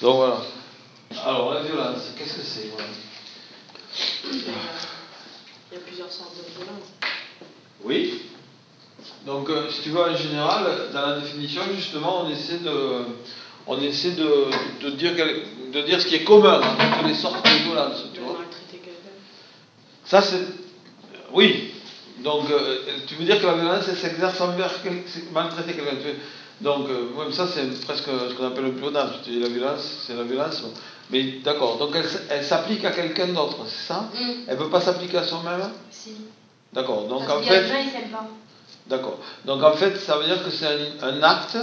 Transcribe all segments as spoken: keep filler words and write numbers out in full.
Donc voilà. Alors la violence, qu'est-ce que c'est voilà. Il y a plusieurs sortes de violence. Oui. Donc euh, si tu veux en général, dans la définition justement on essaie de, on essaie de, de, dire, de dire ce qui est commun entre toutes les sortes de violence. Tu vois. Maltraiter quelqu'un. Ça c'est... Oui. Donc euh, tu veux dire que la violence elle s'exerce envers quel... maltraiter quelqu'un. Donc euh, même ça c'est presque ce qu'on appelle le clonage. Tu dis la violence, c'est la violence. Mais d'accord, donc elle, elle s'applique à quelqu'un d'autre, c'est ça? mm. Elle ne peut pas s'appliquer à soi-même? Si. D'accord, donc Parce en qu'il fait... y a des gens, ils s'aiment pas. D'accord, donc en fait ça veut dire que c'est un, un acte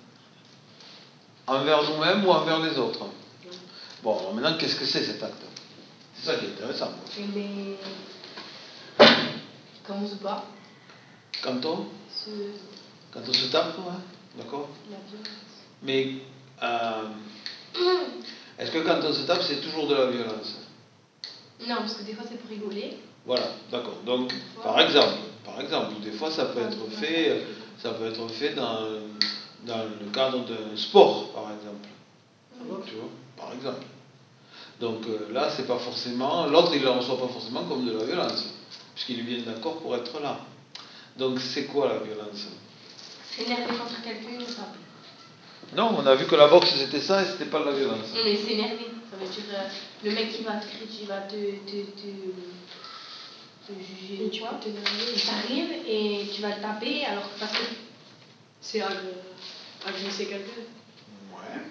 envers nous-mêmes ou envers les autres. mm. Bon, alors maintenant qu'est-ce que c'est cet acte? C'est ça qui est intéressant. Et mais... Quand on se bat. Quand on se... Quand on se tape, ouais. D'accord. La violence. Mais... Euh, est-ce que quand on se tape, c'est toujours de la violence? Non, parce que des fois c'est pour rigoler. Voilà, d'accord. Donc, par exemple, par exemple, des fois ça peut être fait, ça peut être fait dans, dans le cadre d'un sport, par exemple. Mmh. Tu vois, par exemple. Donc euh, là, c'est pas forcément, l'autre il ne la reçoit pas forcément comme de la violence, puisqu'il est bien d'accord pour être là. Donc c'est quoi la violence? S'énerver contre quelqu'un ou taper. Non, on a vu que la boxe c'était ça et c'était pas de la violence. Non mais s'énerver, ça veut dire euh, le mec qui va te critiquer, va te, te, te, te juger ou quoi. Il t'arrive et tu vas le taper alors que parce que... C'est ag agresser quelqu'un. Ouais.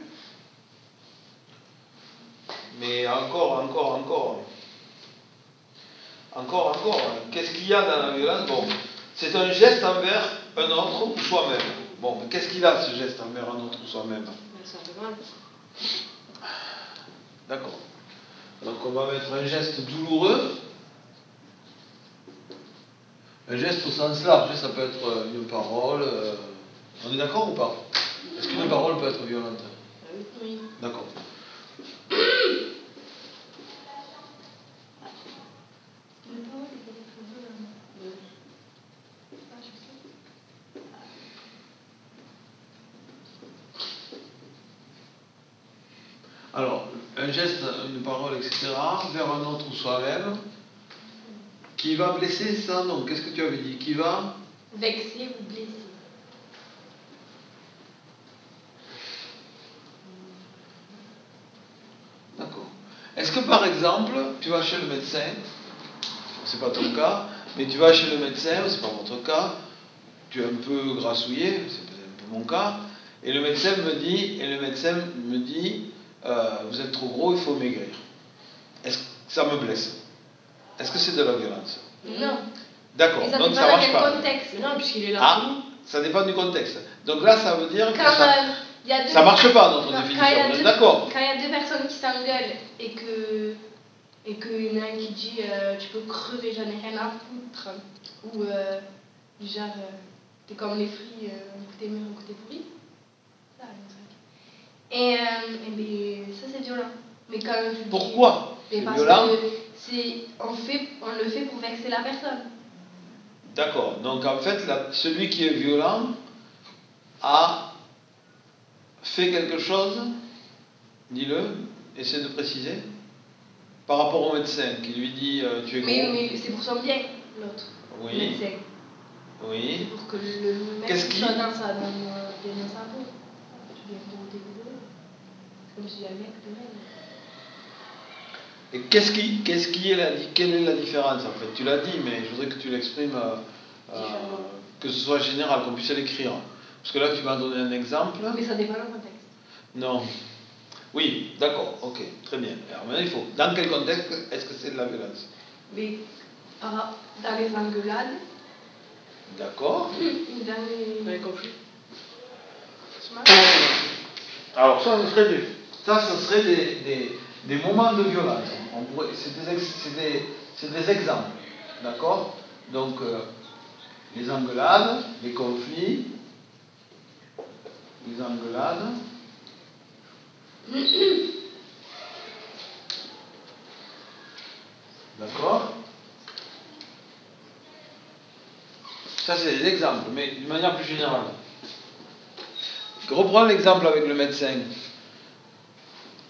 Mais encore, encore, encore. Encore, encore. Qu'est-ce qu'il y a dans la violence? Bon, c'est un geste envers un autre ou soi-même. Bon, mais qu'est-ce qu'il a ce geste envers un autre ou soi-même? Ça fait mal. D'accord. Donc on va mettre un geste douloureux. Un geste au sens large, ça peut être une parole. Euh... On est d'accord ou pas? Est-ce qu'une parole peut être violente? Oui. D'accord. Une parole peut être violente. Oui. Ah, je sais. Alors, un geste, une parole, et cetera, vers un autre ou soi-même, qui va blesser ça, donc qu'est-ce que tu avais dit? Qui va vexer ou blesser. D'accord. Est-ce que par exemple, tu vas chez le médecin, c'est pas ton cas, mais tu vas chez le médecin, c'est pas votre cas, tu es un peu grassouillé, c'est un peu mon cas, et le médecin me dit, et le médecin me dit, euh, vous êtes trop gros, il faut maigrir. Est-ce que ça me blesse? Est-ce que c'est de la violence? Non. D'accord, et ça donc dépend ça dans marche quel pas. contexte. Mais non, puisqu'il est là ah, pour nous. Ça dépend du contexte. Donc là, ça veut dire quand, que ça, euh, y a deux... ça marche pas notre non, définition. On est d'accord. Quand il y a deux personnes qui s'engueulent et que et qu'il y en a un qui dit euh, tu peux crever, j'en ai rien à foutre, ou euh, genre euh, t'es comme les fruits, euh, un côté mûr, un côté pourri. Ça, et, euh, et bien, ça c'est violent. Mais quand je Pourquoi dis, c'est parce violent? que c'est, on, fait, on le fait pour vexer la personne. D'accord. Donc en fait, la, celui qui est violent a fait quelque chose, dis-le, essaie de préciser, par rapport au médecin qui lui dit euh, tu es gros. Mais, mais c'est pour son bien, l'autre, oui. le médecin. Oui. C'est pour que le mec qui... soit dans sa, dans, dans sa peau. Tu viens gros, t'es gros. C'est comme si un mec de règle. Et qu'est-ce qui, qu'est-ce qui est la, quelle est la différence en fait? Tu l'as dit, mais je voudrais que tu l'exprimes, euh, euh, que ce soit général, qu'on puisse l'écrire. Parce que là, tu m'as donné un exemple. Mais ça dépend du contexte. Non. Oui, d'accord, ok, très bien. Alors maintenant, il faut. Dans quel contexte est-ce que c'est de la violence? Mais dans les engueulades. D'accord. Dans les, dans les conflits. Alors ça, ce serait des, ça, ce serait des, des, des moments de violence. On pourrait, c'est, des, c'est, des, c'est des exemples. D'accord? Donc, euh, les engueulades, les conflits, les engueulades. D'accord? Ça, c'est des exemples, mais d'une manière plus générale. Reprends l'exemple avec le médecin.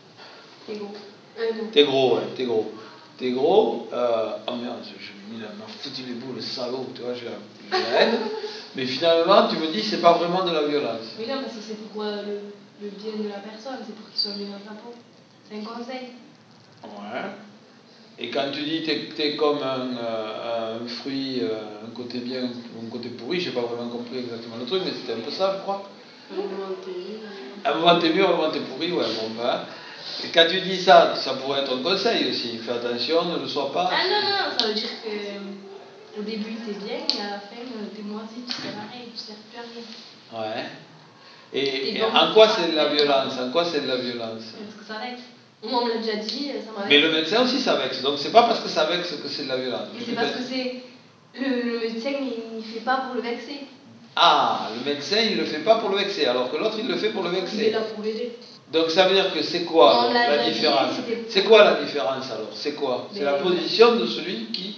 T'es gros. Euh, non. T'es gros, ouais, t'es gros. T'es gros, euh, oh merde, je, je me dis, là, m'a foutu les boules, le salaud, tu vois, j'ai la, j'ai la haine. Mais finalement, tu me dis, c'est pas vraiment de la violence. Mais non, parce que c'est pour euh, le, le bien de la personne, c'est pour qu'il soit mieux dans sa peau. C'est un conseil. Ouais. Et quand tu dis t'es, t'es comme un, euh, un fruit, euh, un côté bien, un côté pourri, j'ai pas vraiment compris exactement le truc, mais c'était un peu ça, je crois. Un moment t'es mûr, À un moment t'es mûr, à un moment t'es pourri, ouais, bon ben. Et quand tu dis ça, ça pourrait être un conseil aussi. Fais attention, ne le sois pas. Ah non, non, ça veut dire que euh, au début t'es bien et à la fin euh, t'es moisi, tu sers à rien, tu sers plus à rien. Ouais. Et, T'es et bon en pour quoi faire c'est de la violence? En quoi c'est de la violence? Parce que ça vexe. Moi on me l'a déjà dit, ça m'a Mais vexé. le médecin aussi ça vexe, donc c'est pas parce que ça vexe que c'est de la violence. Mais c'est parce que c'est. Le, le médecin il, il fait pas pour le vexer. Ah, le médecin il le fait pas pour le vexer, alors que l'autre il le fait pour le Il est vexer. là pour l'aider. Donc ça veut dire que c'est quoi Moi, on alors, me l'a la déjà dit, différence? c'était- C'est quoi la différence alors? C'est quoi? C'est Mais- la position de celui qui.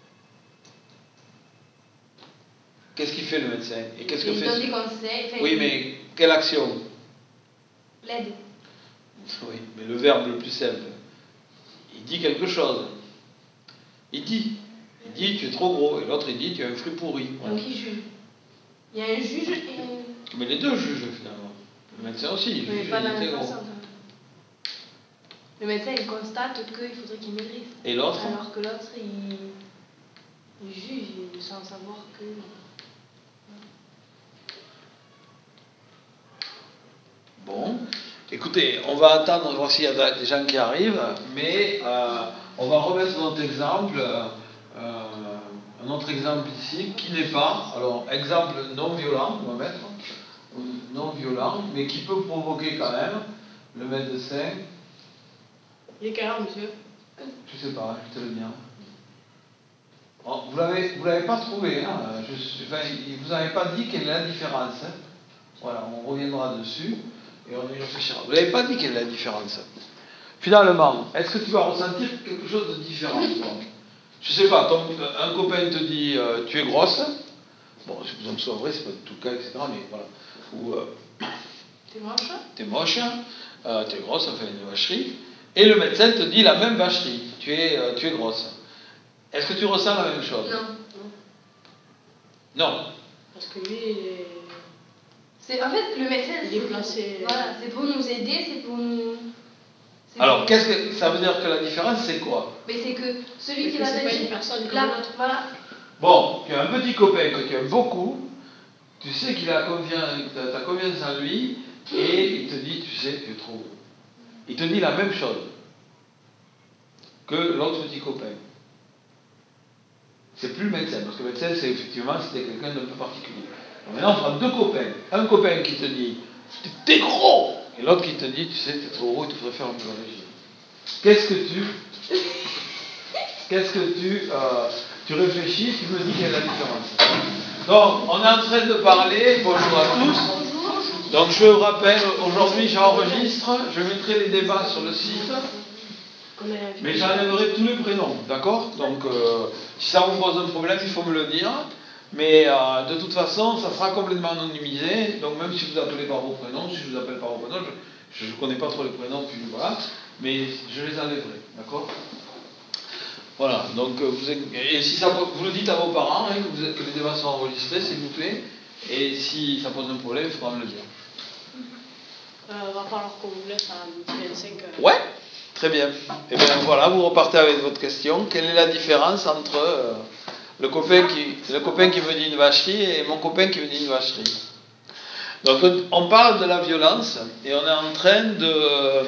Qu'est-ce qu'il fait le médecin? Et qu'est-ce que Il fait donne ce- des conseils. Enfin, Oui, il mais quelle action? l'aide. Oui, mais le verbe le plus simple. Il dit quelque chose. Il dit. Il dit tu es trop gros. Et l'autre il dit tu es un fruit pourri. Voilà. Donc il juge. Il y a un juge et un. Mais les deux jugent finalement. Le médecin aussi, il Mais juge pas et de la il dit même t'es gros. façon. quand même. Le médecin il constate qu'il faudrait qu'il maigrisse. Et l'autre? Alors que l'autre il, il juge sans savoir que. Bon. Écoutez, on va attendre voir s'il y a des gens qui arrivent, mais euh, on va remettre notre exemple, euh, un autre exemple ici, qui n'est pas, alors exemple non violent, on va mettre, non violent, mais qui peut provoquer quand même le médecin. Il est quelle heure, monsieur? Je sais pas, je vais te le dire. Oh, vous l'avez, vous l'avez pas trouvé, hein, je, enfin, vous n'avez pas dit quelle est la différence. Hein. Voilà, on reviendra dessus et on y réfléchira. Vous n'avez pas dit quelle est la différence. Finalement, est-ce que tu vas ressentir quelque chose de différent, toi? Je sais pas, ton, un copain te dit euh, tu es grosse. Bon, c'est besoin que ce soit vrai, c'est pas tout le cas, et cetera. Mais voilà. Ou euh, T'es moche? t'es moche, euh, t'es grosse, enfin une vacherie. Et le médecin te dit la même vacherie, tu es, euh, tu es grosse. Est-ce que tu ressens la même chose? Non. Non. Parce que lui, il est. C'est, en fait, le médecin, Il c'est est pour, placé- voilà, c'est pour nous aider, c'est pour nous. c'est Alors, pour- qu'est-ce que ça veut dire que la différence, c'est quoi? Mais c'est que celui Mais qui que va c'est te pas dire. une personne comme là, l'autre. Voilà. Bon, tu as un petit copain que tu aimes beaucoup, tu sais qu'il a confiance, t'as confiance en lui, et il te dit, tu sais, tu es trop gros. Il te dit la même chose que l'autre petit copain. C'est plus le médecin, parce que le médecin, c'est effectivement, c'était quelqu'un d'un peu particulier. Maintenant, on prend deux copains. Un copain qui te dit, t'es gros, et l'autre qui te dit, tu sais, t'es trop gros, il te faudrait faire un peu de régime. Qu'est-ce que tu... Qu'est-ce que tu... Euh, tu réfléchis, tu me dis quelle est la différence. Donc, on est en train de parler, bonjour à tous. Bonjour. Donc, je vous rappelle, aujourd'hui, j'enregistre, je mettrai les débats sur le site. Mais j'enlèverai tous les prénoms, d'accord? Donc, euh, si ça vous pose un problème, il faut me le dire. Mais euh, de toute façon, ça sera complètement anonymisé. Donc, même si vous appelez par vos prénoms, si je vous appelle par vos prénoms, je ne connais pas trop les prénoms, puis voilà. Mais je les enlèverai, d'accord? Voilà. Donc, euh, vous, et si ça, vous le dites à vos parents, hein, que, vous, que les débats sont enregistrés, s'il vous plaît. Et si ça pose un problème, il faudra me le dire. Euh, va falloir qu'on vous laisse à midi vingt-cinq. Euh... Ouais, très bien. Et bien voilà, vous repartez avec votre question. Quelle est la différence entre euh, le, copain qui, le copain qui me dit une vacherie et mon copain qui me dit une vacherie? Donc on parle de la violence et on est en train de,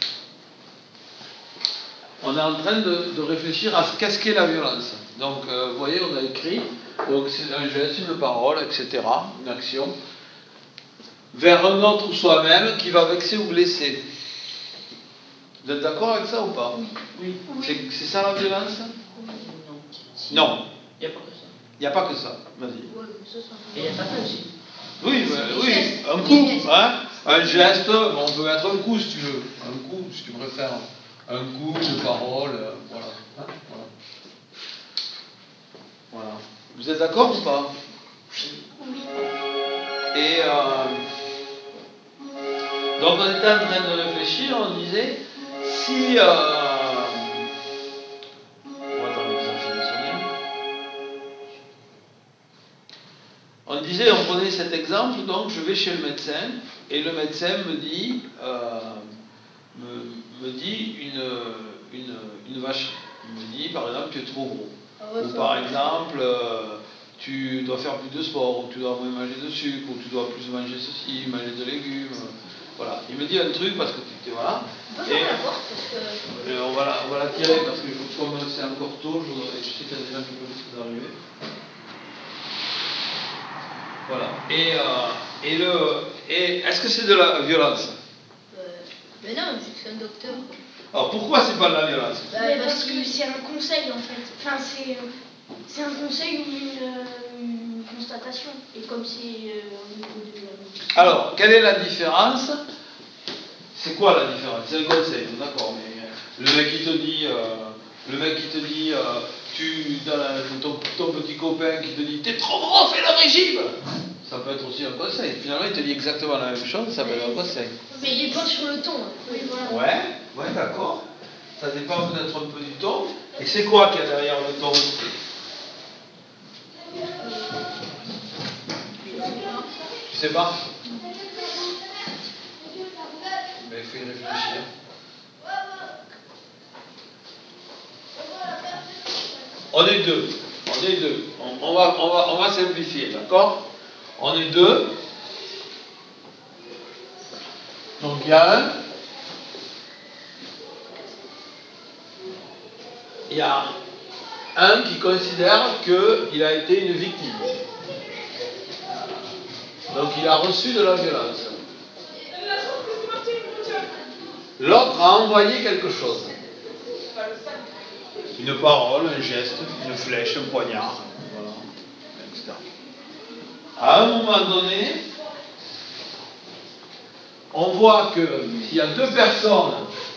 on est en train de, de réfléchir à ce qu'est-ce qu'est la violence. Donc euh, vous voyez, on a écrit, donc c'est un geste, une parole, et cetera, une action, vers un autre ou soi-même qui va vexer ou blesser. Vous êtes d'accord avec ça ou pas? Oui. Oui. C'est, c'est ça la violence? Non. Si. Non. Il n'y a pas que ça. Il n'y a pas que ça. Vas-y. Ouais, mais ça, ça Et il y a pas que aussi. Oui, C'est euh, des oui. gestes, Un des coup, gestes. hein? Un geste, bon, on peut mettre un coup si tu veux. Un coup, si tu préfères. Un coup, une parole, euh, voilà. Hein, voilà. Voilà. Vous êtes d'accord ou pas? Oui. Et euh, donc on était en train de réfléchir, on disait, si... Euh, on va attendre que ça finisse de sonner. On disait, on prenait cet exemple, donc je vais chez le médecin, et le médecin me dit, euh, me, me dit une, une, une vacherie. Il me dit, par exemple, tu es trop gros. Ah ouais, Ou ça par va. exemple, euh, tu dois faire plus de sport, ou tu dois moins manger de sucre, ou tu dois plus manger ceci, manger de légumes. Voilà. Il me dit un truc parce que tu t'es voilà. On peut Et, fermer la porte parce que. et on va la, on va la tirer parce que je- comme c'est encore tôt, je, je sais qu'il y a des gens qui peuvent arriver. Voilà. Et, euh, et le, et est-ce que c'est de la violence? Euh, mais non, vu que c'est un docteur. Alors pourquoi c'est pas de la violence? Bah, Mais parce parce que qu'il- c'est un conseil en fait. Enfin, c'est c'est un conseil ou une, euh, une constatation. Et comme c'est euh, au niveau de la médecine. Alors, quelle est la différence? C'est quoi la différence? C'est un conseil, d'accord, mais le mec qui te dit, euh, le mec qui te dit, euh, tu, dans la- ton, ton petit copain qui te dit, t'es trop gros, fais le régime. Ça peut être aussi un conseil. Finalement, il te dit exactement la même chose, ça peut être un conseil. Mais il dépend sur le ton. hein. Oui, voilà. Ouais, ouais, d'accord. Ça dépend peut-être un peu du ton. Et c'est quoi qu'il y a derrière le ton? Tu sais pas? Mais il faut y réfléchir. On est deux. On est deux. On, on va, on, va, on va simplifier, d'accord? On est deux. Donc il y a un. Il y a un qui considère qu'il a été une victime. Donc il a reçu de la violence. L'autre a envoyé quelque chose. Une parole, un geste, une flèche, un poignard, voilà, et cetera. À un moment donné, on voit que s'il y a deux personnes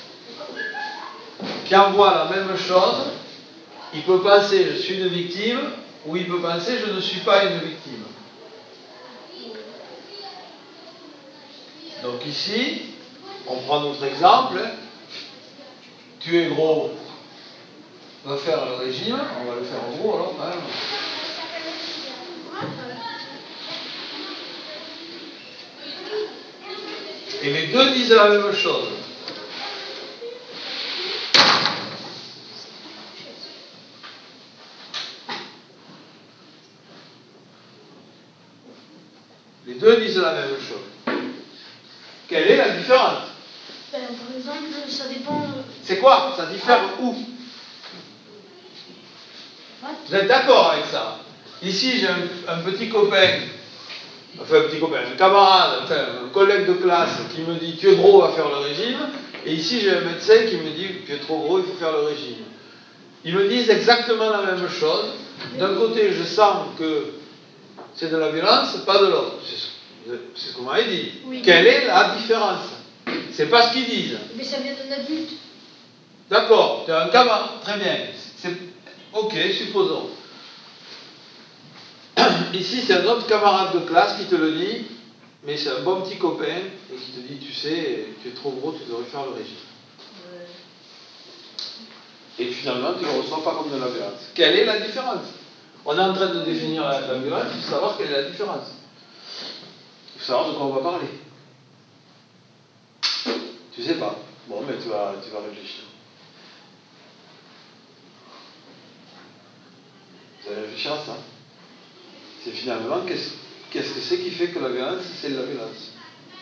qui envoient la même chose, il peut penser je suis une victime ou il peut penser je ne suis pas une victime. Donc ici, on prend notre exemple. Tu es gros, va faire le régime, on va le faire gros alors quand même. Et les deux disent la même chose. Les deux disent la même chose. Quelle est la différence? Ben, par exemple, ça dépend. C'est quoi? Ça diffère où? Vous êtes d'accord avec ça? Ici, j'ai un, un petit copain, enfin un petit copain, un camarade, enfin un collègue de classe qui me dit tu es gros, va faire le régime. Et ici, j'ai un médecin qui me dit tu es trop gros, il faut faire le régime. Ils me disent exactement la même chose. D'un côté, je sens que c'est de la violence, pas de l'autre. C'est ce qu'on m'avait dit. Oui. Quelle est la différence? C'est pas ce qu'ils disent. Mais ça vient d'un adulte. D'accord, tu es un camarade, très bien. C'est... Ok, supposons. Ici, c'est un autre camarade de classe qui te le dit, mais c'est un bon petit copain et qui te dit, tu sais, tu es trop gros, tu devrais faire le régime. Ouais. Et finalement, tu ne le reçois pas comme de la violence. Quelle est la différence? On est en train de définir la, la violence, il faut savoir quelle est la différence. Il faut savoir de quoi on va parler. Tu sais pas. Bon, mais tu vas, tu vas réfléchir. Vous allez réfléchir à ça. C'est finalement, qu'est-ce, qu'est-ce que c'est qui fait que la violence, c'est de la violence?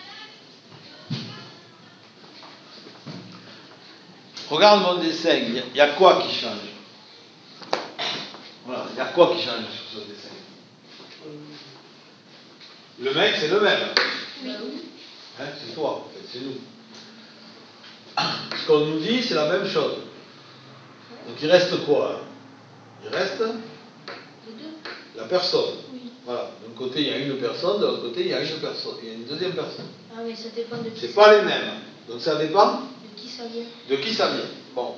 Regarde mon dessin, il y, y a quoi qui change? Voilà, il y a quoi qui change sur ce dessin? Le mec, c'est le même. Oui. Hein, c'est toi, en fait, c'est nous. Ce qu'on nous dit, c'est la même chose. Donc il reste quoi? Il reste Les deux. la personne. Oui. Voilà. D'un côté, il y a une personne, de l'autre côté, il y a une personne. Il y a une deuxième personne. Ah oui, ça dépend de qui. C'est pas les mêmes. Donc ça dépend De qui ça vient. de qui ça vient. Bon.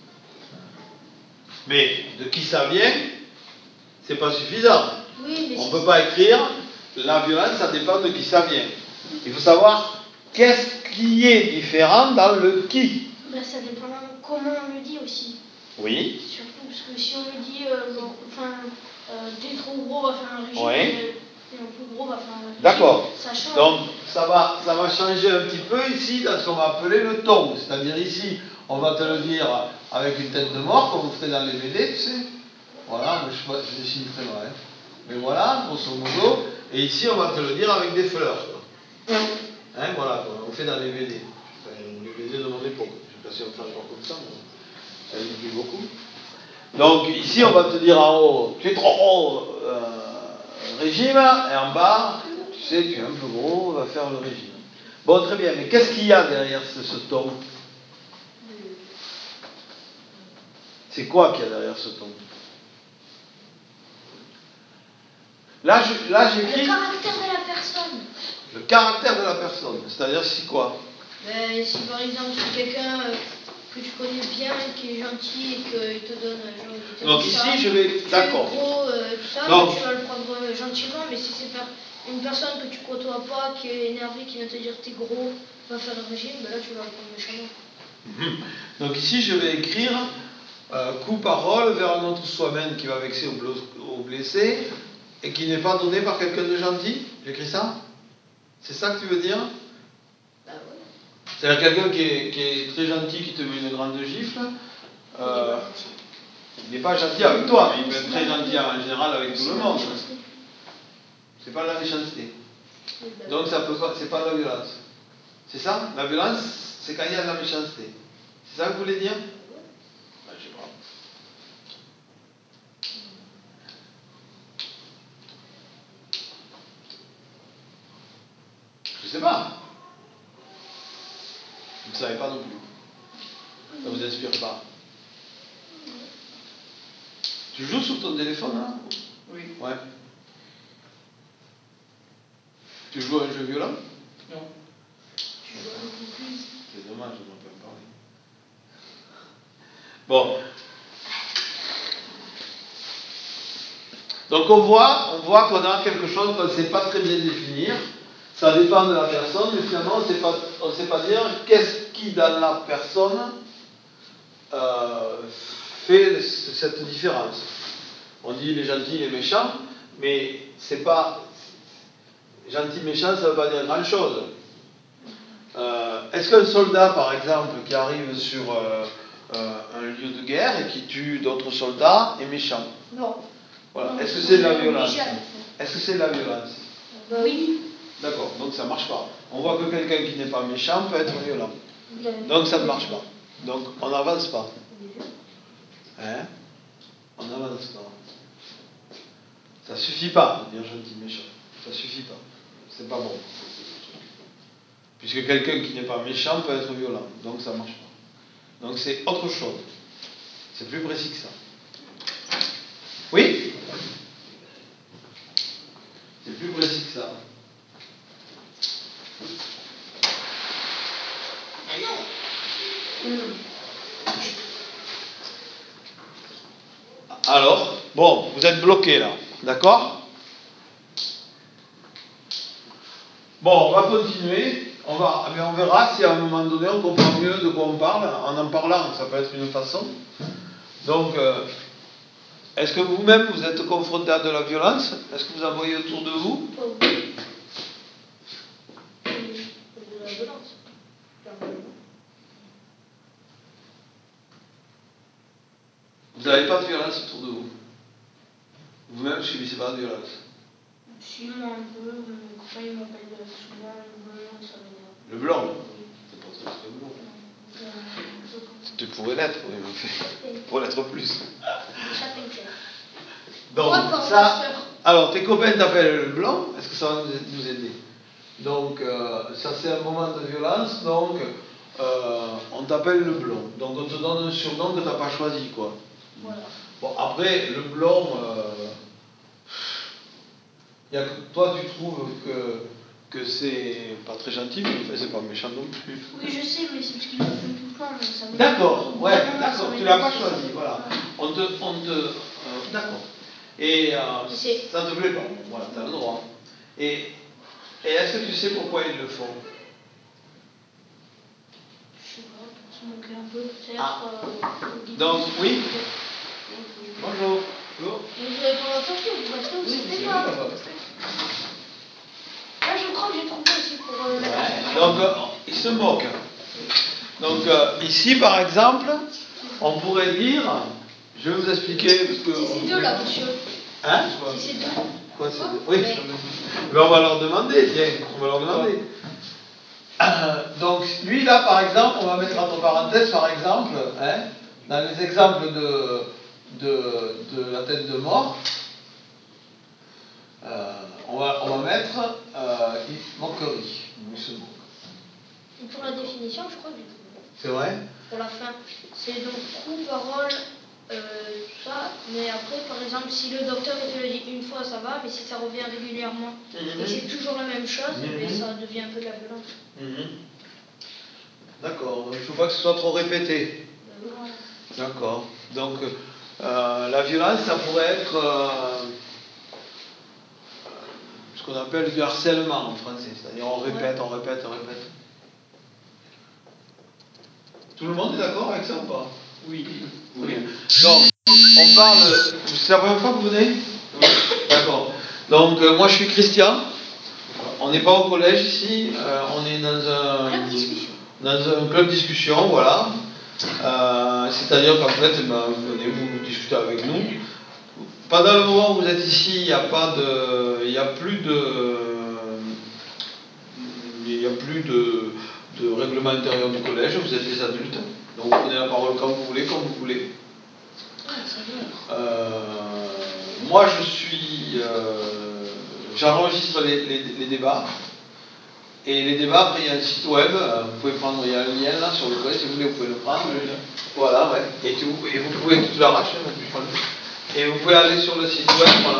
Mais de qui ça vient, c'est pas suffisant. Oui, mais On ne c'est- peut pas écrire la violence, ça dépend de qui ça vient. Il faut savoir qu'est-ce qui est différent dans le qui. Ben, ça dépend comment on le dit aussi. Oui. Surtout parce que si on me dit, euh, bon, enfin, euh, t'es trop gros, va faire un régime, Oui. et t'es un peu gros, va faire un régime. D'accord. Ça change. Donc, ça va, ça va changer un petit peu ici dans ce qu'on va appeler le ton. C'est-à-dire ici, on va te le dire avec une tête de mort, comme on ferait dans les B D, tu sais. Voilà, moi je, je dessine très mal. Hein. Mais voilà, grosso modo. Et ici, on va te le dire avec des fleurs. Quoi. Hein, voilà, quoi, on fait dans les B D. Enfin, les B D de mon époque. Je ne sais pas si on fait encore comme ça, mais ça n'existe plus beaucoup. Donc ici, on va te dire en haut, tu es trop gros, euh, régime, et en bas, tu sais, tu es un peu gros, on va faire le régime. Bon, très bien, mais qu'est-ce qu'il y a derrière ce, ce ton? C'est quoi qu'il y a derrière ce ton? Là, je, là, j'écris... Le caractère de la personne. Le caractère de la personne, c'est-à-dire c'est quoi? Ben, si par exemple c'est quelqu'un euh, que tu connais bien, qui est gentil et qu'il te donne genre il te Donc dit ici, ça, je vais... tu D'accord. es gros, euh, tout ça, Donc, ben, tu vas le prendre euh, gentiment, mais si c'est per une personne que tu côtoies pas, qui est énervée, qui vient te dire t'es gros, va faire un régime, ben là tu vas le prendre méchamment. mm-hmm. Donc ici, je vais écrire euh, coup parole vers un autre soi-même qui va vexer au blessé et qui n'est pas donné par quelqu'un de gentil. J'écris ça? C'est ça que tu veux dire? Bah ouais. C'est-à-dire quelqu'un qui est, qui est très gentil, qui te met une grande gifle. Euh, il n'est pas gentil avec toi, mais il peut être très gentil en général avec tout le monde. C'est pas de la méchanceté. Donc ça peut pas, c'est pas de la violence. C'est ça? La violence, c'est quand il y a de la méchanceté. C'est ça que vous voulez dire? Ben, je sais pas. Je sais pas. Vous ne savez pas non plus. Ça vous inspire pas. Tu joues sur ton téléphone, hein? Oui. Ouais. Tu joues à un jeu violent? Non. Tu joues avec mon quiz. C'est dommage, on n'en peut pas parler. Bon. Donc on voit, on voit qu'on a quelque chose qu'on ne sait pas très bien définir. Ça dépend de la personne, mais finalement on ne sait pas, on sait pas dire qu'est-ce qui dans la personne euh, fait cette différence. On dit il est gentil, il est méchant, mais c'est pas gentil, méchant, ça ne veut pas dire grand chose. Euh, est-ce qu'un soldat, par exemple, qui arrive sur euh, euh, un lieu de guerre et qui tue d'autres soldats est méchant? Non. Voilà. Non, est-ce que c'est de la on est violence? obligé à le faire. Est-ce que c'est de la violence? Bah oui. D'accord, donc ça ne marche pas. On voit que quelqu'un qui n'est pas méchant peut être violent. Donc ça ne marche pas. Donc on n'avance pas. Hein? On n'avance pas. Ça suffit pas de dire gentil méchant. Ça suffit pas. C'est pas bon. Puisque quelqu'un qui n'est pas méchant peut être violent. Donc ça ne marche pas. Donc c'est autre chose. C'est plus précis que ça. Oui? C'est plus précis que ça. Alors, bon, vous êtes bloqué là, d'accord? Bon, on va continuer. On, va, mais on verra si à un moment donné on comprend mieux de quoi on parle. En en parlant, ça peut être une façon. Donc, euh, est-ce que vous-même vous êtes confronté à de la violence? Est-ce que vous en voyez autour de vous? De la violence. Vous n'avez pas de violence autour de vous? Vous-même, ne subissez pas de violence? Si, moi un peu. Mes copains ils m'appellent souvent le blond, ça m'énerve. Le blanc? Oui. C'est pas très très blond. Non, un peu comme ça. Tu pourrais l'être, oui, en fait. Pour l'être plus. Donc, D'accord, ça. ma sœur. Alors, tes copains t'appellent le blanc, est-ce que ça va nous, nous aider? Donc, euh, ça c'est un moment de violence, donc euh, on t'appelle le blond. Donc, on te donne un surnom que tu n'as pas choisi, quoi. Voilà. Bon, après, le blond, euh, y a que toi tu trouves que, que c'est pas très gentil, mais en fait, c'est pas méchant non plus. Oui, je sais, mais c'est parce qu'ils le font tout le temps. Ça m'énerve. D'accord, ouais, Vraiment, ça d'accord, tu m'énerve, l'as pas c'est choisi, ça. voilà. Ouais. On te. On te euh, d'accord. Et euh, C'est- ça te plaît pas, bon, voilà, tu as le droit. Et, et est-ce que tu sais pourquoi ils le font? Je sais pas, se moquer un peu, peut-être. Ah. Euh, Donc, oui. Bonjour. Bonjour. Vous avez pas attention, vous restez où c'était là. Là, je crois que j'ai trouvé aussi pour euh, mettre Ouais. Donc, euh, il se moque. Donc, euh, ici, par exemple, on pourrait dire, je vais vous expliquer, parce que... Si c'est deux, là, monsieur. Hein? Si c'est deux. Quoi, c'est deux? Oui. Mais... Mais on va leur demander, tiens, on va leur demander. Euh, donc, lui, là, par exemple, on va mettre entre parenthèses, par exemple, hein, dans les exemples de, de, de la tête de mort, euh, on, va, on va mettre euh, moquerie. Il se moque. Et pour la définition, je crois que j'ai trouvé. C'est vrai? Pour la fin. C'est donc trou, parole, euh, tout ça. Mais après, par exemple, si le docteur te le dit une fois, ça va. Mais si ça revient régulièrement mm-hmm. et c'est toujours la même chose, mm-hmm. mais ça devient un peu de la violence. Mm-hmm. D'accord. Donc il ne faut pas que ce soit trop répété. Euh, voilà. D'accord. Donc euh, la violence, ça pourrait être euh, ce qu'on appelle du harcèlement en français. C'est-à-dire on répète, on répète, on répète. Tout le monde est d'accord avec ça ou pas? Oui. Oui. Donc, on parle... C'est la première fois que vous venez? Oui. D'accord. Donc, euh, moi je suis Christian. On n'est pas au collège ici. Euh, on est dans un... Club discussion. Dans un club discussion, voilà. Euh, C'est-à-dire qu'en fait, ben, vous venez, vous discutez avec nous. Pendant le moment où vous êtes ici, il n'y a pas de... Il n'y a plus de... Il n'y a plus de... de règlement intérieur du collège, vous êtes des adultes, donc vous prenez la parole quand vous voulez, comme vous voulez. Euh, moi je suis... Euh, j'enregistre les, les, les débats, et les débats, après il y a un site web, vous pouvez prendre, il y a un lien là sur le web, si vous voulez vous pouvez le prendre. Voilà, ouais. Et, tu, et vous pouvez, tu l'arraches, hein, et vous pouvez aller sur le site web, voilà,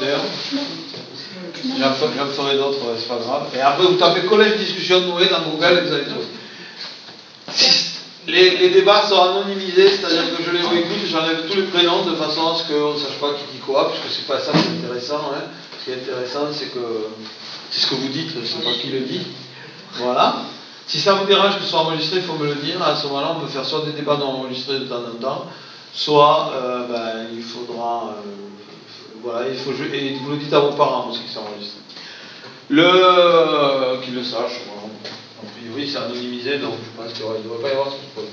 j'en ferai d'autres, c'est pas grave. Et après vous tapez collège discussion Noé dans Google et vous allez trouver. Les, les débats sont anonymisés, c'est-à-dire que je les réécoute et j'enlève tous les prénoms de façon à ce qu'on ne sache pas qui dit quoi, puisque c'est pas ça qui est intéressant. Hein. Ce qui est intéressant, c'est que c'est ce que vous dites, c'est pas qui le dit. Voilà. Si ça vous dérange que ce soit enregistré, il faut me le dire. À ce moment-là, on peut faire soit des débats non enregistrés de temps en temps, soit euh, ben, il faudra. Euh, voilà, il faut, et vous le dites à vos parents aussi que c'est enregistré. Le. Euh, qu'ils le sachent. Voilà. A priori, c'est anonymisé, donc je pense qu'il ne devrait pas y avoir ce problème.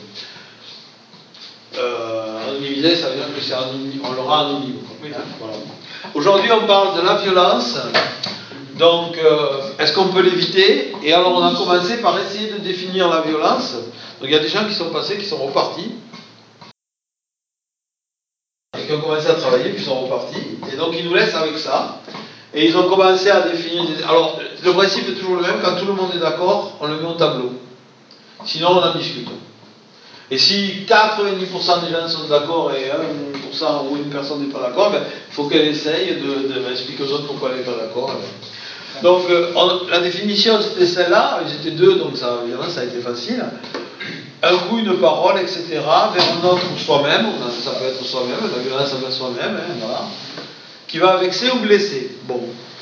Euh, anonymisé, ça veut dire que c'est anonyme, on l'aura anonyme. Oui. Hein, voilà. Aujourd'hui, on parle de la violence. Donc, euh, est-ce qu'on peut l'éviter? Et alors, on a commencé par essayer de définir la violence. Donc, il y a des gens qui sont passés, qui sont repartis. Et qui ont commencé à travailler, puis sont repartis. Et donc, ils nous laissent avec ça. Et ils ont commencé à définir... Des... Alors, le principe est toujours le même. Quand tout le monde est d'accord, on le met au tableau. Sinon, on en discute. Et si quatre-vingt-dix pour cent des gens sont d'accord et un pour cent ou une personne n'est pas d'accord, ben, il faut qu'elle essaye de, de, d'expliquer aux autres pourquoi elle n'est pas d'accord. Ben. Donc, euh, on, la définition, c'était celle-là. Ils étaient deux, donc ça, évidemment, ça a été facile. Un coup, une parole, et cetera, vers un autre ou soi-même. Ça peut être soi-même, la violence envers soi-même, hein, voilà. Qui va vexer ou blesser. Bon.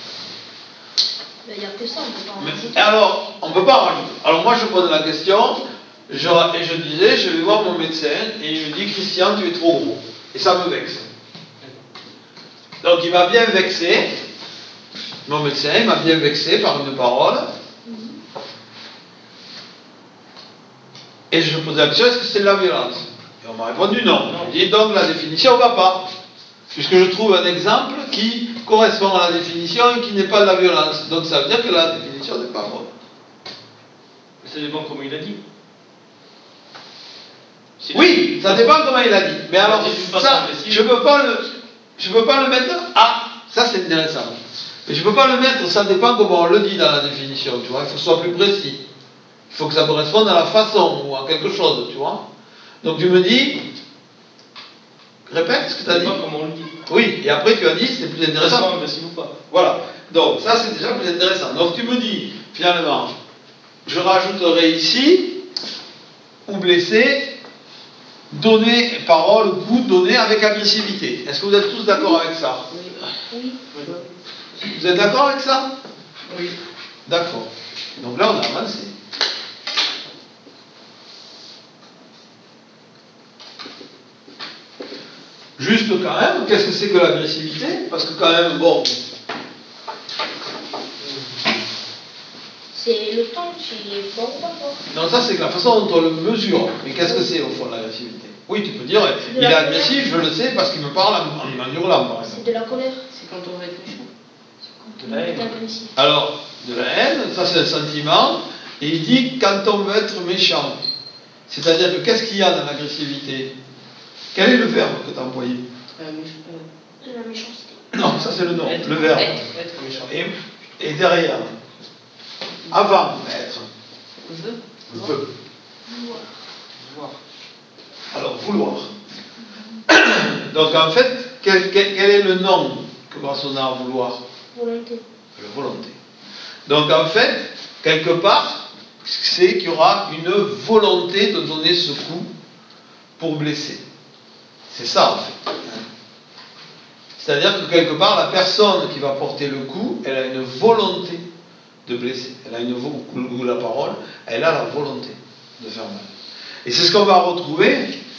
Il n'y a que ça, on ne peut pas en Mais, rajouter. alors, on ne peut pas en rajouter. Alors, moi, je pose la question, je, et je disais, je vais voir mon médecin, et il me dit, Christian, tu es trop gros. Et ça me vexe. Donc, il m'a bien vexé. Mon médecin, il m'a bien vexé par une parole. Et je me posais la question, est-ce que c'est de la violence? Et on m'a répondu non. Je dis donc la définition ne va pas. Puisque je trouve un exemple qui correspond à la définition et qui n'est pas de la violence. Donc ça veut dire que la définition n'est pas bonne. Mais ça dépend comment il a dit. Si oui, ça dépend comment il a dit. Mais alors, ça, je ne peux pas le, je peux pas le mettre. Ah, ça c'est intéressant. Mais je ne peux pas le mettre, ça dépend comment on le dit dans la définition. Tu vois, il faut que ce soit plus précis. Il faut que ça corresponde à la façon ou à quelque chose, tu vois. Donc tu me dis, répète ce que tu as dit. Pas comment on le dit. Oui, et après tu as dit, c'est plus intéressant. Ça agressif ou pas. Voilà. Donc ça c'est déjà plus intéressant. Donc tu me dis, finalement, je rajouterai ici, ou blessé, donner parole, coup, donner avec agressivité. Est-ce que vous êtes tous d'accord avec ça? Oui. Oui. Vous êtes d'accord avec ça? Oui. D'accord. Donc là on a avancé. Juste quand même, qu'est-ce que c'est que l'agressivité? Parce que quand même, bon... C'est le temps, s'il est fort ou pas fort. Non, ça c'est la façon dont on le mesure. Mais qu'est-ce que c'est au fond l'agressivité? Oui, tu peux dire, il est agressif, je le sais, parce qu'il me parle en, en hurlant, par exemple. C'est de la colère. C'est quand on veut être méchant. C'est quand on est agressif. Alors, de la haine, ça c'est un sentiment, et il dit quand on veut être méchant. C'est-à-dire que qu'est-ce qu'il y a dans l'agressivité? Quel est le verbe que tu as employé? Euh, méch- euh, La méchanceté. Non, ça c'est le nom, être, le verbe. Être, être méchant. Et, et derrière, avant être, Veut. veut. Vouloir. Voir. Alors, vouloir. Donc en fait, quel, quel, quel est le nom que Brassonnet a à vouloir? Volonté. La volonté. Donc en fait, quelque part, c'est qu'il y aura une volonté de donner ce coup pour blesser. C'est ça en fait. C'est-à-dire que quelque part, la personne qui va porter le coup, elle a une volonté de blesser. Elle a une ou la parole, elle a la volonté de faire mal. Et c'est ce qu'on va retrouver.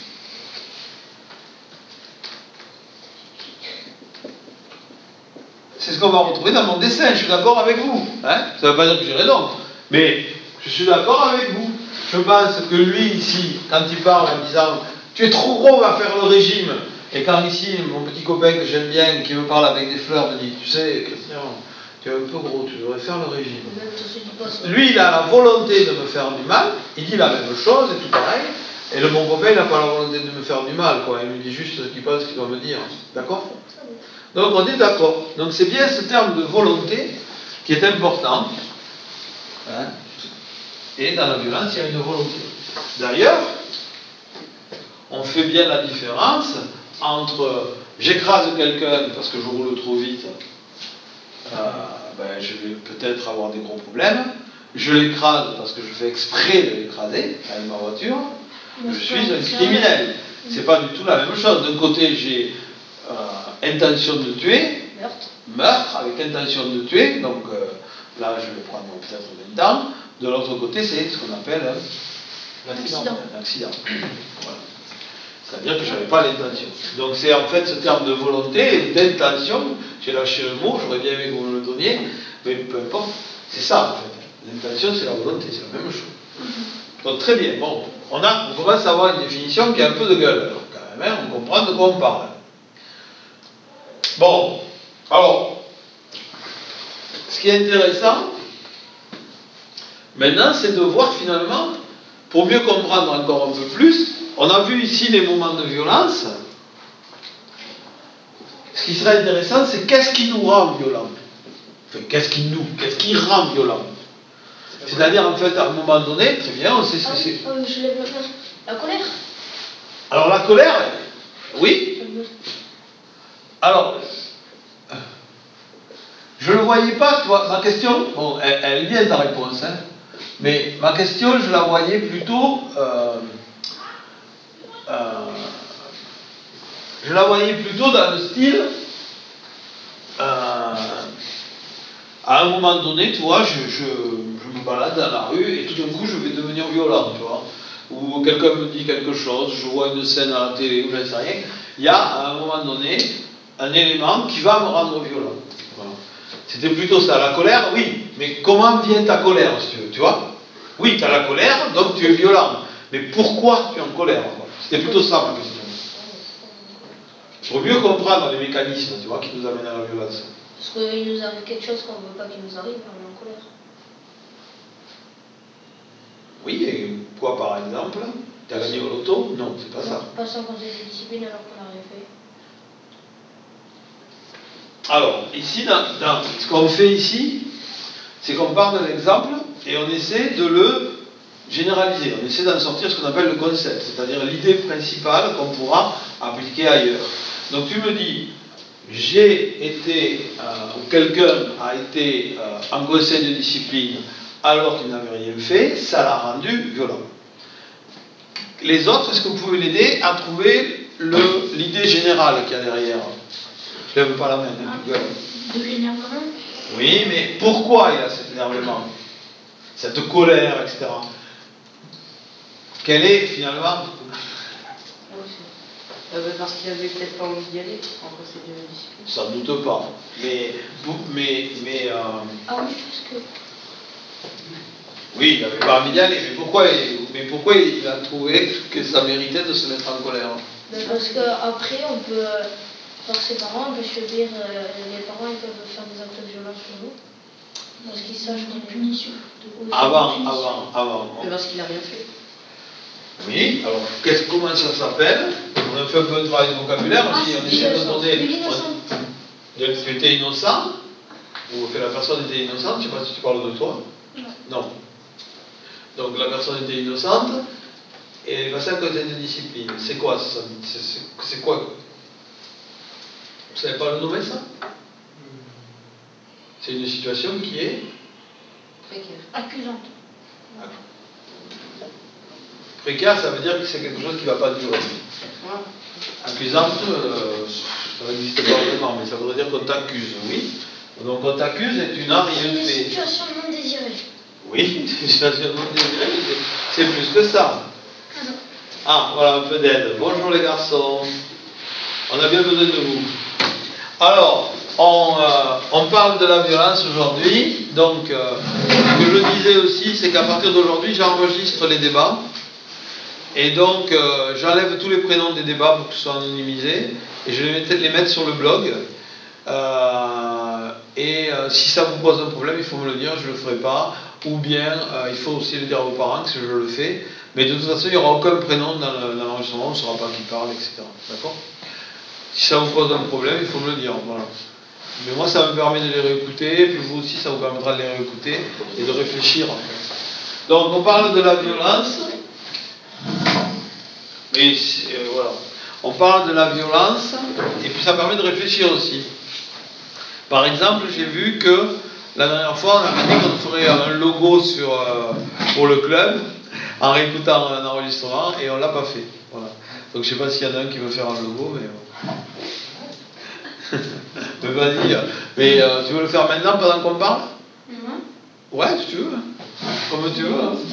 C'est ce qu'on va retrouver dans mon dessin, je suis d'accord avec vous. Hein, ça ne veut pas dire que j'ai raison, mais je suis d'accord avec vous. Je pense que lui, ici, quand il parle en disant « tu es trop gros, va faire le régime », et quand ici, mon petit copain que j'aime bien, qui me parle avec des fleurs, me dit « tu sais, Christian, tu es un peu gros, tu devrais faire le régime ». Lui, il a la volonté de me faire du mal, il dit la même chose, et tout pareil, et le bon copain, il n'a pas la volonté de me faire du mal, quoi. Il me dit juste ce qu'il pense qu'il doit me dire. D'accord ? Donc on est d'accord. Donc c'est bien ce terme de volonté qui est important. Hein, et dans la violence, il y a une volonté. D'ailleurs, on fait bien la différence entre j'écrase quelqu'un parce que je roule trop vite, euh, ben, je vais peut-être avoir des gros problèmes. Je l'écrase parce que je fais exprès de l'écraser avec ma voiture. Je suis un criminel. C'est pas du tout la même chose. D'un côté, j'ai euh, intention de tuer, meurtre. meurtre avec intention de tuer, donc euh, là je vais prendre peut-être vingt ans. De l'autre côté, c'est ce qu'on appelle un accident. Un accident. Voilà. C'est-à-dire que je n'avais pas l'intention. Donc c'est en fait ce terme de volonté et d'intention, j'ai lâché le mot, j'aurais bien aimé que vous me le donniez, mais peu importe, c'est ça en fait. L'intention c'est la volonté, c'est la même chose. Donc très bien, bon, on, a, on commence à avoir une définition qui a un peu de gueule, alors quand même, hein, on comprend de quoi on parle. Bon, alors, ce qui est intéressant, maintenant, c'est de voir finalement, pour mieux comprendre encore un peu plus, on a vu ici les moments de violence. Ce qui serait intéressant, c'est qu'est-ce qui nous rend violents? Enfin, qu'est-ce qui nous, qu'est-ce qui rend violents? C'est-à-dire, en fait, à un moment donné, très bien, on sait ce que c'est. Ah oui, je lève la main. La colère. Alors, la colère, oui. Alors, je ne le voyais pas, tu vois, ma question, bon, elle, elle est bien ta réponse, hein, mais ma question, je la voyais plutôt, euh, euh, je la voyais plutôt dans le style, euh, à un moment donné, tu vois, je, je, je me balade dans la rue et tout d'un coup, je vais devenir violent, tu vois, ou quelqu'un me dit quelque chose, je vois une scène à la télé, ou je ne sais rien, il y a à un moment donné un élément qui va me rendre violent. Voilà. C'était plutôt ça, la colère, oui, mais comment vient ta colère, si tu veux, tu vois? Oui, tu as la colère, donc tu es violent, mais pourquoi tu es en colère? C'était plutôt ça ma question. Pour mieux comprendre les mécanismes, tu vois, qui nous amènent à la violence. Parce qu'il nous arrive quelque chose qu'on ne veut pas qu'il nous arrive, on est en colère. Oui, et quoi par exemple? Tu as gagné au loto? Non, c'est pas non, ça. Passer en conseil de discipline alors qu'on n'a rien fait. Alors, ici, dans, dans ce qu'on fait ici, c'est qu'on part de l'exemple et on essaie de le généraliser. On essaie d'en sortir ce qu'on appelle le concept, c'est-à-dire l'idée principale qu'on pourra appliquer ailleurs. Donc tu me dis, j'ai été, euh, ou quelqu'un a été euh, en conseil de discipline alors qu'il n'avait rien fait, ça l'a rendu violent. Les autres, est-ce que vous pouvez l'aider à trouver l'idée générale qu'il y a derrière? Je ne lève pas la main, hein, tu gueules. De l'énervement. Oui, mais pourquoi il a cet énervement, cette colère, et cetera. Quelle est finalement Euh, bah, parce qu'il avait peut-être pas envie d'y aller en conseil de discipline. Sans doute pas. Mais, mais, mais euh, Ah oui, parce que. oui, il n'avait pas envie d'y aller. Mais pourquoi, il, mais pourquoi il a trouvé que ça méritait de se mettre en colère? Ben parce qu'après, on peut, par ses parents, on peut subir, euh, les parents ils peuvent faire des actes violents sur nous. Parce qu'ils sachent des punitions. Avant, avant, avant. Mais parce qu'il a rien fait. Oui, alors qu'est-ce, comment ça s'appelle? On a fait un peu de travail de vocabulaire Ah, aussi, on essaie de donner. L'innocente. Tu étais innocent? Ou que la personne était innocente? Je ne sais pas si tu parles de toi. Non. Non. Donc la personne était innocente et elle est passée à conseil de discipline. C'est quoi ça? C'est, c'est, c'est quoi? Vous savez pas le nommer ça? C'est une situation qui est Précaire. Accusante. Précaire, ça veut dire que c'est quelque chose qui ne va pas durer. Ouais. Accusante, euh, ça n'existe pas vraiment, mais ça voudrait dire qu'on t'accuse, oui. Donc on t'accuse et tu n'as rien C'est une fait. situation non désirée. Oui, une situation non désirée, mais c'est plus que ça. Ah non. Ah, voilà un peu d'aide. Bonjour les garçons. On a bien besoin de vous. Alors, on, euh, on parle de la violence aujourd'hui. Donc, euh, ce que je disais aussi, c'est qu'à partir d'aujourd'hui, j'enregistre les débats. Et donc, euh, j'enlève tous les prénoms des débats pour que ce soit anonymisé. Et je vais les, les mettre sur le blog. Euh, et euh, si ça vous pose un problème, il faut me le dire, je ne le ferai pas. Ou bien, euh, il faut aussi le dire à vos parents que je le fais. Mais de toute façon, il n'y aura aucun prénom dans, le, dans l'enregistrement, on ne saura pas qui parle, et cetera. D'accord? Si ça vous pose un problème, il faut me le dire. Voilà. Mais moi, ça me permet de les réécouter, et puis vous aussi, ça vous permettra de les réécouter et de réfléchir. En fait. Donc, on parle de la violence. Mais euh, voilà. On parle de la violence, et puis ça permet de réfléchir aussi. Par exemple, j'ai vu que la dernière fois, on avait dit qu'on ferait un logo sur, euh, pour le club en réécoutant un enregistrement et on ne l'a pas fait. Voilà. Donc je ne sais pas s'il y en a un qui veut faire un logo, mais. mais vas-y. Mais euh, tu veux le faire maintenant pendant qu'on parle? Mm-hmm. Ouais, si tu veux. Comme tu veux. Hein.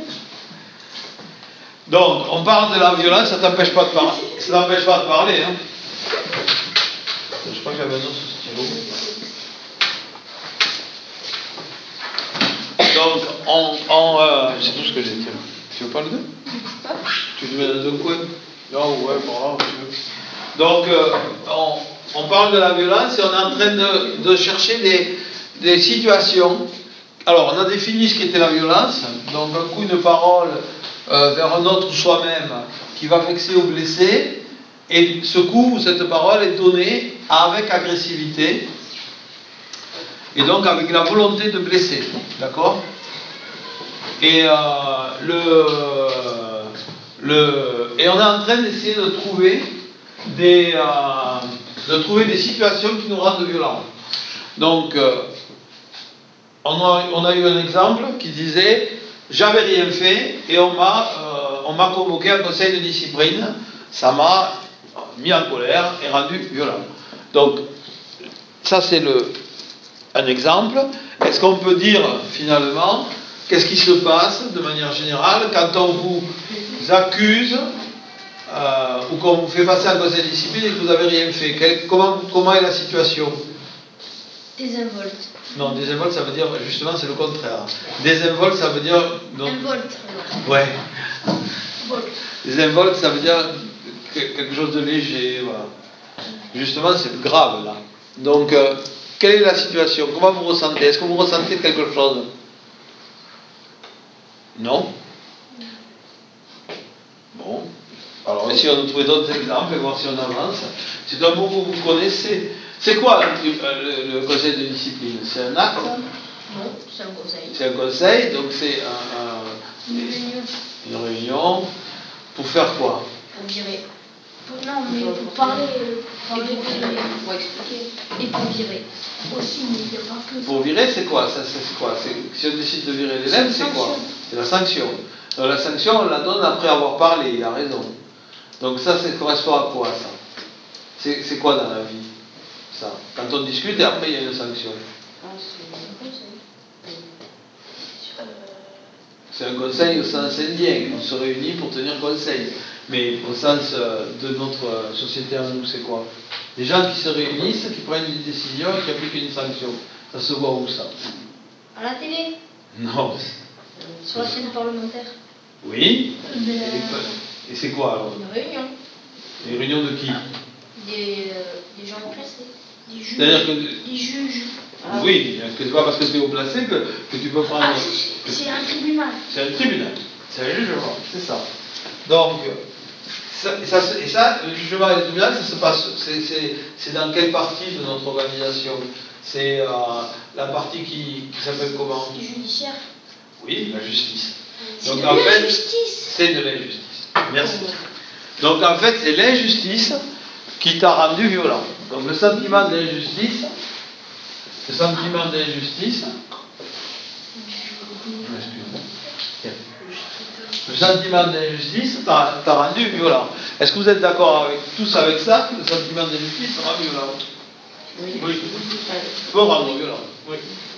Donc, on parle de la violence, ça ne t'empêche pas de parler. Ça t'empêche pas de parler. Hein. Je crois que j'avais un autre stylo. Donc, on, on euh, c'est tout ce que j'ai. Tiens. Tu veux pas le deux? Tu le mets dans un coin? Non, ouais, par là, tu veux. Donc, euh, on, on parle de la violence et on est en train de, de chercher des, des situations. Alors, on a défini ce qu'était la violence. Donc, un coup, une parole euh, vers un autre ou soi-même qui va vexer ou blesser. Et ce coup, cette parole est donnée avec agressivité. Et donc avec la volonté de blesser, d'accord? Et euh, le, le, et on est en train d'essayer de trouver des, euh, de trouver des situations qui nous rendent violents. Donc, euh, on, a, on a eu un exemple qui disait, j'avais rien fait et on m'a, euh, on m'a convoqué à un conseil de discipline. Ça m'a mis en colère et rendu violent. Donc, ça c'est le un exemple. Est-ce qu'on peut dire finalement qu'est-ce qui se passe de manière générale quand on vous accuse euh, ou qu'on vous fait passer un conseil de discipline et que vous n'avez rien fait? Quel, comment, comment est la situation? Désinvolte. Non, désinvolte ça veut dire justement c'est le contraire. Désinvolte ça veut dire non. Involte. Ouais. Volte. Désinvolte ça veut dire quelque chose de léger. Voilà. Justement c'est grave là. Donc euh, quelle est la situation? Comment vous ressentez? Est-ce que vous ressentez quelque chose? Non? Bon. Alors ici on a trouvé d'autres exemples et voir si on avance. C'est un mot que vous connaissez. C'est quoi le, le conseil de discipline? C'est un acte? Non, c'est un conseil. C'est un conseil, donc c'est un, un, une réunion. Une réunion. Pour faire quoi? Pour virer. Pour, non, mais pour parler, pour parler, pour, virer. Pour expliquer. Et pour virer. Aussi, mais il n'y a pas que ça. Pour virer, c'est quoi? Ça, c'est quoi? C'est, si on décide de virer l'élève, c'est, c'est quoi? C'est la sanction. Donc la sanction, on la donne après avoir parlé, il a raison. Donc ça, ça correspond à quoi, ça? C'est, c'est quoi dans la vie, ça? Quand on discute et après, il y a une sanction. Ah, c'est un conseil. C'est un conseil au sens indien. On se réunit pour tenir conseil. Mais au sens euh, de notre euh, société à nous, c'est quoi? Des gens qui se réunissent, qui prennent des décisions et qui appliquent une sanction. Ça se voit où ça? À la télé, Non. sur la chaîne parlementaire. Oui. Ben, Et c'est quoi alors? une réunion. Une réunion de qui? Des, euh, des gens classés. Des juges. C'est-à-dire que... Des juges. Ah. Oui, que c'est pas parce que tu es haut placé que, que tu peux prendre... Ah, c'est un tribunal. C'est un tribunal. C'est un jugement, c'est ça. Donc, ça, ça, et ça, le jugement et le tribunal, ça se passe... C'est dans quelle partie de notre organisation? C'est euh, la partie qui, qui s'appelle comment? Judiciaire. Oui, la justice. C'est Donc de en fait, l'injustice. c'est de l'injustice. Merci. Donc en fait, c'est l'injustice qui t'a rendu violent. Donc le sentiment d'injustice, le sentiment d'injustice, le sentiment d'injustice t'a rendu violent. Est-ce que vous êtes d'accord avec, tous avec ça, que le sentiment d'injustice rend violent? Oui. Oui. Peut rendre violent. Oui.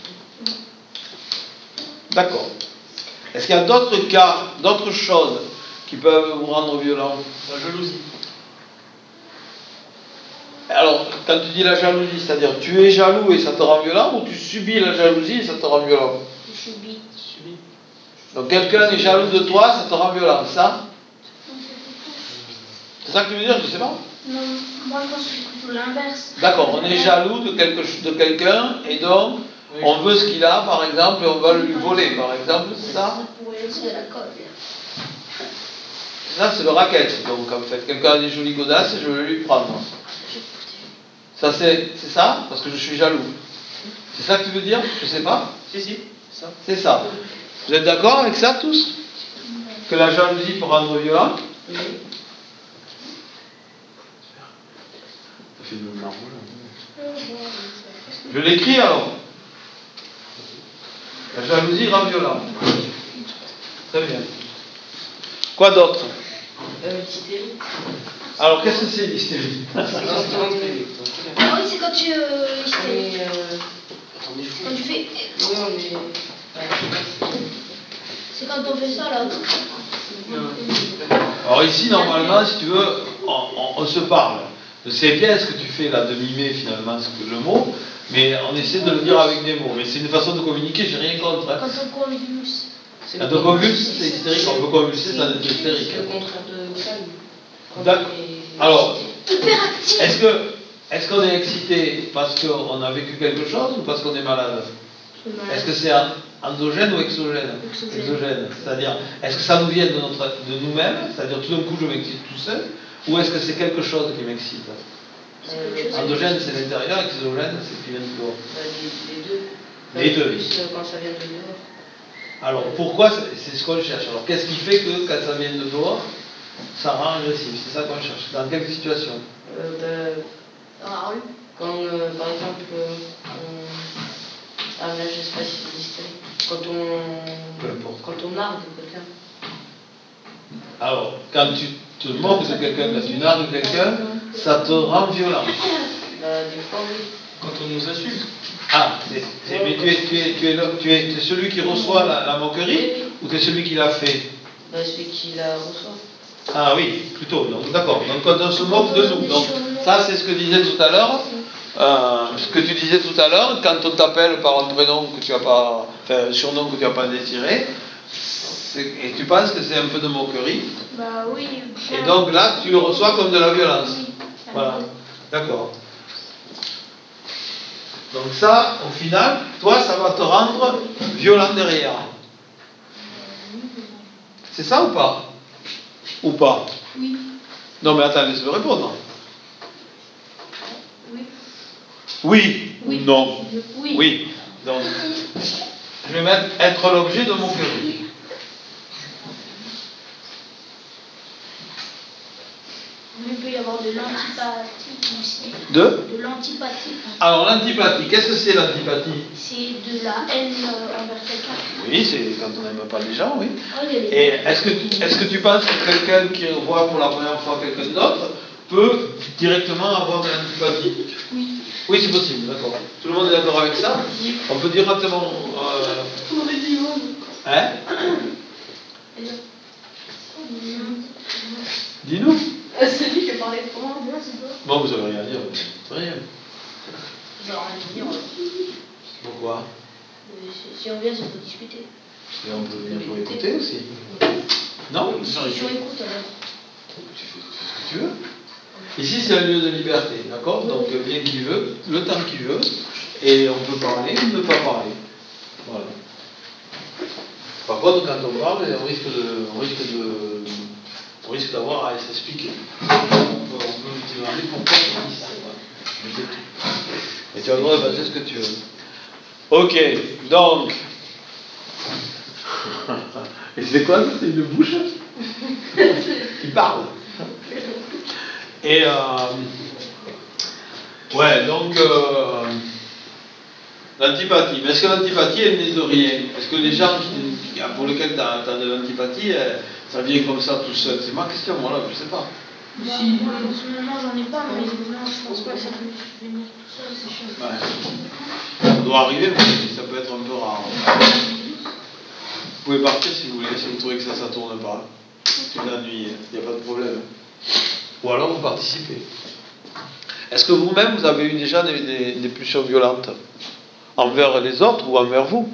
D'accord. Est-ce qu'il y a d'autres cas, d'autres choses qui peuvent vous rendre violent? La jalousie. Alors, quand tu dis la jalousie, c'est-à-dire tu es jaloux et ça te rend violent, ou tu subis la jalousie et ça te rend violent? Je subis. Subi. Donc quelqu'un est jaloux de toi, ça te rend violent, ça? C'est ça que tu veux dire? Je ne sais pas. Non, moi je pense que c'est plutôt l'inverse. D'accord, on est jaloux de, quelque, de quelqu'un et donc Oui. on veut ce qu'il a, par exemple, et on va lui voler, par exemple, c'est ça? C'est de la colle. Ça, c'est le racket, donc en fait. Quelqu'un a des jolies godasses et je veux lui prendre. Ça, c'est ça? Parce que je suis jaloux. C'est ça que tu veux dire? Je sais pas. Si, si, c'est ça. C'est ça. Vous êtes d'accord avec ça, tous? Que la jalousie peut rendre violent? Oui. Ça fait une blanc rouge. Je l'écris alors. La jalousie rend violent. Très bien. Quoi d'autre? Euh, l'hystérie. Alors, qu'est-ce que c'est l'hystérie? C'est quand on... Ah oui, c'est quand tu. Euh, on est... Euh... Quand tu fais. Oui, on est... Ouais, c'est quand on fait ça là. Alors ici, normalement, si tu veux, on, on, on se parle. Je sais bien ce que tu fais là de mimer finalement ce que, le mot, mais on essaie de le dire avec des mots. Mais c'est une façon de communiquer, j'ai rien contre. Hein. Quand on convulse. Quand on convulse, c'est hystérique. On peut convulser sans être hystérique. c'est le contraire de calme. D'accord. Alors, hyperactif. est-ce que est-ce qu'on est excité parce qu'on a vécu quelque chose ou parce qu'on est malade? Est-ce que c'est endogène ou exogène? Exogène. Exogène. C'est-à-dire, est-ce que ça nous vient de, notre, de nous-mêmes? C'est-à-dire, tout d'un coup, je m'excite tout seul? Ou est-ce que c'est quelque chose qui m'excite? Euh, Endogène, c'est l'intérieur, exogène, c'est ce qui vient de dehors. Bah, les, les deux. Enfin, Les deux. Plus euh, quand ça vient de dehors. Alors, pourquoi? C'est ce qu'on cherche. Alors, qu'est-ce qui fait que quand ça vient de dehors, ça rend agressif? C'est ça qu'on cherche. Dans quelle situation? euh, bah, Dans la rue. Quand, euh, par exemple, euh, on... Ah, mais là, je sais pas si c'est l'hystérie. Quand on... Peu importe. Quand on nargue quelqu'un. Alors, quand tu te moques de quelqu'un, quand tu nargues quelqu'un, ça te rend violent. Bah, des fois, oui. Quand on nous insulte. Ah, mais, mais tu, es, tu, es, tu, es le, tu, es, tu es celui qui reçoit la, la moquerie, Oui, oui. ou tu es celui qui l'a fait? Bah, celui qui la reçoit. Ah oui, plutôt, donc d'accord. Donc quand on se moque de nous. Donc ça c'est ce que disait tout à l'heure. Euh, ce que tu disais tout à l'heure, quand on t'appelle par un prénom que tu as pas, enfin un surnom que tu n'as pas désiré, et tu penses que c'est un peu de moquerie. Bah oui. Et donc là, tu le reçois comme de la violence. Oui. Voilà. D'accord. Donc ça, au final, toi, ça va te rendre violent derrière. C'est ça ou pas? Ou pas? Oui. Non mais attends, laisse-le répondre. Oui. Oui. Oui. Non. Oui. Oui. Donc, je vais mettre être l'objet de moquerie. Mais il peut y avoir de l'antipathie aussi. De De l'antipathie. Alors l'antipathie, qu'est-ce que c'est l'antipathie? C'est de la haine euh, envers quelqu'un. Oui, c'est quand on n'aime pas les gens, oui. Oh, il y a les Et est-ce que, est-ce que tu penses que quelqu'un qui voit pour la première fois quelqu'un d'autre peut directement avoir de l'antipathie? Oui. Oui, c'est possible, d'accord. Tout le monde est d'accord avec ça? On peut directement... Euh... On aurait dit Hein? Dis-nous. Euh, celui qui parlait de comment bien, c'est toi. Bon, vous avez rien à dire. C'est rien. J'ai rien à dire. Pourquoi? Euh, Si si on vient, c'est pour discuter. Et on peut venir pour écouter aussi. Non? Sur écoute alors. Tu fais, tu fais ce que tu veux. Ici, c'est un lieu de liberté, d'accord? Donc, viens qui veut, le temps qu'il veut, et on peut parler ou ne pas parler. Voilà. Par contre, quand on parle, on risque de, on risque de, on risque d'avoir à s'expliquer. On peut, on peut te demander pourquoi tu dis ça. Voilà. Mais c'est tout. Et tu as le droit de penser ce que tu veux. Ok, donc. Et c'est quoi ça? C'est une bouche qui parle. Et euh, ouais, donc euh, l'antipathie. Mais est-ce que l'antipathie elle n'est de rien? Est-ce que les gens qui, pour lesquels tu as, de l'antipathie, ça vient comme ça tout seul? C'est ma question, moi là, je sais pas. Bah, moi personnellement j'en ai pas, mais non, je pense pas que ça peut venir tout seul, c'est chiant. Ouais. Ça doit arriver, mais ça peut être un peu rare. Vous pouvez partir si vous voulez, si vous trouvez que ça ne tourne pas. Si vous ennuyez, il n'y a pas de problème. Ou alors vous participez. Est-ce que vous-même vous avez eu déjà des, des, des pulsions violentes envers les autres ou envers vous?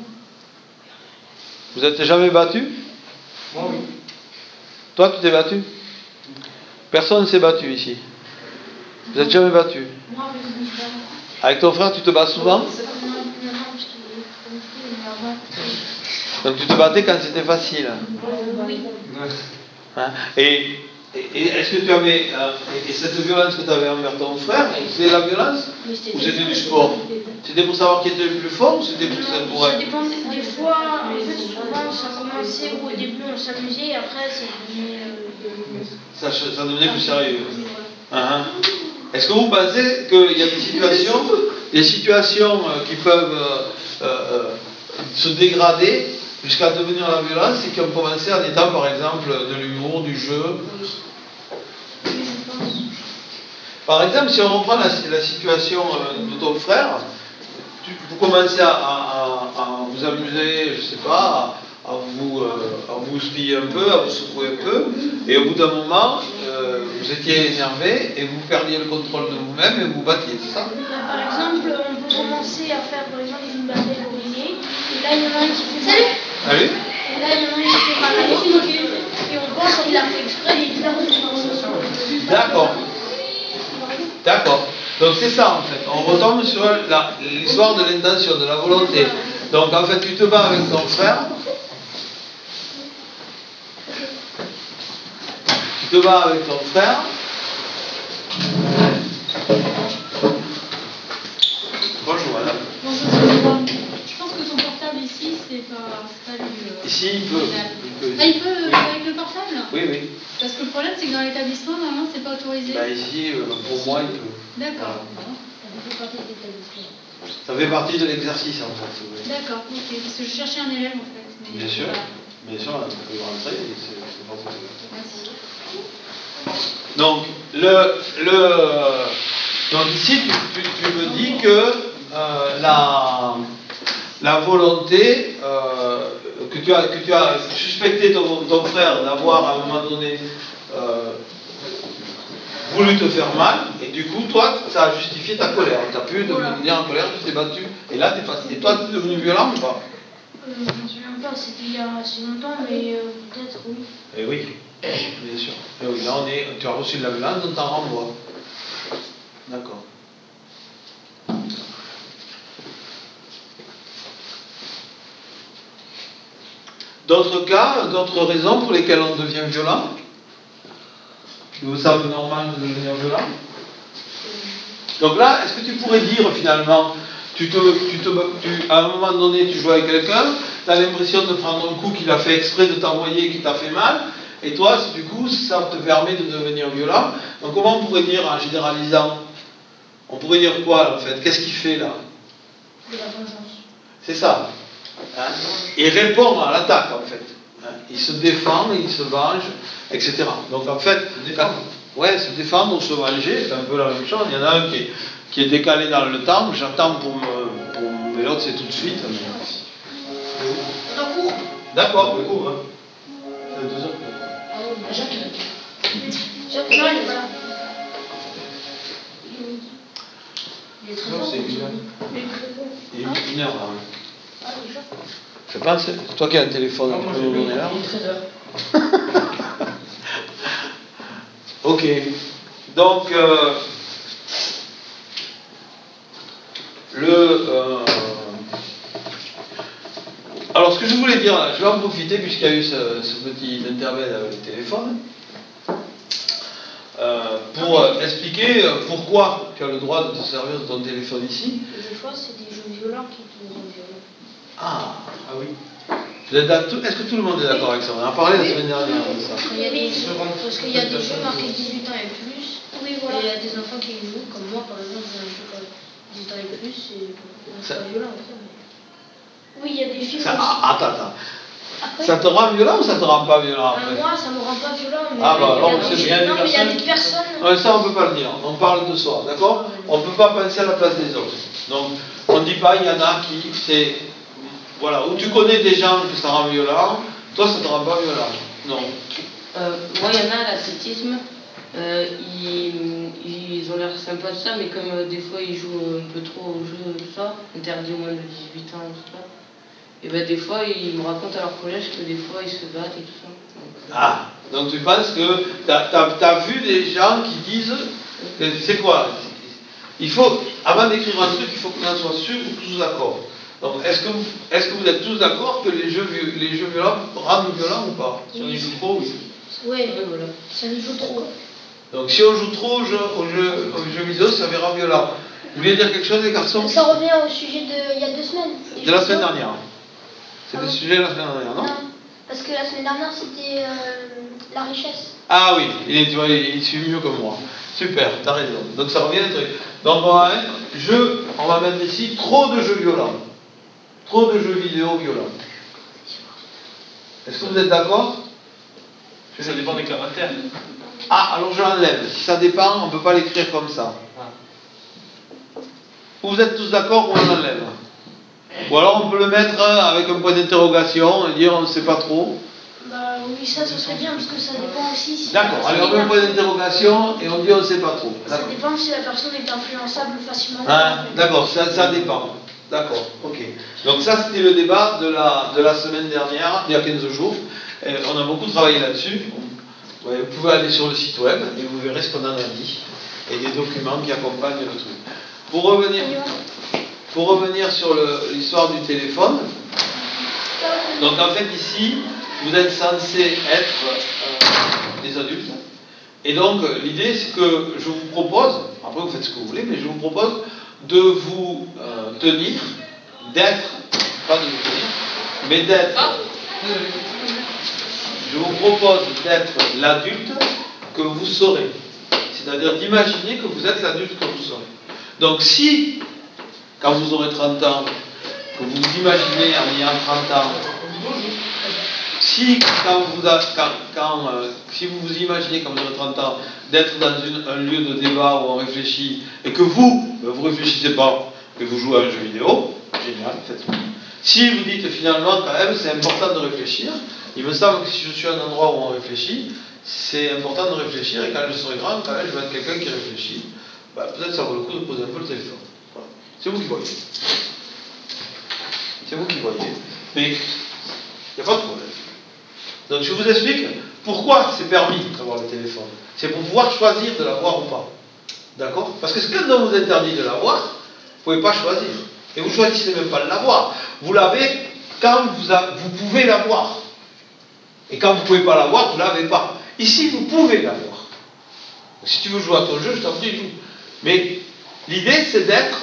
Vous n'êtes jamais battu? Moi, oui. Toi, tu t'es battu? Personne ne s'est battu ici. Vous n'êtes jamais battu? Moi avec mon frère. Avec ton frère, tu te bats souvent? Non, plus maintenant parce qu'il est plus petit, mais avant. Donc tu te battais quand c'était facile? Euh, oui. Hein? Et, et, et est-ce que tu avais. Euh, et, et cette violence que tu avais envers ton frère, c'était la violence? Ou c'était du sport? C'était pour savoir qui était le plus fort ou c'était pour ça? Pour ça dépendait. Des fois, en fait, souvent ça commençait où au début on s'amusait et après ça devenait. Euh, ça, ça devenait plus sérieux. Oui, voilà. Uh-huh. Est-ce que vous pensez qu'il y a des situations, des situations euh, qui peuvent euh, euh, se dégrader jusqu'à devenir la violence et qui ont commencé en étant par exemple de l'humour, du jeu? Oui, je pense. Par exemple, si on reprend la, la situation euh, de ton frère, tu, vous commencez à, à, à, à vous amuser, je sais pas, à, à vous, euh, à vous strier un peu, à vous secouer un peu, et au bout d'un moment, euh, vous étiez énervé et vous perdiez le contrôle de vous-même et vous vous battiez, c'est ça? Là, par exemple, on peut commencer à faire par exemple une bataille de relais, et là il y en a un qui fait mal. Salut. Et là il y en a un qui fait mal à l'autre, et on pense qu'il a fait exprès, mais il perd le contrôle. D'accord. D'accord. Donc c'est ça en fait. On retombe sur l'histoire de l'intention, de la volonté. Donc en fait tu te bats avec ton frère. Tu te bats avec ton frère. Bonjour madame. Bonjour, excusez-moi. Je pense que son portable ici, c'est pas, pas lui. Euh, ici il peut. Il peut, ah, il peut oui. euh, avec le portable? Oui, oui. Parce que le problème, c'est que dans l'établissement, normalement, c'est pas autorisé. Bah ici, euh, pour moi, il peut. D'accord. Voilà. Ça fait partie de l'établissement. Ça fait partie de l'exercice en fait. Oui. D'accord, ok. Parce que je cherchais un élève en fait. Mais bien sûr. pas... Bien sûr, on peut rentrer, c'est pas possible. Merci. Donc, le, le, donc ici, tu, tu, tu me dis que euh, la, la volonté, euh, que, tu as, que tu as suspecté ton, ton frère d'avoir à un moment donné euh, voulu te faire mal, et du coup, toi, ça a justifié ta colère. Tu as pu devenir en colère, tu t'es battu, et là, tu es passé. Et toi, tu es devenu violent ou pas? Euh, je m'en souviens pas, c'était il y a assez longtemps, mais euh, peut-être oui. Eh oui, bien sûr. Et oui, là, on est, tu as reçu de la violence, on t'en renvoie. D'accord. D'autres cas, d'autres raisons pour lesquelles on devient violent? Vous savez normal de devenir violent? Donc là, est-ce que tu pourrais dire finalement, tu te, tu te, tu, à un moment donné, tu joues avec quelqu'un, tu as l'impression de prendre un coup qu'il a fait exprès de t'envoyer, qui t'a fait mal, et toi, du coup, ça te permet de devenir violent. Donc comment on pourrait dire en généralisant? On pourrait dire quoi en fait? Qu'est-ce qu'il fait là? De la vengeance. C'est ça. Hein? Il répond à l'attaque en fait. Hein? Il se défend, il se venge, et cetera. Donc en fait, quand, ouais, se défendre ou se venger, c'est un peu la même chose. Il y en a un qui est, qui est décalé dans le temps, j'attends pour me. Pour, mais l'autre c'est tout de suite. Mais... On en court. D'accord, on court. Hein. Ça fait deux heures que. Ah oui, Jacques. Non, il est pas là. Il est très Non, fort. c'est une heure. Il est très fort. Il est une heure là. Ouais. Ah, déjà. Je sais pas, c'est toi qui as un téléphone, Non, tu moi peux j'ai nous vu, donner l'heure. il est treize heures. Ok. Donc, euh, le. euh, alors, ce que je voulais dire là, je vais en profiter puisqu'il y a eu ce, ce petit intermède avec le téléphone. Euh, pour euh, expliquer euh, pourquoi tu as le droit de te servir de ton téléphone ici. Des fois, c'est des jeux violents qui te rendent violent. Ah, Ah oui. vous êtes d'accord? Est-ce que tout le monde est d'accord avec ça? On en a parlé la semaine dernière de ça. Quand il y a des Se jeux, rendre parce qu'il y a des jeux personne marqués joue. dix-huit ans et plus, Oui, et voilà. il y a des enfants qui y jouent, comme moi par exemple, j'ai un jeu qui a dix-huit ans et plus, et bon, c'est Ça- pas violent après. Mais... Oui, il y a des films Ça, aussi. ah, attends, attends. Après, Ça te rend violent ou ça te rend pas violent après? Euh, moi, ça me rend pas violent, mais Ah, bah, il y a alors, des c'est jeux- bien. non, mais il y a des Personnes- personnes. Ouais, ça on peut pas le dire, on parle de soi, d'accord? On peut pas penser à la place des autres. Donc on dit pas, il y en a qui, c'est, voilà, où tu connais des gens que ça rend violent, toi ça te rend pas violent. Non. Euh, moi, il y en a à l'athlétisme, euh, ils, ils ont l'air sympas de ça, mais comme euh, des fois ils jouent un peu trop au jeu, tout ça, interdit au moins de dix-huit ans, tout ça, et ben des fois ils me racontent à leur collège que des fois ils se battent et tout ça. Donc, euh, Ah, donc tu penses que tu as vu des gens qui disent que c'est quoi? Il faut, avant d'écrire un truc, il faut qu'on en soit sûr ou tous d'accord. Donc est-ce que, est-ce que vous êtes tous d'accord que les jeux, les jeux violents rendent violents ou pas? Si on y joue trop, oui. Ouais, ouais, voilà. ça y joue trop. Donc si on joue trop aux jeux, aux jeux, aux jeux vidéo, ça verra violent. Vous voulez dire quelque chose les garçons? Ça revient au sujet de il y a deux semaines. les De la jeux semaine vidéo. dernière. C'est Ah le bon sujet de la semaine dernière, non? Non, parce que la semaine dernière c'était euh, la richesse. Ah oui, il, est, tu vois, il suit mieux que moi. Super, t'as raison. Donc ça revient à un truc. Donc on va mettre jeu, on va mettre ici trop de jeux violents. Trop de jeux vidéo violents. Est-ce que vous êtes d'accord? Ça dépend des caractères. Ah, alors je l'enlève. Si ça dépend, on ne peut pas l'écrire comme ça. Ah. Ou vous êtes tous d'accord ou on l'enlève. Ou alors on peut le mettre avec un point d'interrogation et dire on ne sait pas trop. Bah oui, ça, ça serait bien, parce que ça dépend aussi si. D'accord, la allez on met un point d'interrogation et on dit on ne sait pas trop. Ça dépend si la personne est influençable facilement. Hein, d'accord, ça, ça dépend. D'accord, ok. Donc ça c'était le débat de la, de la semaine dernière, il y a quinze jours. Et on a beaucoup travaillé là-dessus. Ouais, vous pouvez aller sur le site web et vous verrez ce qu'on en a dit. Et des documents qui accompagnent le truc. Pour revenir, pour revenir sur le- l'histoire du téléphone, donc en fait ici, vous êtes censés être euh, des adultes. Et donc l'idée c'est que je vous propose, après vous faites ce que vous voulez, mais je vous propose de vous euh, tenir, d'être, pas de vous tenir, mais d'être, je vous propose d'être l'adulte que vous serez. C'est-à-dire d'imaginer que vous êtes l'adulte que vous serez. Donc si, quand vous aurez trente ans, que vous vous imaginez en ayant trente ans, si quand vous, a, quand, quand, euh, si vous vous imaginez quand vous aurez trente ans d'être dans une, un lieu de débat où on réfléchit et que vous, ben vous réfléchissez pas, que vous jouez à un jeu vidéo, génial, faites-le. Si vous dites finalement quand même c'est important de réfléchir, il me semble que si je suis à un endroit où on réfléchit, c'est important de réfléchir et quand je serai grand, quand même je vais être quelqu'un qui réfléchit, ben, peut-être ça vaut le coup de poser un peu le téléphone. Voilà. C'est vous qui voyez. C'est vous qui voyez. Mais il n'y a pas de problème. Donc je vous explique pourquoi c'est permis d'avoir le téléphone. C'est pour pouvoir choisir de l'avoir ou pas. D'accord? Parce que quand on vous interdit de l'avoir, vous ne pouvez pas choisir. Et vous ne choisissez même pas de l'avoir. Vous l'avez quand vous, a, vous pouvez l'avoir. Et quand vous ne pouvez pas l'avoir, vous ne l'avez pas. Ici, vous pouvez l'avoir. Si tu veux jouer à ton jeu, je t'en prie, joue. Mais l'idée, c'est d'être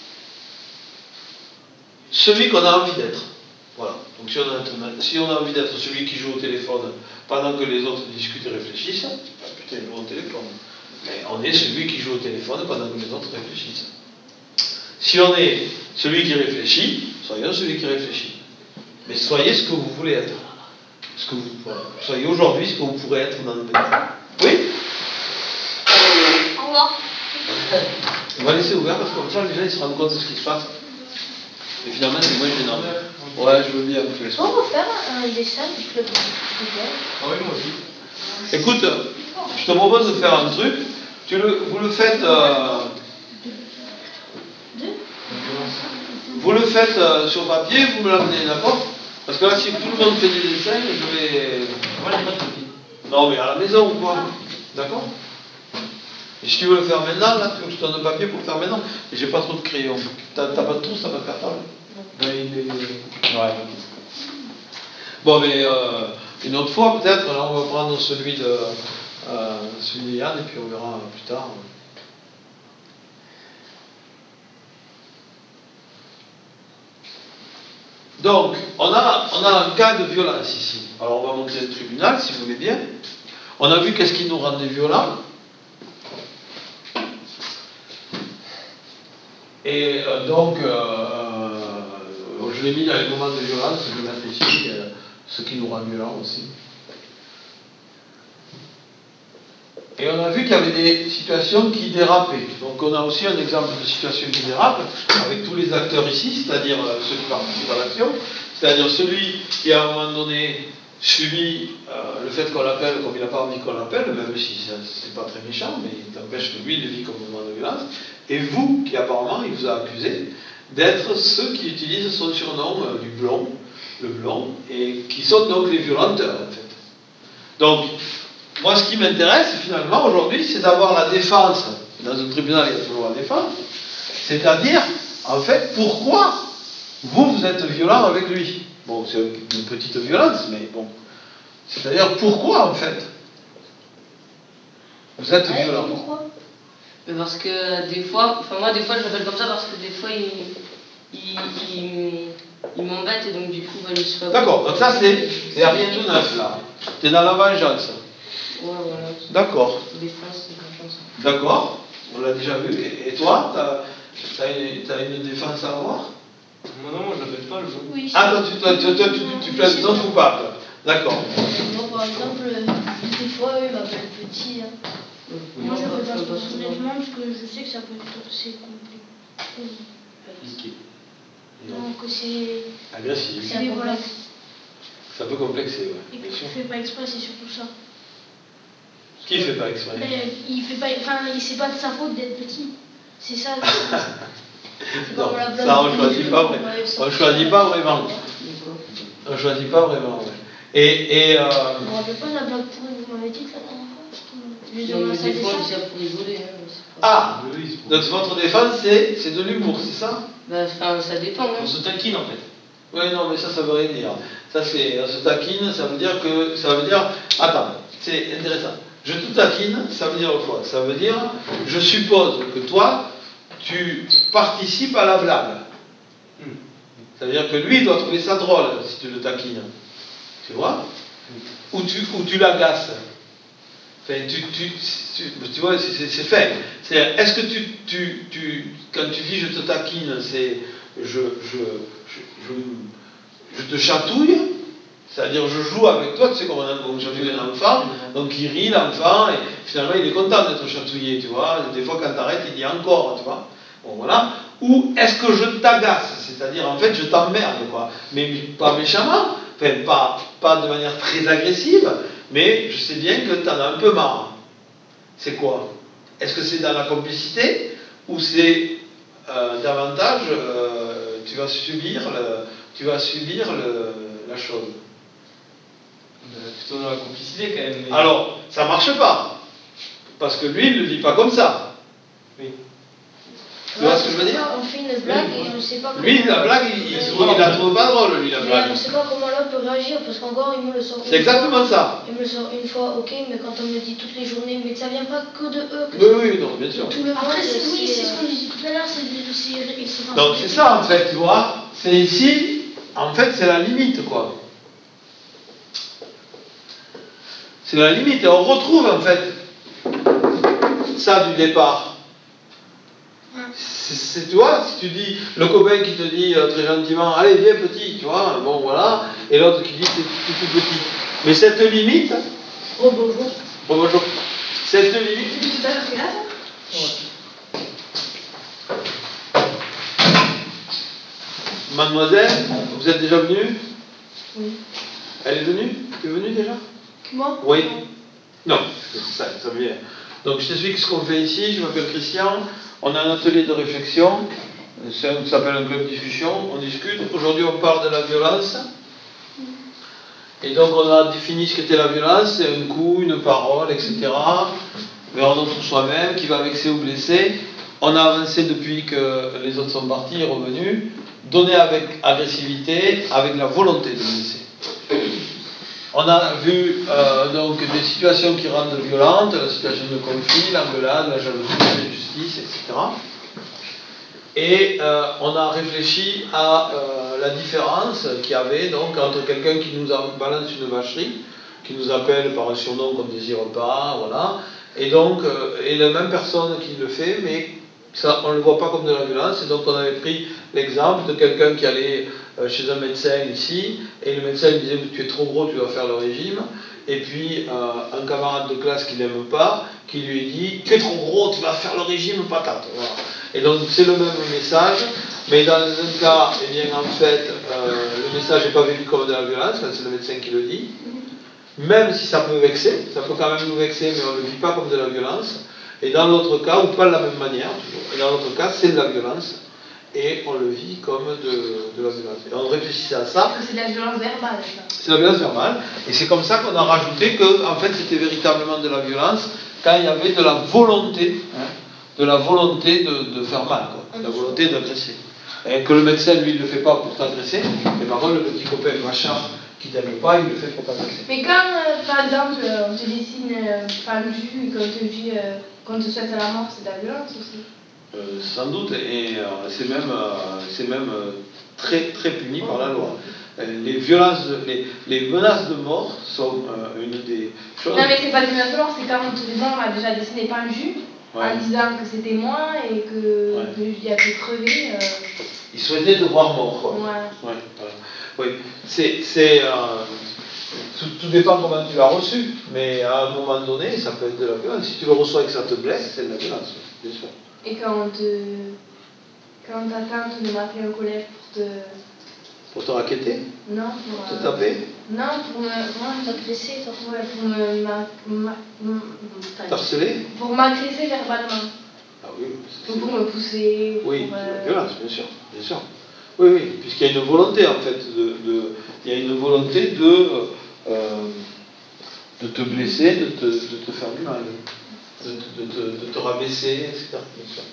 celui qu'on a envie d'être. Voilà. Donc si on, a, si on a envie d'être celui qui joue au téléphone pendant que les autres discutent et réfléchissent, bah, putain, il joue au téléphone. Mais on est celui qui joue au téléphone pendant que les autres réfléchissent. Si on est celui qui réfléchit, soyons celui qui réfléchit. Mais soyez ce que vous voulez être. Ce que vous, voilà. Soyez aujourd'hui ce que vous pourrez être dans le demain. Oui? Au revoir. On va laisser ouvert parce que comme ça les gens ils se rendent compte de ce qui se passe. Et finalement c'est moins gênant. Ouais, je veux bien que les On peut refaire un dessin du club de football. Ah oui, moi aussi. Écoute, Je te propose de faire un truc. Tu le, vous le faites. Euh, Deux. vous le faites euh, sur papier, vous me l'amenez, d'accord? Parce que là, si tout le monde fait des dessins, je vais. Moi, j'ai pas de papier. Non, mais à la maison ou quoi? D'accord? Et si tu veux le faire maintenant, là, tu veux que je te donne le papier pour le faire maintenant? Et j'ai pas trop de crayons. T'as t'as pas de trousse, t'as pas de cartable? Ben, il est. Ouais. Bon, mais euh, une autre fois, peut-être, là, on va prendre celui de, euh, celui de Yann, et puis on verra plus tard. Donc, on a, on a un cas de violence ici. Alors, on va monter le tribunal, si vous voulez bien. On a vu qu'est-ce qui nous rendait violents. Et euh, donc, euh, euh, je l'ai mis dans les moments de violence, je vais mettre ici euh, ce qui nous rend violents aussi. Et on a vu qu'il y avait des situations qui dérapaient. Donc on a aussi un exemple de situation qui dérape, avec tous les acteurs ici, c'est-à-dire euh, ceux qui participent à l'action, c'est-à-dire celui qui à un moment donné subit euh, le fait qu'on l'appelle comme il n'a pas envie qu'on l'appelle, même si c'est pas très méchant, mais il n'empêche que lui il le vit comme un moment de violence, et vous, qui apparemment il vous a accusé d'être ceux qui utilisent son surnom euh, du blond, le blond, et qui sont donc les violenteurs en fait. Donc, moi, ce qui m'intéresse, finalement, aujourd'hui, c'est d'avoir la défense. Dans un tribunal, il y a toujours la défense. C'est-à-dire, en fait, pourquoi vous, vous êtes violent avec lui. Bon, c'est une petite violence, mais bon. C'est-à-dire, pourquoi, en fait, vous êtes Allez, violent. dis pourquoi? Mais parce que des fois, enfin moi des fois je l'appelle comme ça parce que des fois il, il, il, il m'embête et donc du coup bah, je sais pas. D'accord, donc ça c'est, il n'y a rien de neuf là. T'es dans la vengeance. Ouais, voilà. D'accord. Défense, c'est vengeance. D'accord, on l'a déjà vu. Et toi, t'as as une, t'as une défense à avoir? Moi, non, moi, je l'appelle pas le blond. Oui. Ah, toi, tu, toi, tu, toi, tu, tu, tu plaides non coupable. D'accord. Euh, moi, par exemple, euh, des fois, eux, ils m'appellent petit. Hein. Oui. Moi, je le fais pas enfin, trop souvent. honnêtement parce que je sais que ça peut être assez compliqué. Niqué. Non, que c'est. Agressif. C'est voilà. C'est un peu complexé, ouais. Et que Bien tu sûr. fais pas exprès, c'est surtout ça. Qui fait pas exprès? Mais il fait pas, enfin, c'est pas de sa faute d'être petit. C'est ça. C'est Non, comme la blague. ça on choisit pas vraiment. On choisit pas vraiment. On choisit pas vraiment, ouais. Et, et euh... Vous vous rappelez pas de la blague pourrie que vous m'avez dit la dernière fois? Juste Non, dans mais la salle des des fois on sacs. dit ça pour rigoler. Hein, mais pas... Ah, Oui, oui, c'est pour donc votre défense c'est, c'est de l'humour, c'est ça? Bah, enfin, ça dépend. Hein. On se taquine en fait. Oui, non, mais ça, ça veut rien dire. Ça, c'est, on se taquine, ça veut dire que, ça veut dire, attends, c'est intéressant. Je te taquine, ça veut dire quoi? Ça veut dire, je suppose que toi, tu participes à la blague. Hmm. Ça veut dire que lui, il doit trouver ça drôle si tu le taquines. Tu vois? Hmm. Ou tu, ou tu l'agaces. Enfin, tu, tu, tu, tu vois, c'est, c'est fait. C'est, est-ce que tu, tu, tu, quand tu dis je te taquine, c'est je, je, je, je, je te chatouille, c'est-à-dire je joue avec toi, tu sais, comme on chatouille un enfant, donc il rit l'enfant, et finalement il est content d'être chatouillé, tu vois. Des fois quand t'arrêtes, il dit encore, tu vois. Bon, voilà. Ou est-ce que je t'agace, c'est-à-dire en fait je t'emmerde, quoi. Mais pas méchamment, enfin pas, pas de manière très agressive, mais je sais bien que t'en as un peu marre. C'est quoi? Est-ce que c'est dans la complicité ou c'est euh, davantage euh, tu vas subir le, tu vas subir le, la chose? Ben, plutôt dans la complicité quand même. Mais... Alors, ça marche pas. Parce que lui, il ne le vit pas comme ça. Oui. Tu vois ce que je veux dire? On fait une blague et on ne sait pas comment. Lui, la blague, il, il, il la trouve pas drôle, lui, la mais blague. on ne sait pas comment l'autre peut réagir parce qu'encore il me le sort. C'est exactement fois, ça. Il me le sort une fois, ok, mais quand on me le dit toutes les journées, mais que ça vient pas que de eux. Que oui, oui, non, bien sûr. Tout le monde. Après, c'est, oui, c'est ce euh, qu'on disait tout à l'heure, c'est, c'est, c'est, enfin, Donc c'est ça en fait, tu vois. C'est ici, en fait, c'est la limite, quoi. C'est la limite. Et on retrouve en fait ça du départ. C'est, c'est, tu vois, si tu dis, le copain qui te dit euh, très gentiment, allez viens petit, tu vois, bon voilà, et l'autre qui dit t'es tout, tout petit. Mais cette limite, oh bonjour. oh bonjour, cette limite, Depuis tout à l'heure, t'es là, toi? mademoiselle, vous êtes déjà venue? Oui. Elle est venue? Tu es venue déjà? Moi? Oui. Non. Non, c'est ça, ça vient. Donc je t'explique ce qu'on fait ici, je m'appelle Christian, on a un atelier de réflexion, c'est un, ça s'appelle un club de discussion, on discute, aujourd'hui on parle de la violence, et donc on a défini ce qu'était la violence, c'est un coup, une parole, et cetera, vers notre soi-même qui va vexer ou blesser. On a avancé depuis que les autres sont partis et revenus, donner avec agressivité, avec la volonté de blesser. On a vu euh, donc des situations qui rendent violentes, la situation de conflit, l'engueulade, la jalousie, l'injustice, et cetera. Et euh, on a réfléchi à euh, la différence qu'il y avait donc entre quelqu'un qui nous balance une vacherie, qui nous appelle par un surnom qu'on ne désire pas, voilà, et donc euh, et la même personne qui le fait, mais ça, on ne le voit pas comme de la violence. Et donc on avait pris l'exemple de quelqu'un qui allait euh, chez un médecin ici, et le médecin lui disait tu es trop gros, tu dois faire le régime, et puis euh, un camarade de classe qui n'aime pas, qui lui dit tu es trop gros, tu vas faire le régime patate, voilà. Et donc c'est le même message, mais dans un cas, eh bien en fait euh, le message n'est pas vécu comme de la violence, c'est le médecin qui le dit, même si ça peut vexer, ça peut quand même nous vexer, mais on ne le vit pas comme de la violence. Et dans l'autre cas, ou pas de la même manière, toujours, et dans l'autre cas, c'est de la violence, et on le vit comme de, de la violence. Et on réfléchissait à ça. C'est de la violence verbale, ça. C'est de la violence verbale, et c'est comme ça qu'on a rajouté que, en fait, c'était véritablement de la violence quand il y avait de la volonté, hein, de la volonté de, de faire mal, quoi, de la volonté d'agresser. Et que le médecin, lui, ne le fait pas pour t'agresser, mais par contre, le petit copain machin qui t'aime pas, il le fait pour t'agresser. Mais quand, euh, par exemple, euh, on te dessine euh, pendu et qu'on te dit euh, qu'on te souhaite la mort, c'est de la violence aussi. Euh, sans doute, et euh, c'est même, euh, c'est même euh, très, très puni par la loi. Euh, les, violences, les, les menaces de mort sont euh, une des choses... Non mais c'est pas des menaces de mort, c'est quand on te dit moi on m'a déjà dessiné pendu, ouais, en disant que c'était moi et que ouais, il y a que crever. Euh... Il souhaitait te voir mort, quoi. Ouais. Ouais, voilà. Oui, c'est... c'est euh, tout, tout dépend comment tu l'as reçu, mais à un moment donné, ça peut être de la violence. Si tu le reçois et que ça te blesse, c'est de la violence, bien sûr. Et quand, te... quand ta tante m'a appelé en colère pour te... Pour te raqueter? Non, pour... Te euh... taper? Non, pour me... Comment t'agresser, toi? Ouais, pour me... Ma... Ma... Ma... T'harceler? Pour m'agresser verbalement. Ah oui. Ou pour me pousser. Oui, pour, c'est euh... la violence, bien sûr, bien sûr. Oui, oui, puisqu'il y a une volonté, en fait, de... de il y a une volonté de... Euh, de te blesser, de te, de te faire du mal, de, de, de, de te rabaisser, et cetera. Bien sûr.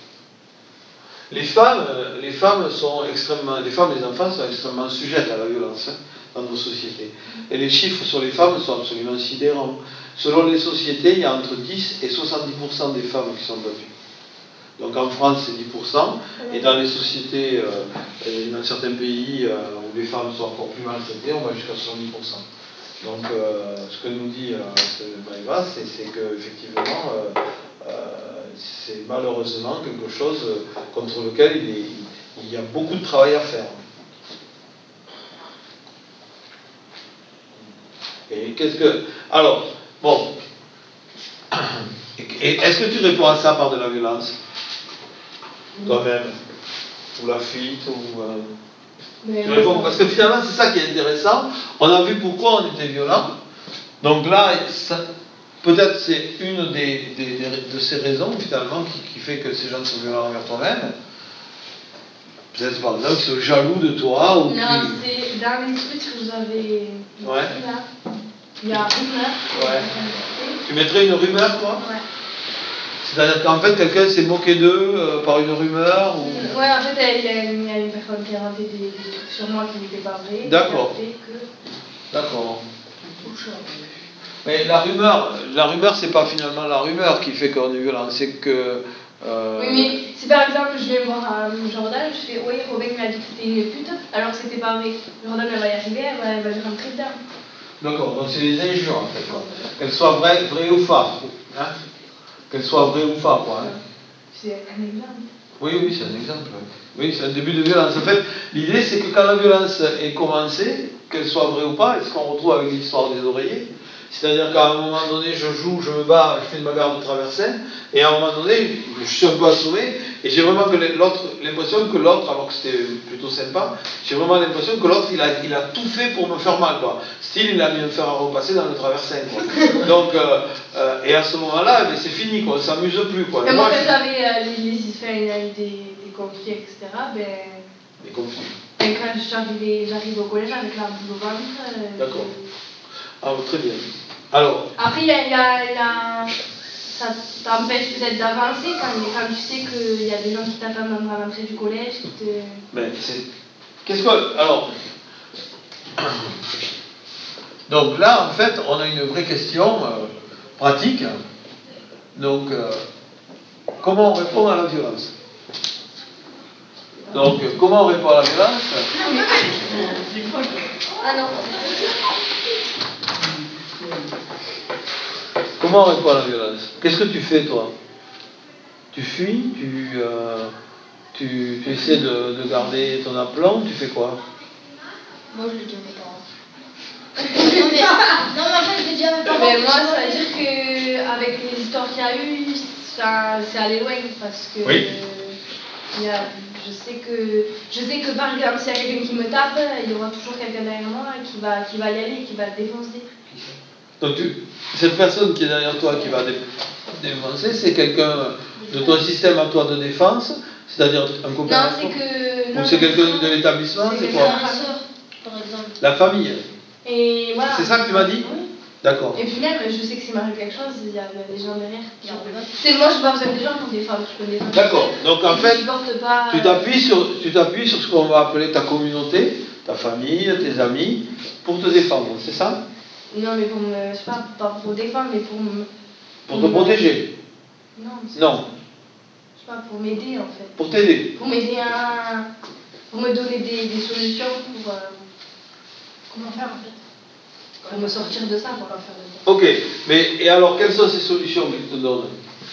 Les femmes, les femmes sont extrêmement, les femmes et les enfants sont extrêmement sujettes à la violence, hein, dans nos sociétés. Et les chiffres sur les femmes sont absolument sidérants. Selon les sociétés, il y a entre dix et soixante-dix pour cent des femmes qui sont battues. Donc en France, c'est dix pour cent, et dans les sociétés, euh, dans certains pays euh, où les femmes sont encore plus maltraitées, on va jusqu'à soixante-dix pour cent. Donc euh, ce que nous dit euh, Maëva, c'est, c'est qu'effectivement, euh, euh, c'est malheureusement quelque chose contre lequel il, est, il y a beaucoup de travail à faire. Et qu'est-ce que... Alors, bon, et est-ce que tu réponds à ça par de la violence? Toi-même? Ou la fuite, ou... Euh... Mais tu réponds, parce que finalement, c'est ça qui est intéressant. On a vu pourquoi on était violent. Donc là, ça, peut-être c'est une des, des, des, de ces raisons, finalement, qui, qui fait que ces gens sont violents envers toi-même. Peut-être par exemple qu'ils sont jaloux de toi. Ou non, qui... c'est dans les trucs que vous avez ouais. écrit là. Il y a rumeur. Ouais. Tu mettrais une rumeur, toi? Ouais. C'est-à-dire qu'en fait, quelqu'un s'est moqué d'eux euh, par une rumeur ou... Ouais, en fait, il y, a, il y a une personne qui a inventé des, des trucs sur moi qui n'étaient pas vrais. D'accord. Que... D'accord. Mais la rumeur, la rumeur, c'est pas finalement la rumeur qui fait qu'on est violent, c'est que... Euh... Oui, mais si par exemple je vais voir euh, Jordan, je fais oui, Robin m'a dit que c'était une pute, alors que c'était pas vrai. Jordan, elle va y arriver, elle va, elle va lui rentrer dedans. D'accord, donc c'est des injures en fait, quoi. Qu'elles soient vraies, vraies ou fausses. Hein, qu'elles soient vraies ou fausses, quoi. Hein. C'est un exemple. Oui, oui, c'est un exemple. Oui, c'est un début de violence. En fait, l'idée c'est que quand la violence est commencée, qu'elle soit vraie ou pas, et ce qu'on retrouve avec l'histoire des oreillers, C'est-à-dire qu'à un moment donné, je joue, je me bats, je fais une bagarre de traversin, et à un moment donné, je suis un peu assommé, et j'ai vraiment que l'autre, l'impression que l'autre, alors que c'était plutôt sympa, j'ai vraiment l'impression que l'autre, il a, il a tout fait pour me faire mal, quoi. Style, il a mis un fer à repasser dans le traversin, quoi. Donc, euh, euh, et à ce moment-là, eh c'est fini, quoi, on s'amuse plus, quoi. Et moi, quand je... j'avais euh, les, les, enfin, il y a eu des, des conflits, et cetera, ben... Des conflits. Ben, quand j'arrive au collège avec la boule au ventre... Euh, D'accord. Ah, très bien. Alors... Après, il y a... Y a, y a ça t'empêche peut-être d'avancer quand, quand tu sais qu'il y a des gens qui t'attendent à l'entrée du collège, qui te... Mais c'est... Qu'est-ce que... Alors... Donc là, en fait, on a une vraie question euh, pratique. Donc, euh, comment on répond à la violence? Donc, euh, comment on répond à la violence? Ah non. Comment on répond à la violence? Qu'est-ce que tu fais, toi? Tu fuis? Tu, euh, tu, tu essaies de, de garder ton aplomb? Tu fais quoi? Moi, je le dis à mes parents. non, mais, non, mais en fait, je le dis à mes parents. Mais moi, ça veut dire qu'avec les histoires qu'il y a eu, ça, c'est allé loin. Parce que oui. il y a, je, sais que, je sais que par exemple, s'il y a quelqu'un qui me tape, il y aura toujours quelqu'un derrière moi qui va, qui va y aller et qui va le défoncer. Donc, tu, cette personne qui est derrière toi, qui va dé, défoncer, c'est quelqu'un de ton système à toi de défense, c'est-à-dire un copain? Non, c'est que. Ou c'est quelqu'un de l'établissement? C'est quoi? Ma soeur, par exemple. La famille. Et voilà. C'est ça que tu m'as dit? Oui. D'accord. Et puis même, je sais que s'il m'arrive quelque chose, il y, y a des gens derrière. C'est moi, je n'ai pas besoin des gens pour défendre. Je peux défendre. D'accord. Donc en fait, pas, tu t'appuies sur, tu t'appuies sur ce qu'on va appeler ta communauté, ta famille, tes amis, pour te défendre. C'est ça? Non, mais pour me, je sais pas, pas pour me défendre, mais pour me. Pour te protéger? Non. Non. Je sais pas, pour m'aider en fait. Pour t'aider? Pour m'aider à. Pour me donner des, des solutions pour. Euh, Comment faire en fait? Pour me sortir de ça, pour pas faire de ça. Ok, mais et alors quelles sont ces solutions qu'ils te donnent?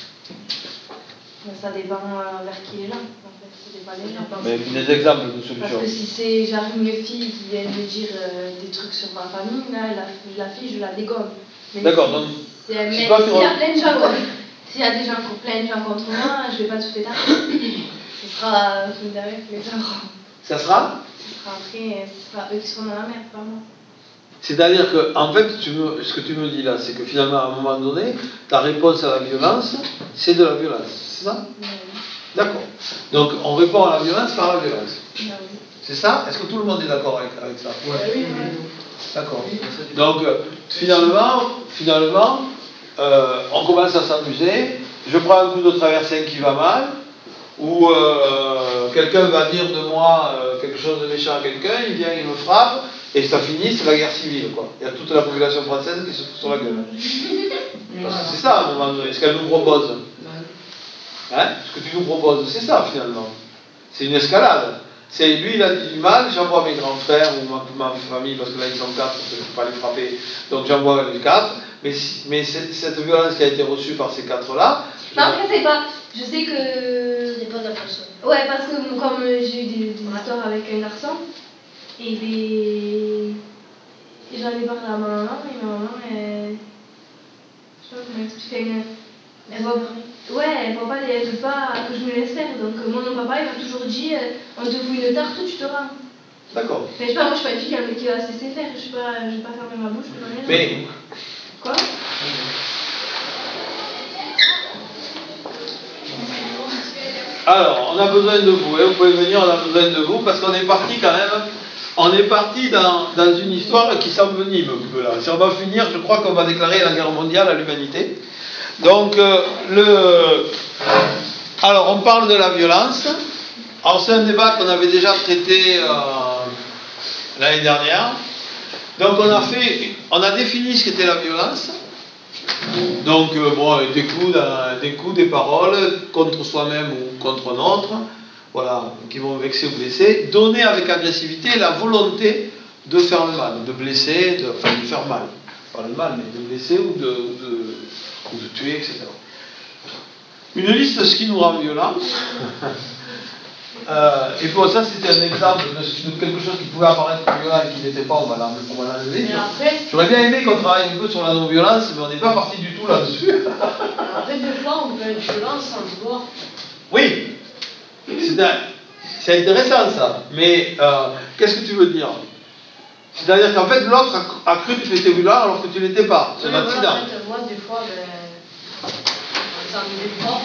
Ça dépend euh, vers qui les gens, en fait, ça dépend des gens. Mais des exemples de solutions. Parce que si c'est genre une fille qui vient me dire euh, des trucs sur ma famille, là, la, la fille, je la dégomme. D'accord, si, donc. C'est un mec, si toi, s'il y a plein de gens contre... s'il y a des gens, plein de gens contre moi, je vais pas tout péter. Ce sera une derrière qui les aura. Ça sera? Ce sera après, ce sera eux qui seront dans la merde, pas moi. C'est-à-dire que, en fait, tu me, ce que tu me dis là, c'est que finalement, à un moment donné, ta réponse à la violence, c'est de la violence. C'est ça? Oui. D'accord. Donc, on répond à la violence par la violence. Oui. C'est ça? Est-ce que tout le monde est d'accord avec, avec ça? Oui, oui, oui. D'accord. Donc, euh, finalement, finalement euh, on commence à s'amuser. Je prends un coup de traversin qui va mal, ou euh, quelqu'un va dire de moi euh, quelque chose de méchant à quelqu'un, il vient, il me frappe, et ça finit, c'est la guerre civile, quoi. Il y a toute la population française qui se fout sur la gueule. Parce que c'est ça, à un moment donné, ce qu'elle nous propose. Hein? Ce que tu nous proposes, c'est ça, finalement. C'est une escalade. C'est lui, il a dit du mal, j'envoie mes grands frères ou ma, ma famille, parce que là ils sont quatre, je ne peux pas les frapper, donc j'envoie les quatre. Mais, mais cette, cette violence qui a été reçue par ces quatre-là. Mais après, c'est pas. Je sais que. Ça dépend de la personne. Ouais, parce que comme j'ai eu des, des ouais. histoires avec un garçon, et ben. J'en ai parlé à ma maman, et ma maman, elle. Je sais pas comment expliquer. Une... Elle voit, ouais, elle voit pas, elle veut pas que je me laisse faire. Donc, moi, mon papa, il m'a toujours dit on te fout une tarte, tu te rends. D'accord. Mais je sais pas, moi, je suis pas une fille qui va se laisser faire. Je suis pas, je vais pas fermer ma bouche devant les gens. Mais. Quoi? Alors, on a besoin de vous, hein, vous pouvez venir, on a besoin de vous, parce qu'on est parti quand même, on est parti dans, dans une histoire qui s'envenime un peu là. Si on va finir, je crois qu'on va déclarer la guerre mondiale à l'humanité. Donc, euh, le... Alors, on parle de la violence. Alors, c'est un débat qu'on avait déjà traité euh, l'année dernière. Donc, on a fait, on a défini ce qu'était la violence. Donc, euh, bon, des coups, dans, des coups, des paroles, contre soi-même ou contre un autre, voilà, qui vont vexer ou blesser, donner avec agressivité la volonté de faire le mal, de blesser, de, enfin de faire mal. Pas le mal, mais de blesser ou de, ou de, ou de tuer, et cetera. Une liste de ce qui nous rend violents. Euh, et bon, ça c'était un exemple de, de quelque chose qui pouvait apparaître violent et qui n'était pas, on va l'enlever. J'aurais bien aimé qu'on travaille un peu sur la non-violence, mais on n'est pas parti du tout là-dessus. Après, des fois, on peut être violent sans le vouloir. Oui, c'est intéressant ça, mais euh, qu'est-ce que tu veux dire? C'est-à-dire qu'en fait, l'autre a, a cru que tu étais violent alors que tu ne l'étais pas. C'est un accident. Voilà, en fait, moi, des fois, ben, ça me pas.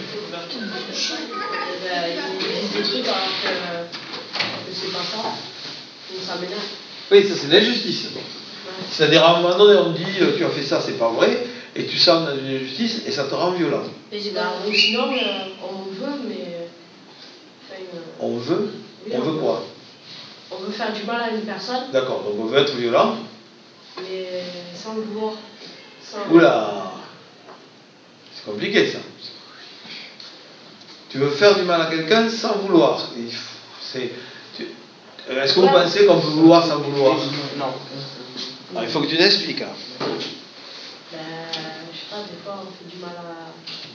Et ben, ils disent des trucs alors que, que c'est pas ça. Donc ça m'énerve. Oui, ça c'est l'injustice. Ouais. C'est-à-dire à un moment donné, on dit euh, tu as fait ça, c'est pas vrai, et tu sens dans une injustice et ça te rend violent. Mais ben, ou sinon, euh, on veut, mais. Enfin, euh, on veut oui, On, on veut quoi? On veut faire du mal à une personne. D'accord, donc on veut être violent. Mais sans le vouloir. Sans Oula, c'est compliqué ça. Tu veux faire du mal à quelqu'un sans vouloir. C'est, tu, est-ce que vous pensez qu'on peut vouloir sans vouloir? Non. Alors, il faut que tu t'expliques. Hein. Ben, je sais pas, des fois on fait du mal à,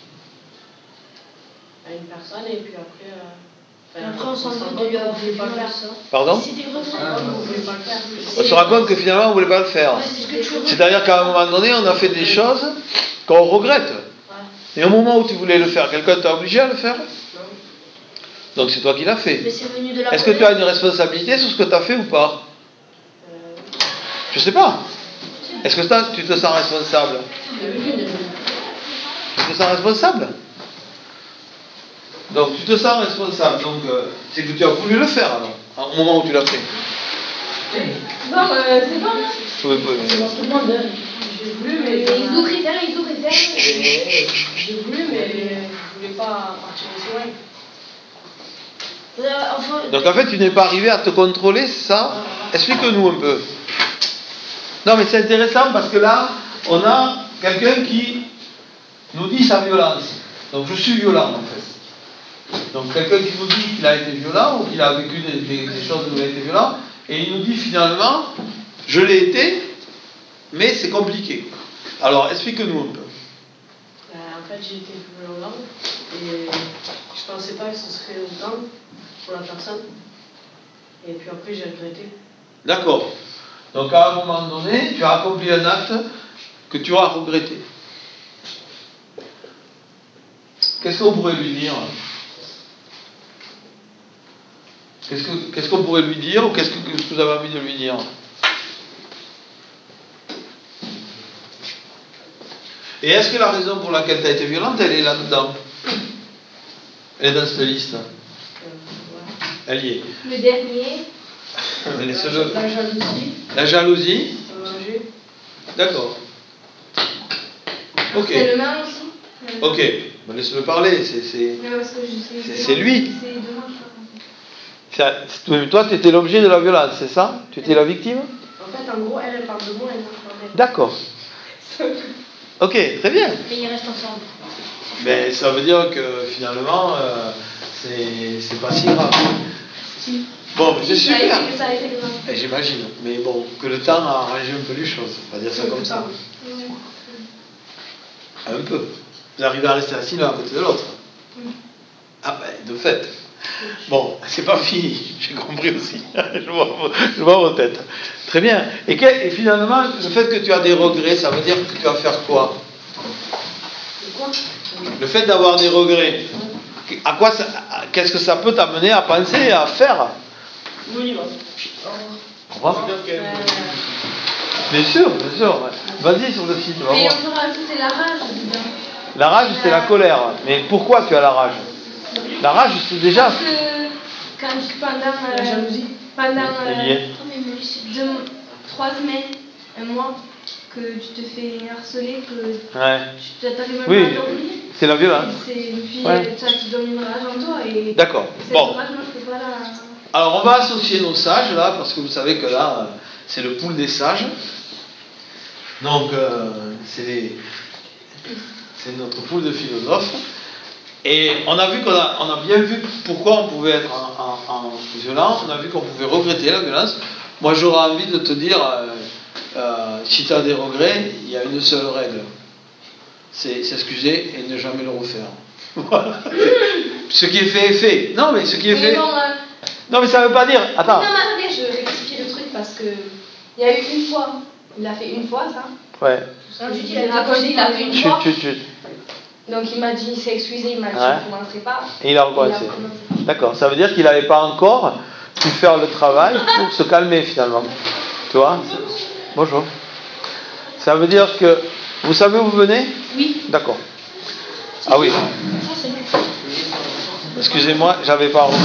à une personne et puis après. Euh, enfin, après on s'en veut de lui avoir fait pas faire ça. Pardon? C'est des regrets. Ah, on voulait pas le faire. On se rend compte que finalement on ne voulait pas le faire. C'est-à-dire qu'à un moment donné, on a fait des choses qu'on regrette. Et au moment où tu voulais le faire, quelqu'un t'a obligé à le faire? Non. Donc c'est toi qui l'as fait. Est-ce Est-ce que tu as une responsabilité sur ce que tu as fait ou pas? euh... Je sais pas. Est-ce que ça, tu te sens responsable? Tu te sens responsable? Donc tu te sens responsable. Donc euh, c'est que tu as voulu le faire alors, au moment où tu l'as fait. Non, euh, c'est bon. Oui, oui, oui. C'est moi tout le monde. J'ai voulu, mais. Ils ont critère, ils ont critère. J'ai voulu, mais je voulais pas partir aussi loin. Donc en fait, tu n'es pas arrivé à te contrôler, c'est ça? Explique-nous un peu. Non, mais c'est intéressant parce que là, on a quelqu'un qui nous dit sa violence. Donc je suis violent en fait. Donc quelqu'un qui nous dit qu'il a été violent ou qu'il a vécu des, des, des choses où il a été violent, et il nous dit finalement, je l'ai été, mais c'est compliqué. Alors explique-nous un peu. Euh, en fait, j'ai été violent et je pensais pas que ce serait autant pour la personne. Et puis après, j'ai regretté. D'accord. Donc à un moment donné, tu as accompli un acte que tu as regretté. Qu'est-ce qu'on pourrait lui dire? Qu'est-ce, que, qu'est-ce qu'on pourrait lui dire ou qu'est-ce que, qu'est-ce que vous avez envie de lui dire? Et est-ce que la raison pour laquelle tu as été violente, elle est là-dedans? Elle est dans cette liste? Euh, ouais. Elle y est. Le dernier. Laisse-le. La jalousie. La jalousie. Manger. D'accord. Ok. C'est le même aussi. Ok. Ben, laisse-le parler. C'est, c'est... Non, parce que je sais, c'est, c'est lui. C'est de moi qui Ça, toi, tu étais l'objet de la violence, c'est ça? Tu étais la victime? En fait, en gros, elle, elle parle de moi et moi, je parle d'elle. D'accord. Ok, très bien. Mais ils restent ensemble. Mais ça veut dire que finalement, euh, c'est, c'est pas si grave. Si. Bon, mais c'est Ça a super. été, ça a été grave. Et j'imagine. Mais bon, que le temps a arrangé un peu les choses. On va dire ça comme ça. Oui. Un peu. Vous arrivez à rester assis l'un à côté de l'autre. Oui. Ah ben, de fait. Bon, c'est pas fini, j'ai compris aussi. je, vois, je vois vos têtes. Très bien. Et, que, et finalement, le fait que tu as des regrets, ça veut dire que tu vas faire quoi? De quoi? Le fait d'avoir des regrets, à quoi ça, à, qu'est-ce que ça peut t'amener à penser, à faire? Oui, bon. Au revoir. Euh... Bien sûr, bien sûr. Vas-y sur le site, on va Mais voir. on peut rajouter la rage dedans. La rage, c'est la colère. Mais pourquoi tu as la rage? La rage, c'est déjà... Parce que quand tu, pendant, euh, La jalousie. pendant euh, oh, deux, trois semaines, un mois, que tu te fais harceler, que ouais. tu t'arrives même Oui, pas à dormir. C'est la violence. C'est, puis ouais. ça te donne une rage en toi. Et d'accord. Cette Bon. rage, moi, je peux pas la... Alors, on va associer nos sages, là, parce que vous savez que là, c'est le pool des sages. Donc, euh, c'est, les... c'est notre pool de philosophes. Et on a vu qu'on a, on a bien vu pourquoi on pouvait être en, en, en violent, on a vu qu'on pouvait regretter la violence. Moi j'aurais envie de te dire, euh, euh, si tu as des regrets, il y a une seule règle, c'est s'excuser et ne jamais le refaire. Voilà. ce qui est fait est fait. Non, mais ce qui est Mais fait. bon, euh, Non, mais ça veut pas dire. Attends. non, mais attendez, je rectifie le truc parce que il y a eu une fois, il a fait une fois ça. Ouais. Ensuite, il Il a été a accusé il a par fait les une gens. Chut, fois. chut, chut. Donc il m'a dit, il s'est excusé, il m'a dit Ouais. je ne recommencerai pas. Et il a Il a recommencé. recommencé. D'accord, ça veut dire qu'il n'avait pas encore pu faire le travail pour se calmer finalement. Tu vois? Bonjour. Ça veut dire que. Vous savez où vous venez? Oui. D'accord. Ah oui. Excusez-moi, j'avais pas reconnu.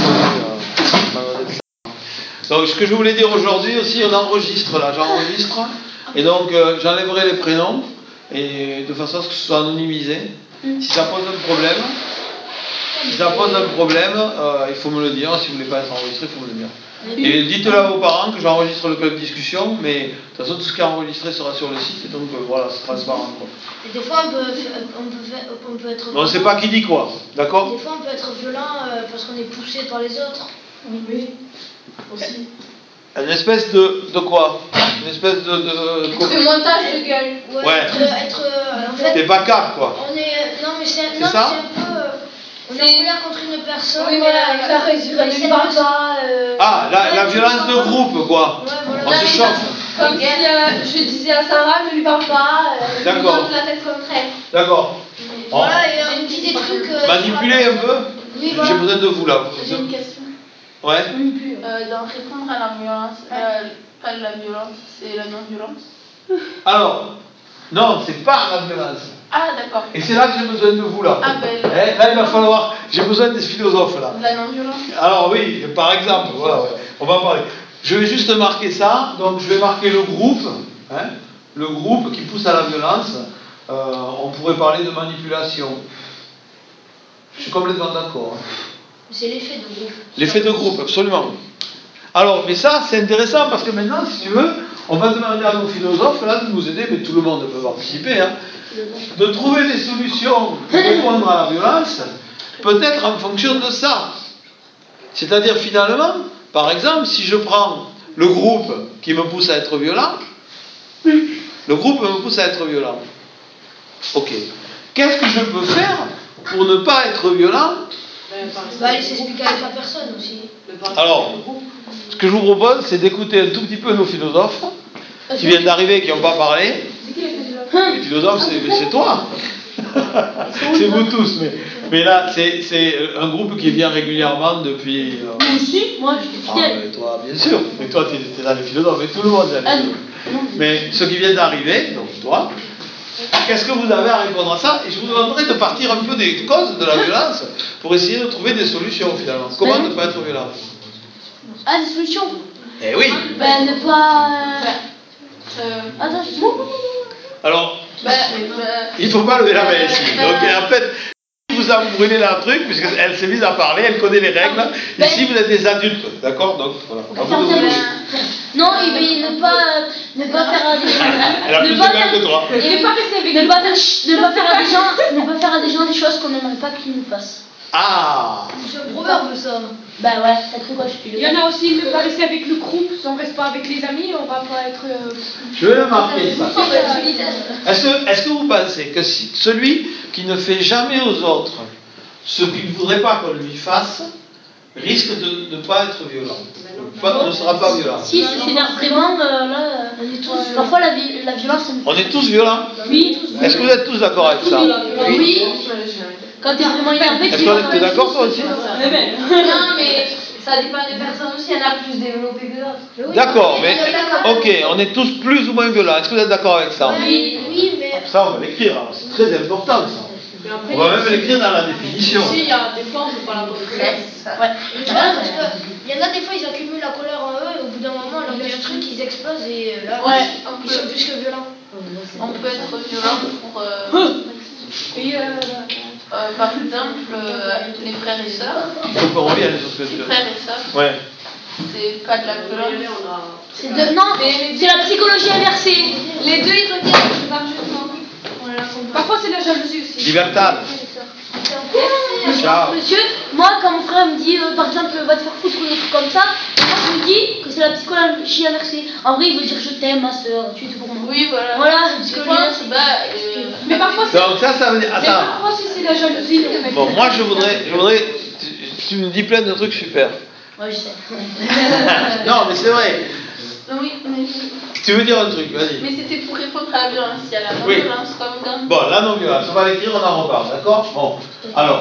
Euh, donc, ce que je voulais dire aujourd'hui aussi, on enregistre là, j'enregistre, et donc euh, j'enlèverai les prénoms, et de façon à ce que ce soit anonymisé. Si ça pose un problème, si ça pose un problème, euh, il faut me le dire. Si vous ne voulez pas être enregistré, il faut me le dire. Et dites-le à vos parents que j'enregistre le club discussion, mais de toute façon, tout ce qui est enregistré sera sur le site, et donc euh, voilà, c'est transparent. Quoi. Et des fois, on peut, on peut, faire- on peut être. On ne sait pas qui dit quoi, d'accord? Des fois, on peut être violent euh, parce qu'on est poussé par les autres. Oui, oui. Aussi. Une espèce de, de quoi? Une espèce de... de... Le montage de gueule. Ouais. Ouais. Être, être, euh, en fait, Des bacaques, quoi. on est. Non, mais c'est C'est non, ça c'est un peu. euh, on est en C'est- colère contre une personne. Oui, mais voilà, là, là, il on ne essaie lui de parle se- pas. euh, Ah, la, Ouais, la tu violence sens de pas. groupe, quoi. Ouais, voilà. On se mais chauffe. Comme si euh, je disais à Sarah, ne lui parle pas, euh, je lui D'accord. donne la tête contre elle. D'accord. Voilà, et on dit des trucs. euh, Manipuler sur un la peu. personne. Oui, voilà. J'ai besoin de vous, là. J'ai une question. Ouais. Euh, dans répondre à la violence, la, pas la violence, c'est la non-violence. Alors, non, c'est pas la violence. Ah, d'accord. Et c'est là que j'ai besoin de vous, là. Ah, ben, Eh, là, il va falloir... J'ai besoin des philosophes, là. la non-violence. Alors oui, par exemple, voilà, ouais, on va en parler. Je vais juste marquer ça, donc je vais marquer le groupe, hein, le groupe qui pousse à la violence. Euh, on pourrait parler de manipulation. Je suis complètement d'accord. Hein. C'est l'effet de groupe. L'effet de groupe, absolument. Alors, mais ça, c'est intéressant parce que maintenant, si tu veux, on va demander à nos philosophes là de nous aider, mais tout le monde peut participer, hein, de trouver des solutions pour répondre à la violence, peut-être en fonction de ça. C'est-à-dire finalement, par exemple, si je prends le groupe qui me pousse à être violent, le groupe me pousse à être violent. Ok. Qu'est-ce que je peux faire pour ne pas être violent? Bah, il s'explique avec la personne aussi. Alors, ce que je vous propose, c'est d'écouter un tout petit peu nos philosophes qui viennent d'arriver et qui n'ont pas parlé. Les philosophes, c'est, c'est toi. C'est vous tous, mais, mais là, c'est, c'est un groupe qui vient régulièrement depuis. Euh... Moi aussi, moi je suis Ah, fidèle. mais toi, bien sûr. Mais toi, tu es dans les philosophes, mais tout le monde est dans les philosophes. Mais ceux qui viennent d'arriver, donc toi, qu'est-ce que vous avez à répondre à ça? Et je vous demanderai de partir un peu des causes de la violence pour essayer de trouver des solutions finalement. Comment ne pas être violent? Ah, des solutions. Eh oui. Ben, ne pas. Euh, Attends, je... Alors, bah, bah, il ne faut pas lever la main ici. Donc en fait, vous a brûlé la truc, puisqu'elle s'est mise à parler, elle connaît les règles. Ici, vous êtes des adultes, d'accord? Donc voilà. À vous de vous lever. Non, il va ne pas, ne pas faire à des gens. Elle a plus ne de pas gueule faire- que toi. et ne pas rester avec- ne pas faire, ne pas faire à des gens, ne pas faire à des gens des choses qu'on n'aimerait pas qu'ils nous fassent. Ah. C'est un proverbe ça. Bah ouais, t'as cru quoi, je suis Il y en a aussi ne pas rester avec le groupe, si on reste pas avec les amis, on va pas être. euh, Je vais le marquer ça. On va être solidaire. Est-ce que, est-ce que vous pensez que si, celui qui ne fait jamais aux autres ce qu'il ne voudrait pas qu'on lui fasse risque de ne pas être violent? Pas, ne sera pas violent. Si, si s'énerve vraiment, euh, là, euh, on est tous. Parfois la, vi- la violence, ça nous. On est tous violents? Oui. Est-ce que vous êtes tous d'accord avec ça? Oui. Quand t'es vraiment énervé, Est-ce tu que tu es d'accord toi aussi? Non, mais ça dépend des personnes aussi, il y en a plus développées que d'autres. D'accord, mais ok, on est tous plus ou moins violents. Est-ce que vous êtes d'accord avec ça? Oui, oui, mais. Ça, on va l'écrire, alors, c'est très important ça. On va même l'écrire dans la définition. Si, il y a des fois, on peut pas la contrôler. Ouais. Tu vois, parce que il y en a des fois, ils accumulent la colère en eux et au bout d'un moment, on leur dit un truc, ils explosent et euh, là, Ouais. ils sont plus que violents. on peut être violent pour, euh, Et euh, euh, par exemple, euh, les frères et sœurs. Il faut qu'on revienne sur ce que Les tu frères et sœurs, Ouais. c'est pas de la violence. C'est de... Non, c'est la psychologie inversée. Les deux ils reviennent, je pars justement. parfois c'est la jalousie aussi. Libertad. Ciao. Monsieur, moi quand mon frère me dit euh, par exemple va te faire foutre ou des trucs comme ça, moi je me dis que c'est la psychologie inversée. En vrai il veut dire je t'aime ma soeur, tu es tout pour moi. Oui, voilà. Voilà, c'est Des psychologie fois, on inversée. se bat, euh, Mais parfois, c'est. Donc ça, ça veut dire... Mais Attends. parfois, si c'est la jalousie, le mec. Bon, moi, je voudrais... Je voudrais tu, tu me dis plein de trucs super. Ouais, je sais. Non, mais c'est vrai. Oui, mais, Tu veux dire un truc, vas-y. mais c'était pour répondre à la violence. Il y a la Oui. non-violence comme dans. Bon, la non-violence, on va l'écrire, on en reparle, d'accord? Bon, alors,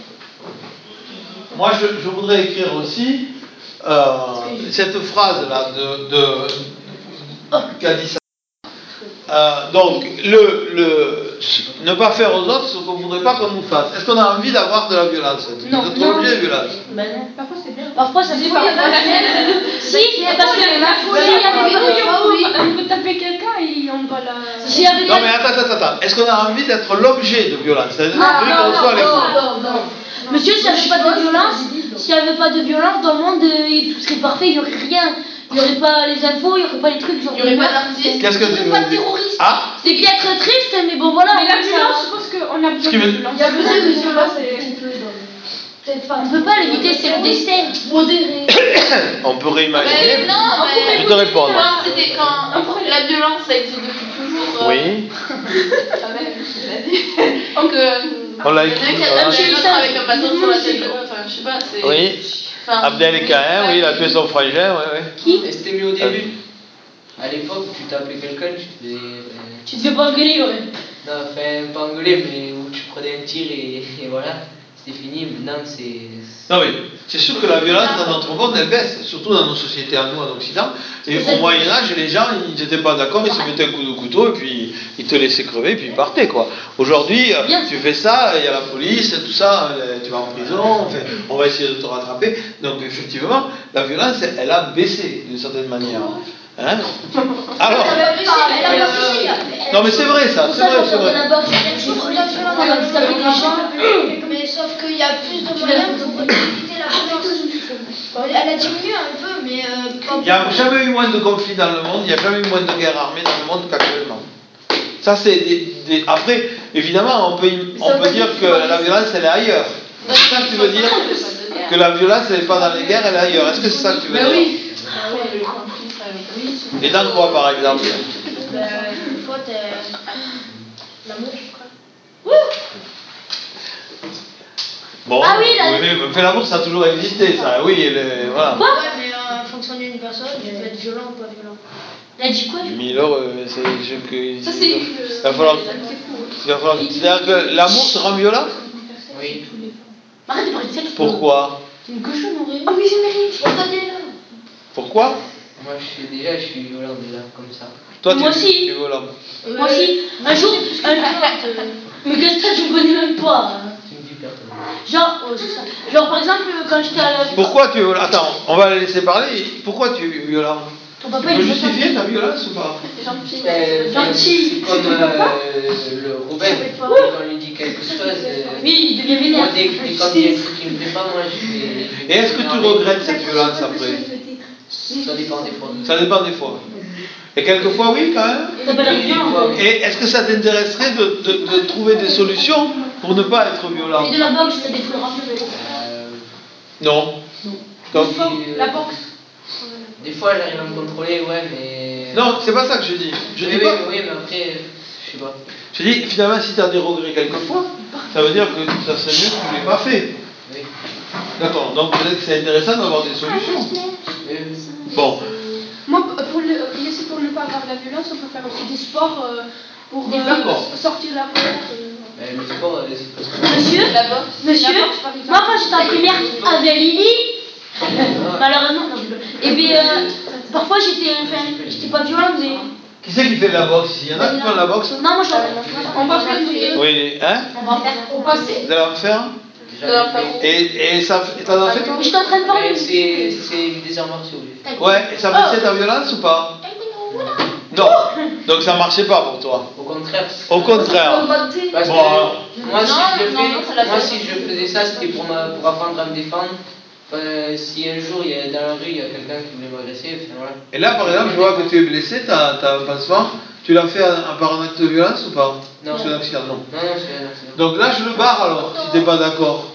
moi je, je voudrais écrire aussi euh, cette phrase-là de, de qu'a dit ça. Euh, donc, le, le, ne pas faire aux autres ce qu'on ne voudrait pas qu'on nous fasse. Est-ce qu'on a envie d'avoir de la violence? Non, D'être non. obligé de violence? Ben non. Parfois, c'est bien. Parfois, ça se Si, trouve, il y a parfois, Si, c'est parce que il y a ma folie, il y avait des oui, on peut taper quelqu'un et on va la. J'y avais Non mais attends, attends, attends. Est-ce qu'on a envie d'être l'objet de violence? C'est-à-dire Ah, celui non, qu'on non, reçoit les non, coups. non, non. Monsieur, s'il n'y avait pas de violence, s'il n'y avait pas de violence dans le monde, euh, tout serait parfait, il n'y aurait rien. Il n'y aurait pas les infos, il n'y aurait pas les trucs, genre. Il n'y aurait pas d'artistes. Qu'est-ce que Il n'y tu aurait pas veux de dire? terroristes. Ah, C'est peut-être triste, mais bon voilà. Mais la ça- violence, je pense qu'on a besoin qui de veut- violence. Il y a besoin de violence. Peut-être pas. On peut pas l'éviter, c'est le destin. Modéré. on peut réimaginer. Mais non, mais. Je te réponds. Quand c'était quand la violence ça existe depuis toujours. euh, Oui. Quand même, je l'ai dit. Que. On l'a il y en a écrit, qui a voilà. tué l'autre avec un bâton sur la tête. Enfin, je sais pas, c'est. Oui. Enfin, Abdel et Caïn, oui, il a tué son frangin, ouais, ouais. Qui? Et c'était mieux au début. À l'époque, tu tapais quelqu'un, tu te faisais. euh, Tu te fais pas engueuler, ouais. Non, enfin, pas engueuler, mais où tu prenais un tir et, et voilà, c'était fini. Maintenant, c'est. Non mais c'est sûr que la violence dans notre monde elle baisse, surtout dans nos sociétés à nous en Occident. Et au Moyen-Âge, les gens ils n'étaient pas d'accord, ils se mettaient un coup de couteau et puis ils te laissaient crever et puis ils partaient quoi. Aujourd'hui, euh, tu fais ça, il y a la police, tout ça, euh, tu vas en prison, enfin, on va essayer de te rattraper. Donc effectivement, la violence elle, elle a baissé d'une certaine manière. Hein? Alors, Elle a baissé. non mais c'est vrai ça, c'est vrai, c'est vrai. Mais sauf qu'il y a plus de moyens pour éviter la violence. Elle a diminué un peu, mais euh, pas Il n'y a jamais eu moins de conflits dans le monde, il n'y a jamais eu moins de guerres armées dans le monde qu'actuellement. Ça c'est des, des... Après, évidemment, on peut, on peut dire que la violence elle est ailleurs. C'est ça que tu veux dire? Que la violence elle n'est pas dans les guerres, elle est ailleurs. Est-ce que c'est ça que tu veux dire? oui. Et dans quoi par exemple? Ben, des fois, t'es. L'amour, Bon, Ah oui, la- oui, mais l'amour ça a toujours existé, ça, oui, elle est- voilà. Quoi? Ouais, mais euh, en fonction d'une personne, tu peux être violent ou pas violent. Elle a dit quoi? mille euros, euh, c'est je que. Ça, c'est. Il va falloir. Il va falloir. C'est-à-dire que l'amour te rend violent? Oui. Arrête de parler de sexe. Pourquoi? C'est une cochonnerie. Oh, mais je mérite. Regardez là. Pourquoi? Moi, je suis déjà, je suis violent déjà, comme ça. Toi, Moi tu, aussi. tu es violent. Moi aussi. Un jour. Un... Mais qu'est-ce que tu me connais même pas? Tu me dis personne. Genre, oh, c'est ça. Genre par exemple quand j'étais à la. Pourquoi tu es violent? Attends, on va la laisser parler. Pourquoi tu es violent? Ton papa Tu il peux est justifier ta violence ou pas? C'est gentil. Euh, Gentil. C'est comme euh, le Robin, quand on lui dit quelque chose. euh, Oui, il devient vénère. Moi, dès, dès quand il y a un truc qui me plaît pas, moi je vais. je vais Et est-ce que tu m'énerver. regrettes cette violence après? Ça dépend des fois. Ça dépend des fois. Et quelquefois, oui, quand même. T'as pas l'air Oui, des bien. fois, oui. Et est-ce que ça t'intéresserait de, de, de trouver des solutions pour ne pas être violent? Et de la boxe, ça défoulera. Euh, Non. Donc, si, euh, La boxe. Des fois, j'arrive à me contrôler, ouais, mais. non, c'est pas ça que je dis. Je oui, dis oui, pas. mais, oui, mais après, je sais pas. Je dis, finalement, si tu as des regrets quelquefois, ça veut dire que ça serait mieux que tu ne l'aies pas fait. Oui. D'accord, donc peut-être que c'est intéressant d'avoir des solutions. Oui, oui. Bon, Moi, pour le, laisser pour ne pas avoir la violence, on peut faire aussi des sports euh, pour euh, D'accord. sortir la colère. euh. Euh, le sport, euh, c'est pas ça. Monsieur, La boxe. monsieur, La boxe, par exemple. moi quand j'étais en primaire avec Lily, malheureusement, non, je rigole. Et bien, euh, parfois j'étais, enfin, j'étais pas violente, mais. qui c'est qui fait de la boxe ici? Il y en a qui font de la boxe? Non, moi j'en On va faire des. Oui, hein? On va faire. Au passé. Vous allez en faire? J'en ai fait. Et, et ça, et t'en as fait toi? J'étais en train de parler. Mais c'est c'est des arts martiaux, j'ai fait. Ouais, et ça baissait ta violence ou pas? Non. Donc ça marchait pas pour toi? Au contraire. Au contraire. Parce Bon, que alors. moi, si Non, je le non, fais, non, ça l'a moi, fait. si je faisais ça, c'était pour, ma- pour apprendre à me défendre. Enfin, si un jour, il y a, dans la rue, il y a quelqu'un qui voulait m'agresser, enfin voilà. Et là, par exemple, je vois que tu es blessé, t'as as un pansement. Tu l'as fait un- par un acte de violence ou pas? Non. C'est un accident, non. Non, non, c'est un accident. Donc là, je le barre alors, si t'es pas d'accord.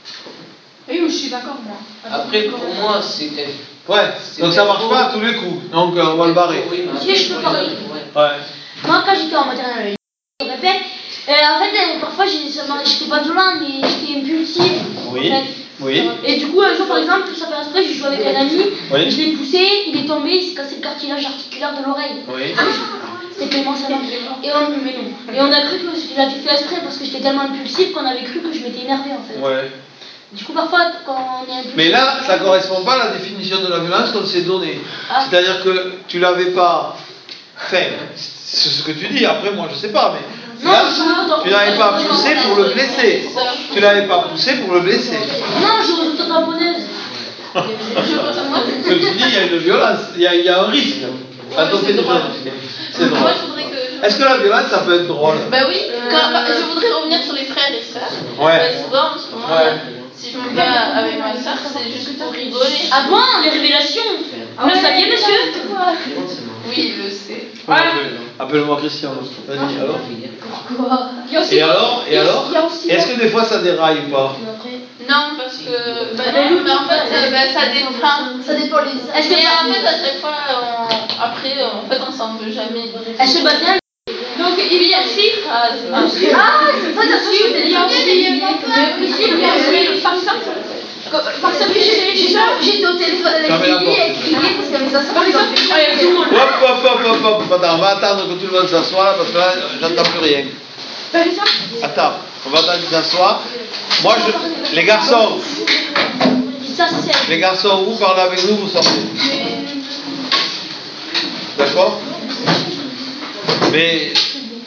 Oui, je suis d'accord, moi. Après, pour moi, c'est peut-être. Ouais, C'est donc ça peut-être marche faux. pas à tous les coups. Donc euh, on va le barrer. Oui, mais Si, après, je peux pour les parler. autres, ouais. Ouais. Moi quand j'étais en maternelle, je répète, Et en fait, euh, parfois, j'ai- ça m'a- j'étais pas violente, mais j'étais impulsive. Oui. En fait. Oui. Et du coup, un jour, par exemple, ça fait exprès, j'ai joué avec un ami, Oui. je l'ai poussé, il est tombé, il s'est cassé le cartilage articulaire de l'oreille. Oui. C'était Clément Salin. Et on, mais non. Et on a cru que je l'avais fait exprès parce que j'étais tellement impulsive qu'on avait cru que je m'étais énervée en fait. Ouais. Du coup, parfois, quand on est impulsif. Mais là, ça ne correspond pas à la définition de la violence qu'on s'est donnée. Ah. C'est-à-dire que tu l'avais pas fait. C'est ce que tu dis, après moi je sais pas, mais Non, là, je tu n'avais pas poussé pour le blesser. Tu l'avais pas poussé pour le blesser. Non, je joue aux tamponnaise. Je me suis dit, il y a une violence, il y a, il y a un risque. Quand on fait des choses, c'est drôle. Moi, je voudrais que. Est-ce que la violence, ça peut être drôle? Bah oui, quand, bah, je voudrais revenir sur les frères et sœurs. Ouais. Bah, souvent, en ce moment, Ouais. là, si je me bats avec ma sœur, c'est juste pour rigoler. Ah bon, les révélations. Vous le saviez, monsieur? Oui, je le sais. Appelle-moi Christian. Vas-y, alors. Pourquoi? Et alors, et alors, est-ce que des fois ça déraille ou pas? Non, parce que. Bah non, mais en fait, euh, bah, ça dépend. Ça dépend les. Est-ce que en fait, à chaque fois, on... après, en fait, on s'en veut jamais. Elle se battait. Donc, il y a une phrase. Ah, c'est ça, t'as su, Il y a aussi. mais aussi, il y a aussi le par exemple. Par exemple, j'étais au téléphone avec Fermez la Lily porte. et criait parce qu'elle nous a sorti dans le Hop, hop, hop, hop, hop. Attends, on va attendre que tout le monde s'assoie là parce que là, j'entends plus rien. Attends, on va attendre qu'ils s'assoient. Moi, je... les garçons, Ça, c'est. les garçons, vous parlez avec nous, vous sortez. D'accord? Mais.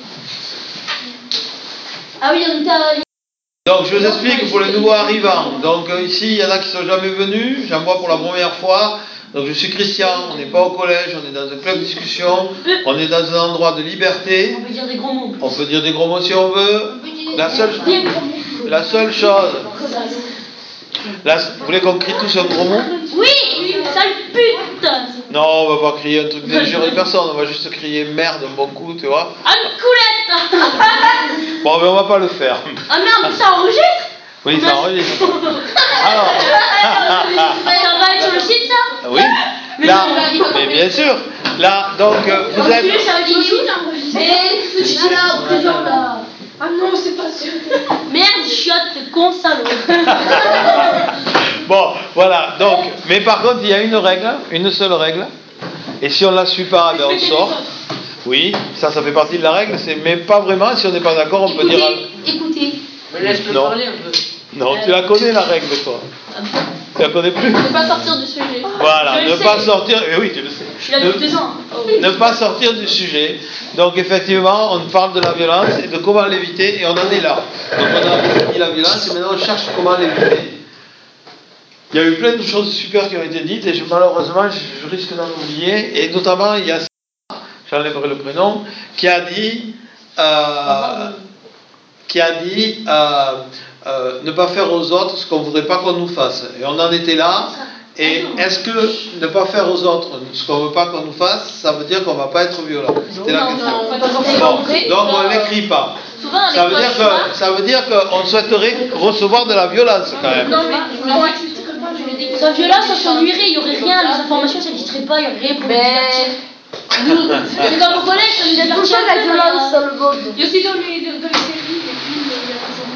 Ah oui, on t'a. Donc je vous explique pour les nouveaux arrivants. Donc euh, ici, il y en a qui ne sont jamais venus, j'en vois pour la première fois. Donc je suis Christian, on n'est pas au collège, on est dans un club de discussion, on est dans un endroit de liberté. On peut dire des gros mots. On peut dire des gros mots si on veut. La seule, Bien gros mots. la seule chose. La, vous voulez qu'on crie tous un gros mot? Oui, sale pute. Non, on va pas crier un truc d'injurer personne, on va juste crier merde un bon coup, tu vois. Ah, une coulette. Bon, mais on va pas le faire. Ah merde, ça enregistre? Oui, ça enregistre. Alors. Ça va être sur le site, ça? Oui. Là, mais bien sûr. Là, donc, euh, vous êtes. Ça veut dire où j'enregistre? Eh, tu es là en prison, là. Ah non, c'est pas sûr. Merde, chiotte, con, salaud. Bon, voilà. Donc, mais par contre, il y a une règle, une seule règle. Et si on ne la suit pas, ben on sort. Oui, ça, ça fait partie de la règle. C'est, mais pas vraiment. Si on n'est pas d'accord, on peut dire. Écoutez. Mais laisse-le Non. parler un peu. Non, tu la connais la règle, toi. Tu la connais plus. Ne pas sortir du sujet. Voilà, Je ne le pas sais. sortir. Eh oui, tu le sais. Je suis là depuis deux ans. Ne pas sortir du sujet. Donc effectivement, on parle de la violence et de comment l'éviter, et on en est là. Donc on a dit la violence et maintenant on cherche comment l'éviter. Il y a eu plein de choses super qui ont été dites et je, malheureusement je, je risque d'en oublier. Et notamment il y a j'enlèverai le prénom, qui a dit euh, qui a dit euh, euh, ne pas faire aux autres ce qu'on ne voudrait pas qu'on nous fasse. Et on en était là. Et est-ce que ne pas faire aux autres ce qu'on ne veut pas qu'on nous fasse, ça veut dire qu'on ne va pas être violent? C'était la question. Bon, donc on ne l'écrit pas. Ça veut dire que ça veut dire qu'on souhaiterait recevoir de la violence quand même. Non, mais moi, tu te pas, je le dis. Sans violence, ça s'ennuierait, il n'y aurait rien, les informations ça n'existerait pas, il n'y aurait rien pour nous divertir. C'est comme au collège, ça nous Il y a tout divertit ça un la peu, violence mais, dans le monde. Il y a aussi dans les, dans les séries, les films, il y a toujours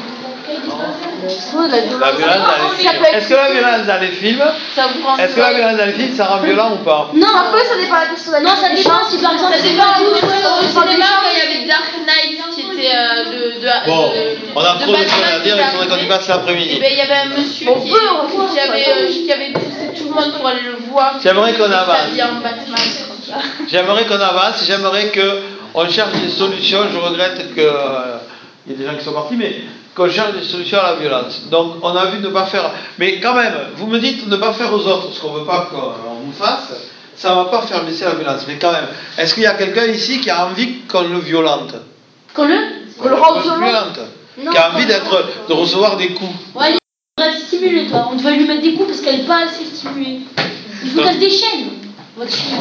Ouais, la violence. La violence dans les films. Est-ce que la violence dans les films, Ça vous rend est-ce que la violence dans les films, ça rend violent ou pas? Non, Après, ça dépend de la personnalité. non, ça dépend si par exemple Ça c'est dépend pas où. vous. Au cinéma, quand il y avait Dark Knight qui était euh, de, de, Bon, de- on a de trop de choses Batman à dire, il faudrait qu'on y qui passe Et l'après-midi. ben il y avait un monsieur On qui, peut, on peut, qui avait, euh, qui avait poussé tout le monde pour aller le voir. J'aimerais qu'on avance. Il en Batman, comme ça. J'aimerais qu'on avance, j'aimerais qu'on cherche des solutions. Je regrette que euh, il y a des gens qui sont partis, mais qu'on cherche des solutions à la violence. Donc on a vu ne pas faire. Mais quand même, vous me dites ne pas faire aux autres ce qu'on ne veut pas qu'on nous fasse, ça ne va pas faire baisser la violence. Mais quand même, est-ce qu'il y a quelqu'un ici qui a envie qu'on le violente? Qu'on le Qu'on le rende violent. Non, Qui a envie d'être, de recevoir des coups? Ouais, il devrait être stimulé, toi. On devrait lui mettre des coups parce qu'elle n'est pas assez stimulée. Il faut qu'elle se déchaîne. Votre fille.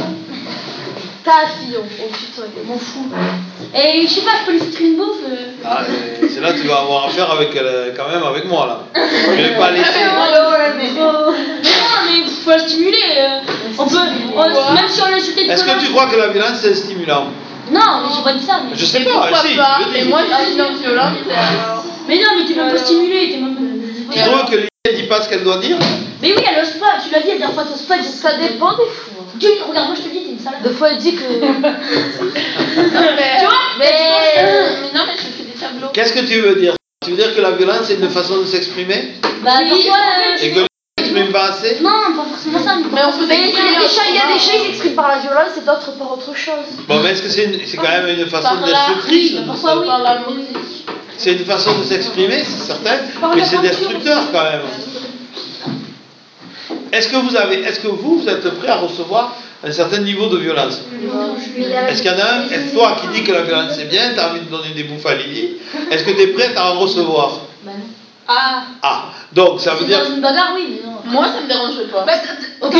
Ta fille, on putain, Je m'en fous. Et je sais pas, je peux lui foutre une bouffe. euh. Ah, mais c'est là que tu vas avoir affaire avec, euh, quand même avec moi là. Je vais pas laisser. Oh. Mais non, mais il faut la stimuler. euh. On peut, on- même si on l'insultait tout Est-ce à l'heure. que tu crois que la violence c'est stimulant? Non, mais j'ai pas dit ça. Mais, Je sais Et pas, pourquoi si, pas tu le dis. Et moi, je suis non violente, alors... mais non, mais t'es même pas stimulé. T'es même... Tu trouves que Liliane dit pas ce qu'elle doit dire? Mais oui, elle ose pas. Tu l'as dit la dernière fois, t'oses pas. dire Ça dépend des fois. Tu regarde, moi je te dis, t'es une salade. Des fois, elle dit que. Non, mais... Tu vois Mais... Euh, mais non, mais je fais des tableaux. Qu'est-ce que tu veux dire? Tu veux dire que la violence c'est une façon de s'exprimer? Bah, parfois. euh, Et que tu n'exprimes pas assez? Non, pas forcément ça. Mais, Mais on peut Mais il y s'exprimer a des en chats, il y a des chats, ils commun. s'expriment par la violence et d'autres par autre chose. Bon, mais est-ce que c'est une- c'est quand même une façon Par la- destructrice? oui, parfois oui. Par la musique. C'est une façon de s'exprimer, c'est certain, Par mais la c'est peinture destructeur quand même. Est-ce que vous avez, est-ce que vous, vous êtes prêt à recevoir un certain niveau de violence? Est-ce qu'il y en a un, est-ce toi qui dis que la violence c'est bien, tu as envie de donner des bouffes à Lily, est-ce que tu es prête à en recevoir? Bah non. Ah, Ah, donc ça veut C'est dire... dans une bagarre, oui, mais non. moi, ça me dérangerait pas. Ok.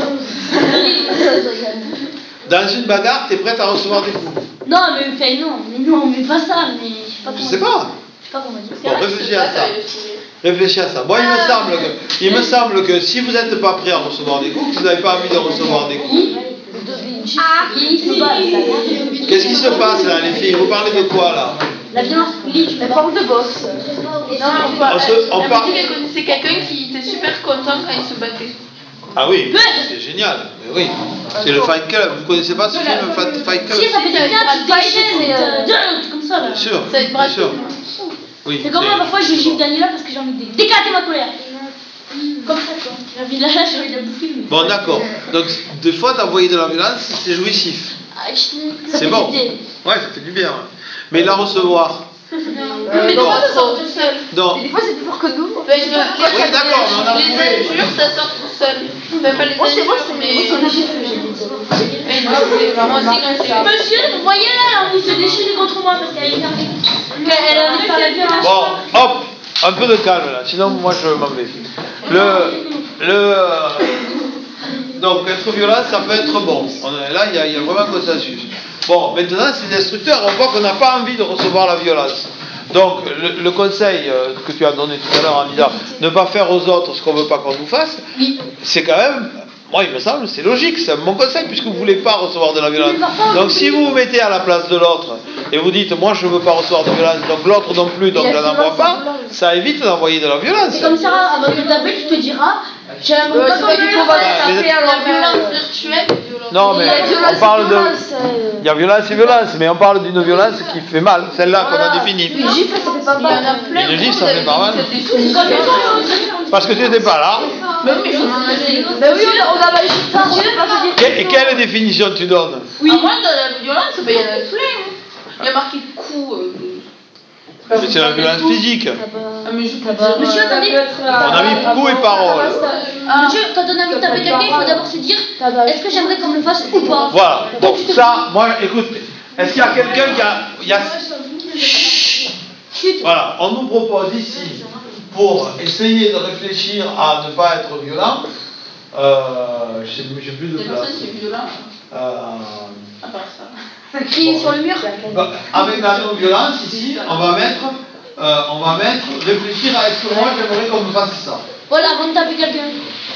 Dans une bagarre, tu es prête à recevoir des coups? Non, mais enfin, non, mais non, mais pas ça, mais je sais pas Je comment sais dire. pas. Je sais pas comment dire. Bon, réfléchis à ça. Réfléchis à ça. Moi, il me semble que, il me semble que si vous n'êtes pas prêt à recevoir des coups, que vous n'avez pas envie de recevoir des coups, Ah, il se bat, qu'est-ce qui se passe là, les filles? Vous parlez de quoi là? la violence publique, Elle parle de boxe. Non, on parle. On se- on Elle parle- m'a dit qu'elle connaissait quelqu'un qui était super content quand il se battait. Ah oui, c'est génial. Mais oui, c'est le Fight Club. Vous connaissez pas ce film, Fight Fight Club? Si, ça fait des bien, tu te déchaînes, c'est, euh, euh, comme ça là. Bien sûr, Ça va être bien Brad sûr. Pitt. Oui. C'est comme moi, parfois je gifle Daniela parce que j'ai envie de d'éclater ma colère. Comme ça quoi. J'ai envie de la j'ai envie de la bouffer. Mais... Bon, d'accord. Donc, des fois, t'envoyer de la violence, c'est jouissif. Ah, je- C'est bon. Ouais, ça fait du bien. Ouais. Mais la recevoir. Euh, Mais non, non, ça sort tout seul. Non. Mais des fois, c'est plus fort que nous. Mais je- Oui, d'accord, mais on a Les trouvé. injures, ça sort tout seul. Même pas les Moi, c'est moi, injures, c'est mais. moi, c'est le gifle que j'ai dit. Mais non, c'est vraiment aussi quand c'est. Monsieur, vous voyez là, elle a envie de se déchirer contre moi parce qu'elle est énervée. Elle a envie de faire la violence. Bon, hop, un peu de calme là, sinon moi je m'en vais. Le, le, euh, donc être violent, ça peut être bon. On est là, il y, a- il y a vraiment un consensus. Bon, maintenant c'est destructeur. On voit qu'on n'a pas envie de recevoir la violence. Donc le, le conseil euh, que tu as donné tout à l'heure en disant ne pas faire aux autres ce qu'on veut pas qu'on nous fasse, c'est quand même. Moi, il me semble, c'est logique, c'est mon conseil, puisque vous ne voulez pas recevoir de la violence. Donc, si vous vous mettez à la place de l'autre et vous dites, moi, je ne veux pas recevoir de violence, donc l'autre non plus, donc je n'en envoie pas, ça évite d'envoyer de la violence. C'est comme ça, avant de taper, tu te diras, j'aimerais Euh, pas c'est qu'on pas me du le tout, on va fasse. se taper à La l'envers. violence virtuelle, violence. Non, mais La violence, on parle c'est de. violence, euh, Il y a violence et violence, mais on parle d'une violence qui fait mal, celle-là qu'on a définie. Une gifle, ça fait pas Il y en a mal. plein. Une gifle, vous ça avez fait pas mal. dit que c'était tout. Parce que tu n'étais pas là. Mais oui, je m'en ai. Ben oui, on a, on a mal dit ça, on a pas dit. Que- Et quelle définition tu donnes? Oui. Après, dans la violence, ben, il y en a plein. Il y a marqué coup. euh, Mais c'est la violence physique. Ah, mais je peux dire. Monsieur, attendez. On a mis coups et paroles. Monsieur, quand on a envie de taper quelqu'un, il faut d'abord se dire, est-ce que j'aimerais qu'on me le fasse ou pas? Voilà. Donc ça, moi, écoute, est-ce qu'il y a quelqu'un qui a... il y a- Voilà, on nous propose ici, pour essayer de réfléchir à ne pas être violent, euh, je sais j'ai plus de Il y a place. personne qui est violent. Euh, À part ça. Crier sur le mur. bah, avec la non-violence, ici, on va mettre, euh, on va mettre, réfléchir à est-ce que moi j'aimerais qu'on me fasse ça. Voilà, avant de taper quelqu'un.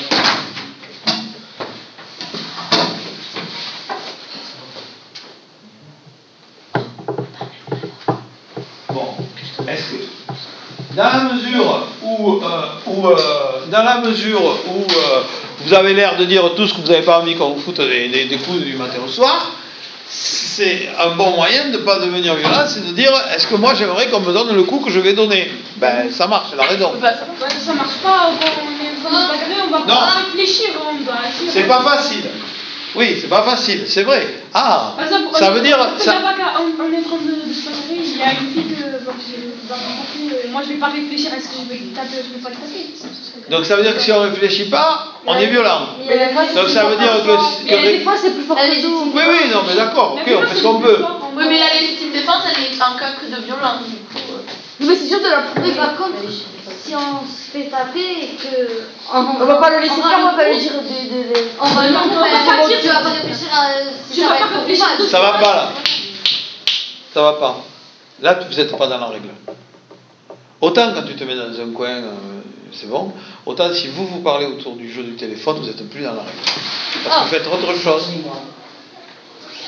Bon, est-ce que dans la mesure où, euh, où euh, dans la mesure où euh, vous avez l'air de dire tout ce que vous n'avez pas envie qu'on vous foute des, des, des coups du matin au soir, c'est un bon moyen de ne pas devenir violent, c'est de dire est-ce que moi j'aimerais qu'on me donne le coup que je vais donner? Ben ça marche, elle a raison. Ouais, ça marche pas, quand on est en train de se bagarrer, on va Non. pas réfléchir, on doit agir. C'est pas facile. Oui, c'est pas facile, c'est vrai. Ah, Par exemple, ça on veut est- dire. on, Ça... on, on, on est en train de, de se bagarrer, il y a une fille que bon, je vais rencontrer, euh, moi je vais pas réfléchir à ce que je vais taper, je vais pas le taper. Ça, ce serait Donc ça veut dire que si on réfléchit pas, on est violent. Mais des fois, c'est Donc ça veut dire que. que Mais des fois, c'est plus fort La que nous. Oui, oui, non, mais d'accord, ok, on fait ce qu'on peut. Oui, mais la légitime défense, elle est en cas que de violence. Du coup, euh. Mais c'est sûr de la Mais prouver. par contre, si on se fait taper et que. On va pas le laisser faire, on va pas lui dire des. des, des... On va Non, non, on va mais pas tu dire. vas pas réfléchir à si Tu ça vas va pas être bon ou réfléchir pas. Ça va pas là. Ça va pas. Là, vous n'êtes pas dans la règle. Autant quand tu te mets dans un coin, euh, c'est bon. Autant si vous vous parlez autour du jeu du téléphone, vous n'êtes plus dans la règle. Parce que vous faites autre chose.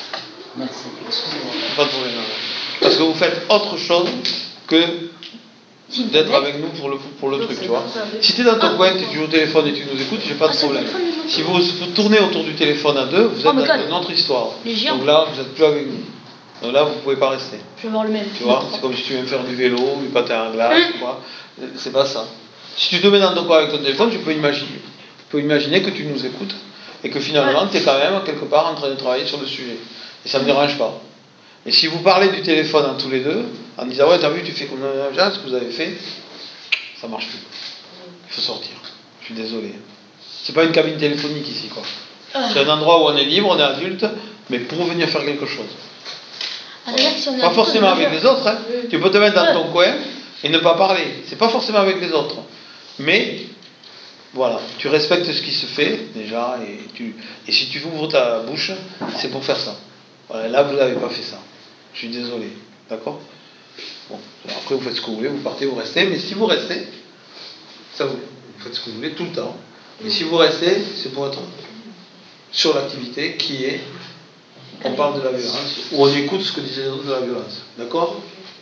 Merci, excusez-moi. Pas de problème. Non. Parce que vous faites autre chose que d'être avec nous pour le, pour le truc, tu vois. Si tu es dans ton coin, tu joues au téléphone et tu nous écoutes, j'ai pas de problème. Si vous, vous tournez autour du téléphone à deux, vous êtes dans une autre histoire. Donc là, vous n'êtes plus avec nous. Donc là, vous ne pouvez pas rester. Je vais voir le même. Tu vois, c'est comme si tu viens faire du vélo, du patin à glace, ou quoi. C'est pas ça. Si tu te mets dans ton coin avec ton téléphone, tu peux imaginer. Tu peux imaginer que tu nous écoutes et que finalement, tu es quand même quelque part en train de travailler sur le sujet. Et ça ne me dérange pas. Et si vous parlez du téléphone en tous les deux, en disant ouais, t'as vu, tu fais comme un ce que vous avez fait, ça marche plus. Il faut sortir. Je suis désolé. C'est pas une cabine téléphonique ici, quoi. C'est un endroit où on est libre, on est adulte, mais pour venir faire quelque chose. Ah, d'ailleurs, si on est Pas un forcément peu- avec les autres, hein. Tu peux te mettre dans ton coin et ne pas parler. C'est pas forcément avec les autres. Mais, voilà, tu respectes ce qui se fait, déjà, et, tu, et si tu ouvres ta bouche, c'est pour faire ça. Voilà, là, vous n'avez pas fait ça. Je suis désolé. D'accord? Bon, après, vous faites ce que vous voulez, vous partez, vous restez, mais si vous restez, ça vous, vous faites ce que vous voulez tout le temps. Et si vous restez, c'est pour être sur l'activité qui est on parle de la violence, ou on écoute ce que disent les autres de la violence. D'accord?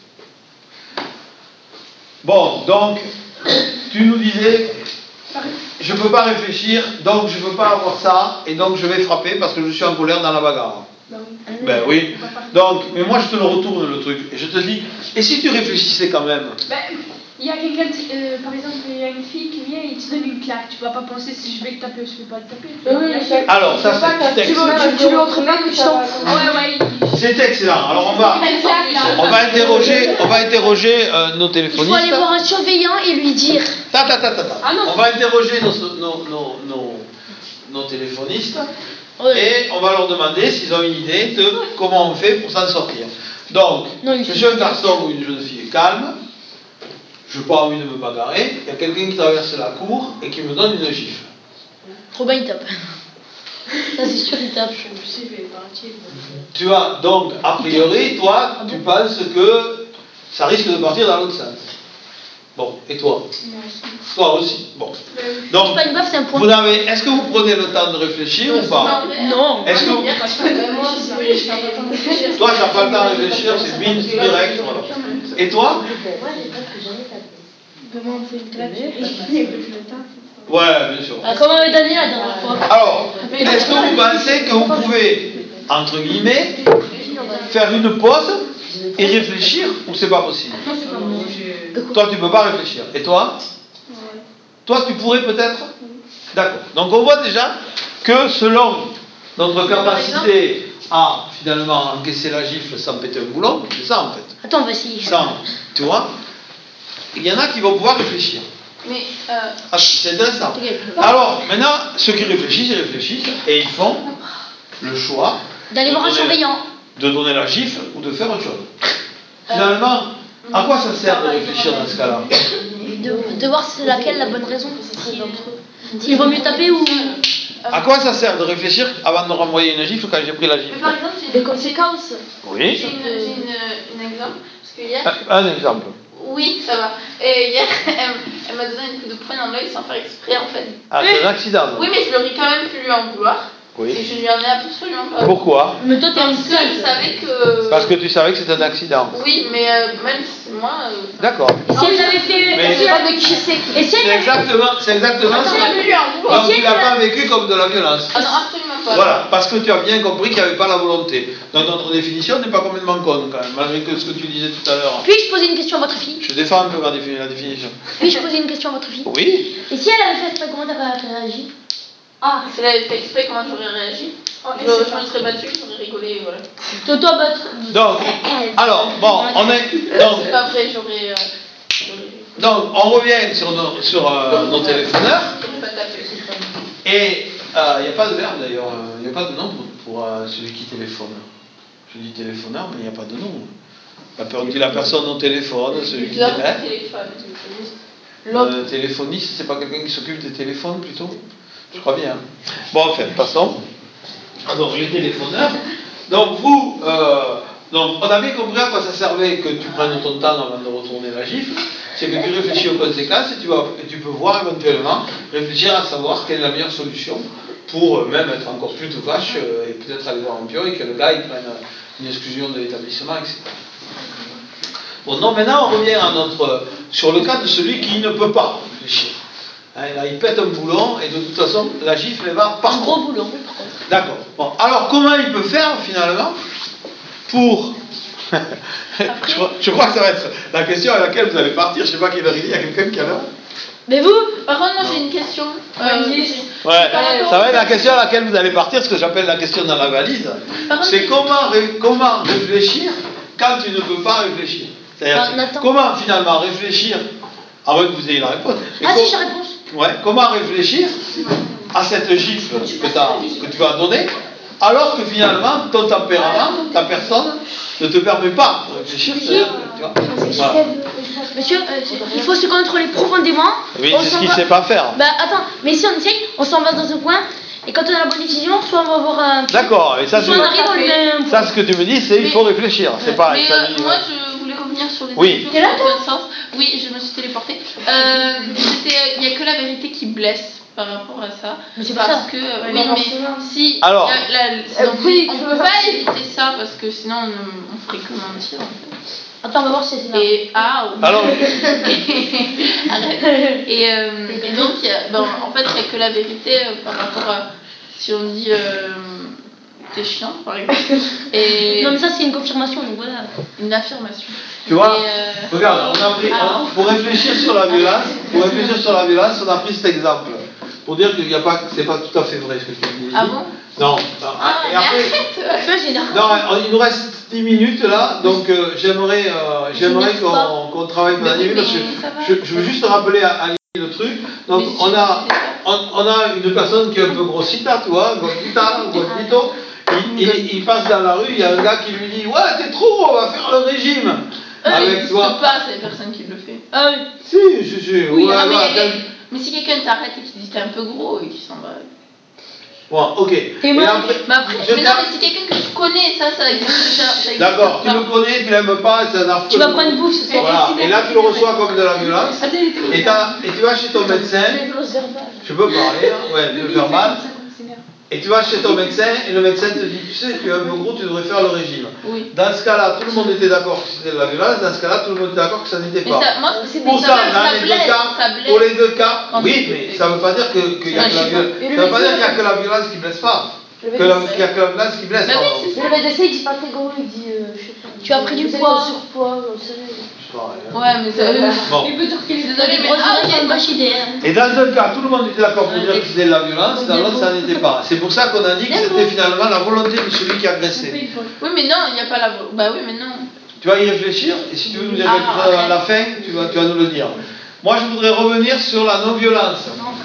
Bon, donc, tu nous disais, je ne peux pas réfléchir, donc je ne peux pas avoir ça, et donc je vais frapper parce que je suis en colère dans la bagarre. Ben oui. Donc, mais moi je te le retourne le truc, et je te dis, et si tu réfléchissais quand même? Ben, il y a quelqu'un, euh, par exemple, il y a une fille qui vient et te donne une claque. Tu vas pas penser si je vais te taper ou je vais pas te taper. Tu vas bien sûr. Alors, ça c'est Tu veux, tu, tu lui entremets que tu t'en fous. Ouais, ouais. C'est excellent. Alors on va, on va interroger, on va interroger euh, nos Il téléphonistes. faut aller voir un surveillant et lui dire. Ta, ta, ta, ta, ta. Ah non. On va interroger nos, nos, nos, nos, nos téléphonistes Ouais. et on va leur demander s'ils ont une idée de comment on fait pour s'en sortir. Donc, Non, il je faut- suis un garçon ou une jeune fille calme, je n'ai pas envie de me bagarrer, il y a quelqu'un qui traverse la cour et qui me donne une gifle. Robin, il tape. Ça, c'est sûr, il tape. Tu vois, donc, a priori, toi, tu penses que ça risque de partir dans l'autre sens. Bon, et toi? Toi aussi. Bon. Donc, C'est pas une baffe, c'est un point. vous n'avez, est-ce que vous prenez le temps de réfléchir ou pas? Non. Est-ce que vous... Toi, tu n'as pas le temps de réfléchir, c'est vite, direct, voilà. Et toi? Ouais, bien sûr. Ah, comme avec Daniel la dernière fois. Alors, est-ce que vous pensez que vous pouvez, entre guillemets, faire une pause et réfléchir ou c'est pas possible? Toi, tu peux pas réfléchir. Et toi? Toi, tu pourrais peut-être? D'accord. Donc, on voit déjà que selon notre capacité à finalement encaisser la gifle sans péter un boulon, c'est ça en fait. Attends, on va essayer. Sans, tu vois? Il y en a qui vont pouvoir réfléchir. Mais euh, Ah, c'est intéressant. Alors, maintenant, ceux qui réfléchissent, ils réfléchissent et ils font le choix D'aller de voir un donner- surveillant. de donner la gifle ou de faire autre chose. Finalement, à quoi ça sert de réfléchir dans ce cas-là? De, de voir c'est laquelle la bonne raison. Si, s'il vaut mieux taper ou. À quoi ça sert de réfléchir avant de renvoyer une gifle quand j'ai pris la mais gifle? par exemple, j'ai Des une, conséquences. Oui. j'ai une, j'ai une, une exemple. Parce que hier, Un exemple. oui, ça va. Et hier, elle, elle m'a donné un coup de poing dans l'œil sans faire exprès en fait. Ah, c'est un accident. donc. Oui, mais je l'aurais quand même pu lui en vouloir. Et Oui. je lui en ai absolument pas. Pourquoi? Mais toi, t'es un Parce que je savais que. Parce que tu savais que c'était un accident. Oui, mais euh, même si moi. Euh... D'accord. Et si elle avait fait. Mais- Et si elle, et si C'est elle avait. exactement, c'est exactement Attends, ça. j'ai pu lui en vouloir. Donc tu l'as pas vécu comme de la violence. Ah non, absolument pas. Voilà, parce que tu as bien compris qu'il n'y avait pas la volonté. Donc notre définition n'est pas complètement conne quand même, malgré que ce que tu disais tout à l'heure. Puis-je poser une question à votre fille? Je défends un peu ma défi- la définition. Puis-je poser une question à votre fille? Oui. Et si elle avait fait exprès, comment t'aurais réagi? Ah, si elle avait fait exprès, comment j'aurais réagi? Je, je me serais battue, j'aurais rigolé, et voilà. Toi, toi, bah. Donc, alors, bon, on est. Donc, Après, j'aurais. Euh, j'aurais- donc on revient sur nos, sur, euh, nos téléphoneurs. j'aurais pas tapé. Et il n'y a pas de verbe d'ailleurs, il n'y a pas de nom pour, pour euh, celui qui téléphone. Je dis téléphoneur, mais il n'y a pas de nom. La, per- on dit la personne au téléphone, celui qui L'homme téléphone. au téléphone. Le téléphoniste, c'est pas quelqu'un qui s'occupe des téléphones plutôt? Je crois bien. Bon, enfin, passons. Donc, les téléphoneurs. Donc, vous, euh, donc, on a bien compris à quoi ça servait que tu prennes ton temps avant de retourner la gifle. C'est que tu réfléchis aux conséquences et tu, vas, et tu peux voir éventuellement, réfléchir à savoir quelle est la meilleure solution pour même être encore plus de vache euh, et peut-être aller voir un bio et que le gars il prenne une exclusion de l'établissement, et cetera. Bon, non, maintenant on revient à notre, sur le cas de celui qui ne peut pas réfléchir. Hein, là, il pète un boulon et de toute façon la gifle elle va par Un gros boulon, par contre. D'accord. Bon, alors comment il peut faire finalement pour... je, crois, je crois que ça va être la question à laquelle vous allez partir. Je ne sais pas quelle heure il est, il y a quelqu'un qui a l'heure. Mais vous? Par contre, moi j'ai une question. Euh, ouais, ça va être la question à laquelle vous allez partir, ce que j'appelle la question dans la valise. C'est comment, comment réfléchir quand tu ne peux pas réfléchir. C'est-à-dire ah, comment finalement réfléchir, avant que vous ayez la réponse. Ah si, j'ai la réponse. Ouais, comment réfléchir à cette gifle que, que tu vas donner, alors que finalement ton tempérament, ta personne, ne te permet pas de réfléchir. C'est-à-dire que, tu vois, voilà. Monsieur, euh, il faut se contrôler profondément. Oui, c'est ce qu'il ne sait pas faire. Bah attends, mais si on essaye, on s'en va dans un coin, et quand on a la bonne décision, soit on va voir un... D'accord, et ça, soit on arrive, on le met un... ça ce que tu me dis, c'est il faut réfléchir. C'est pareil. Mais euh, moi, je voulais revenir sur les oui. études dans le sens. Oui, je me suis téléportée. Euh, il n'y a que la vérité qui blesse par rapport à ça. Mais c'est parce pas ça. que euh, oui, mais si alors, la, la, sinon, oui, on ne peut pas éviter ça parce que sinon on, on ferait que mentir en fait. Attends, on va voir si c'est ça. Et ah, oh. alors, arrête. Et, euh, et donc, y a, ben, en fait, il n'y a que la vérité euh, par rapport à si on dit euh, t'es chiant par exemple. Et non mais ça c'est une confirmation donc voilà. Une affirmation. Tu vois, et, euh, regarde, on a pris, ah, on, pour réfléchir sur la violence, pour réfléchir sur la violence, on a pris cet exemple. Pour dire qu'il n'y a pas, c'est pas tout à fait vrai ce que tu dis. Ah bon? Non. Ah, et après, non, il nous reste dix minutes là, donc euh, j'aimerais, euh, j'aimerais qu'on, qu'on travaille pendant dix minutes. Je, je veux juste rappeler à, à le truc. Donc on a, on, on a une personne qui est un peu grossita, tu vois, grossita, grossito. Il, il, il passe dans la rue, il y a un gars qui lui dit ouais t'es trop, on va faire le régime. Euh, avec il toi. Pas, c'est la personne qui le fait. Ah oui. Si, si, si. Oui, ouais, non, mais, ouais, avait, mais si quelqu'un t'arrête et qui dit t'es un peu gros et qui s'en va. Bon, ok. Et moi, après, mais, après, mais non, mais c'est quelqu'un que tu connais, ça, ça existe déjà. D'accord, tu le connais, tu l'aimes pas, c'est un affreux. Tu vas prendre une bouffe, c'est ça. Voilà, et là tu le reçois comme de la violence. Et, et tu vas chez ton médecin. Je peux parler, hein, ouais, tu veux faire mal. Et tu vas chez ton médecin et le médecin te dit, tu sais, tu es un peu gros, tu devrais faire le régime. Oui. Dans ce cas-là, tout le monde était d'accord que c'était de la violence, dans ce cas-là, tout le monde était d'accord que ça n'était pas. Ça, moi, pour ça, ça, dans ça les blesse, deux cas, ça blesse. pour les deux cas, oui, mais ça ne veut pas dire qu'il que y a que la violence. Ça veut pas dire qu'il n'y a que la violence qui ne blesse pas. Qu'il n'y a que la violence qui blesse. Mais oui, le médecin il dit pas très gros, il dit, euh, je sais pas. Tu as pris du poids, surpoids, je sais pas. Ouais, mais ça. Bon. Il peut dire qu'il est désolé, mais ah, il y a une vache idée. Et dans un cas, tout le monde était d'accord pour dire que c'était de la violence, dans l'autre, ça n'était pas. C'est pour ça qu'on a dit que c'était finalement la volonté de celui qui agressait. Oui, mais non, il n'y a pas la. Bah oui, mais non. Tu vas y réfléchir, et si tu veux nous dire quelque chose à la fin, tu vas, tu vas nous le dire. Moi, je voudrais revenir sur la non-violence.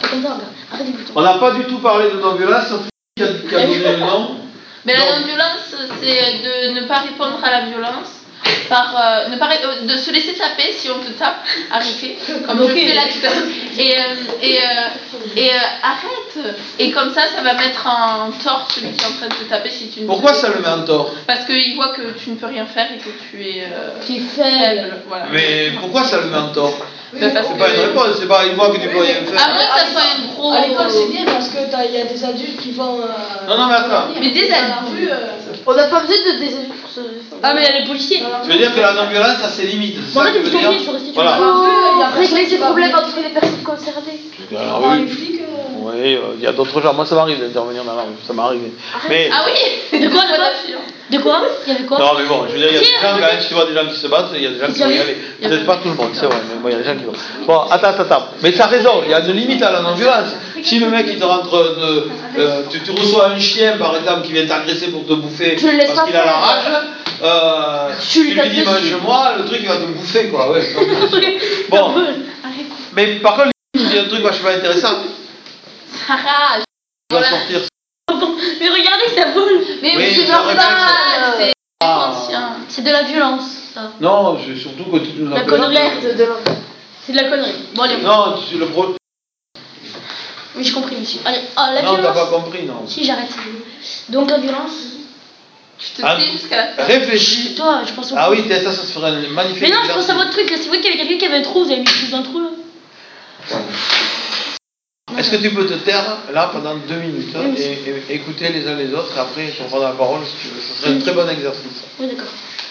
On n'a pas du tout parlé de non-violence, sauf qui a, qui a donné le nom. Mais la non-violence, c'est de ne pas répondre à la violence. Par euh, ne pas euh, de se laisser taper si on te tape, arrêtez, comme okay. je fais là tout à l'heure. Et, euh, et, euh, et euh, arrête. Et comme ça, ça va mettre en tort celui qui est en train de te taper si tu ne. Pourquoi ça le met en tort? Parce qu'il voit que tu ne peux rien faire et que tu es. Euh, tu es faible. faible. Voilà. Mais pourquoi ça le met en tort? Oui, c'est pas une réponse, c'est pas il voit que tu peux rien faire. À moins que ça soit un gros. À l'école, c'est bien parce qu'il y a des adultes qui vont. Euh, non, non, mais attends. Mais des adultes. Euh, on n'a pas besoin de des adultes pour se. Ah, mais il y a les policiers. Tu veux dire que la non-violence, ça c'est limite. Bon, en fait, il faut rester sur voilà. Il y a régler ces problèmes entre les personnes concernées. Ah, oui, les flics. Euh... Oui, il euh, y a d'autres gens. Moi, ça m'arrive d'intervenir dans la rue. Ça m'est arrivé. Mais... Ah oui. De quoi, de quoi De quoi Il y avait quoi? Non, mais bon, je veux dire, il y a des gens, quand même, si tu vois des gens qui se battent, il y a des gens qui vont y aller. Peut-être pas tout le monde, c'est vrai, mais bon, il y a des gens qui vont. Bon, attends, attends, attends. Mais tu as raison, il y a une limite à la non-violence. Si le mec, il te rentre de. Euh, tu, tu reçois un chien, par exemple, qui vient t'agresser pour te bouffer parce qu'il a la rage, euh, tu lui dis mange-moi, le truc, il va te bouffer, quoi. Ouais, bon. Mais par contre, il dit un truc vachement intéressant. Sarah, je dois sortir. Mais regardez, ça vole. Mais oui, c'est normal, c'est inconscient. C'est de la violence, ça. Non, c'est surtout que tu nous la connerie de, de c'est de la connerie. Bon, allez. Non, c'est le pro. Oui, j'ai compris, monsieur. Allez, ah, la non, violence. Non, t'as pas compris, non. Si, j'arrête. Donc, la violence. Je te sais jusqu'à la fin. Réfléchis. Toi, je pense au Ah oui, ça, ça se ferait un magnifique. Mais non, je pense à votre truc, là. C'est vrai qu'il y avait quelqu'un qui avait un trou, vous avez mis plus dans le trou, là. Est-ce que tu peux te taire là pendant deux minutes Oui, et, et écouter les uns les autres et après tu reprends la parole si tu veux. Ce serait un très bon exercice. Oui, d'accord.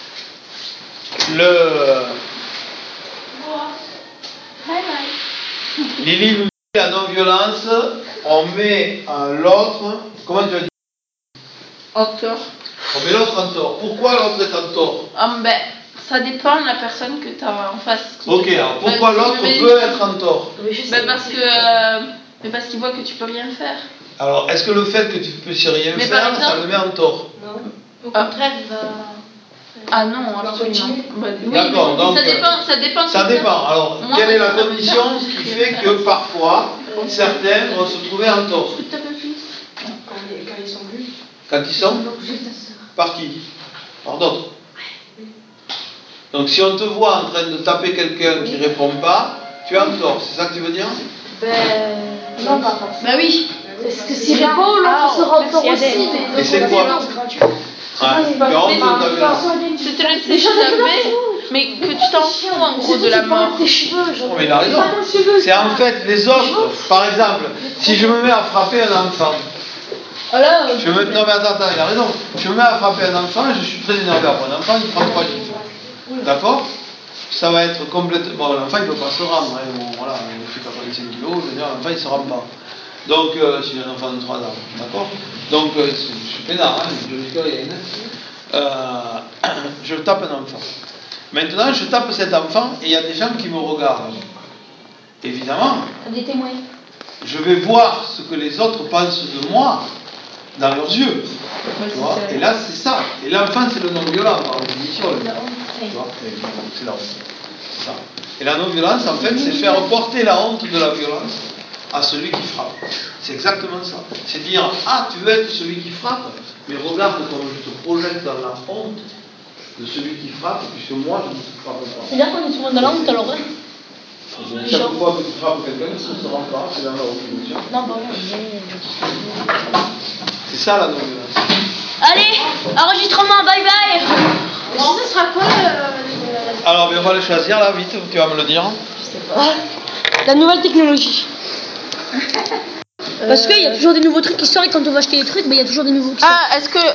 Le... Bye bye. Lily nous dit la non-violence, on met euh, l'autre, comment tu as dit? En tort. On met l'autre en tort. Pourquoi l'autre est en tort? Ah, ben, ça dépend de la personne que tu as en face. Ok, alors pourquoi Ben, l'autre mais- peut être en tort? Ben, parce que. euh, mais parce qu'il voit que tu peux rien faire. Alors, est-ce que le fait que tu ne puisses rien Mais par faire, exemple- ça le met en tort? Non. Au contraire, il va. Ah non, absolument. Ben, oui, D'accord, mais donc, ça dépend. Ça dépend. Ça de dépend. Alors, Moi, quelle est la moi, ça me condition dérange qui de fait rien que faire. parfois, certains vont se trouver en tort? Quand, ils- quand ils sont vus. Quand ils sont par qui? Par d'autres. Donc, si on te voit en train de taper quelqu'un qui ne répond pas, tu es en tort. C'est ça que tu veux dire? Ben. Non, pas forcément. Bah oui. Parce que s'il répond, l'autre sera en tort aussi. Et c'est quoi? Ouais, tu as honte de ta violence. C'est te laisser taper, mais que tu t'en fous en gros de la mort. tes cheveux, Non, mais il a raison. C'est en fait les autres. Par exemple, si je me mets à frapper un enfant, Voilà. je me... non mais attends, attends, il a raison. Je me mets à frapper un enfant, je suis très énervé après un enfant, il prend trois gifles. D'accord? Ça va être complètement... Bon, l'enfant il ne peut pas se rendre. Hein. Bon, voilà, il fait quatre-vingt-cinq kilos, je veux dire, l'enfant il ne se rend pas. Donc, euh, si j'ai un enfant de trois ans, d'accord? Donc, euh, je suis peinard, hein, je ne dis rien. Euh, je tape un enfant. Maintenant, je tape cet enfant et il y a des gens qui me regardent. Évidemment, Des témoins. je vais voir ce que les autres pensent de moi dans leurs yeux. Tu vois? Et là, c'est ça. Et l'enfant, c'est le non-violent, par définition. Tu vois? C'est la honte. C'est ça. Et la non-violence, en fait, c'est faire porter la honte de la violence à celui qui frappe. C'est exactement ça. C'est dire, ah, tu veux être celui qui frappe, mais regarde comment je te projette dans la honte de celui qui frappe, puisque moi, je ne te frappe pas. C'est-à-dire qu'on est souvent dans la honte alors, hein? Chaque fois que tu frappes quelqu'un, tu ne te rends pas, c'est dans la honte. Non, pardon. C'est ça la non-violence. Allez, enregistrement, bye bye. Ce sera quoi le. Alors, mais on va le choisir là, vite, tu vas me le dire. Je sais pas. La nouvelle technologie. Parce qu'il y a toujours des nouveaux trucs qui sortent et quand on va acheter des trucs, ben, il y a toujours des nouveaux qui sortent. Ah, est-ce que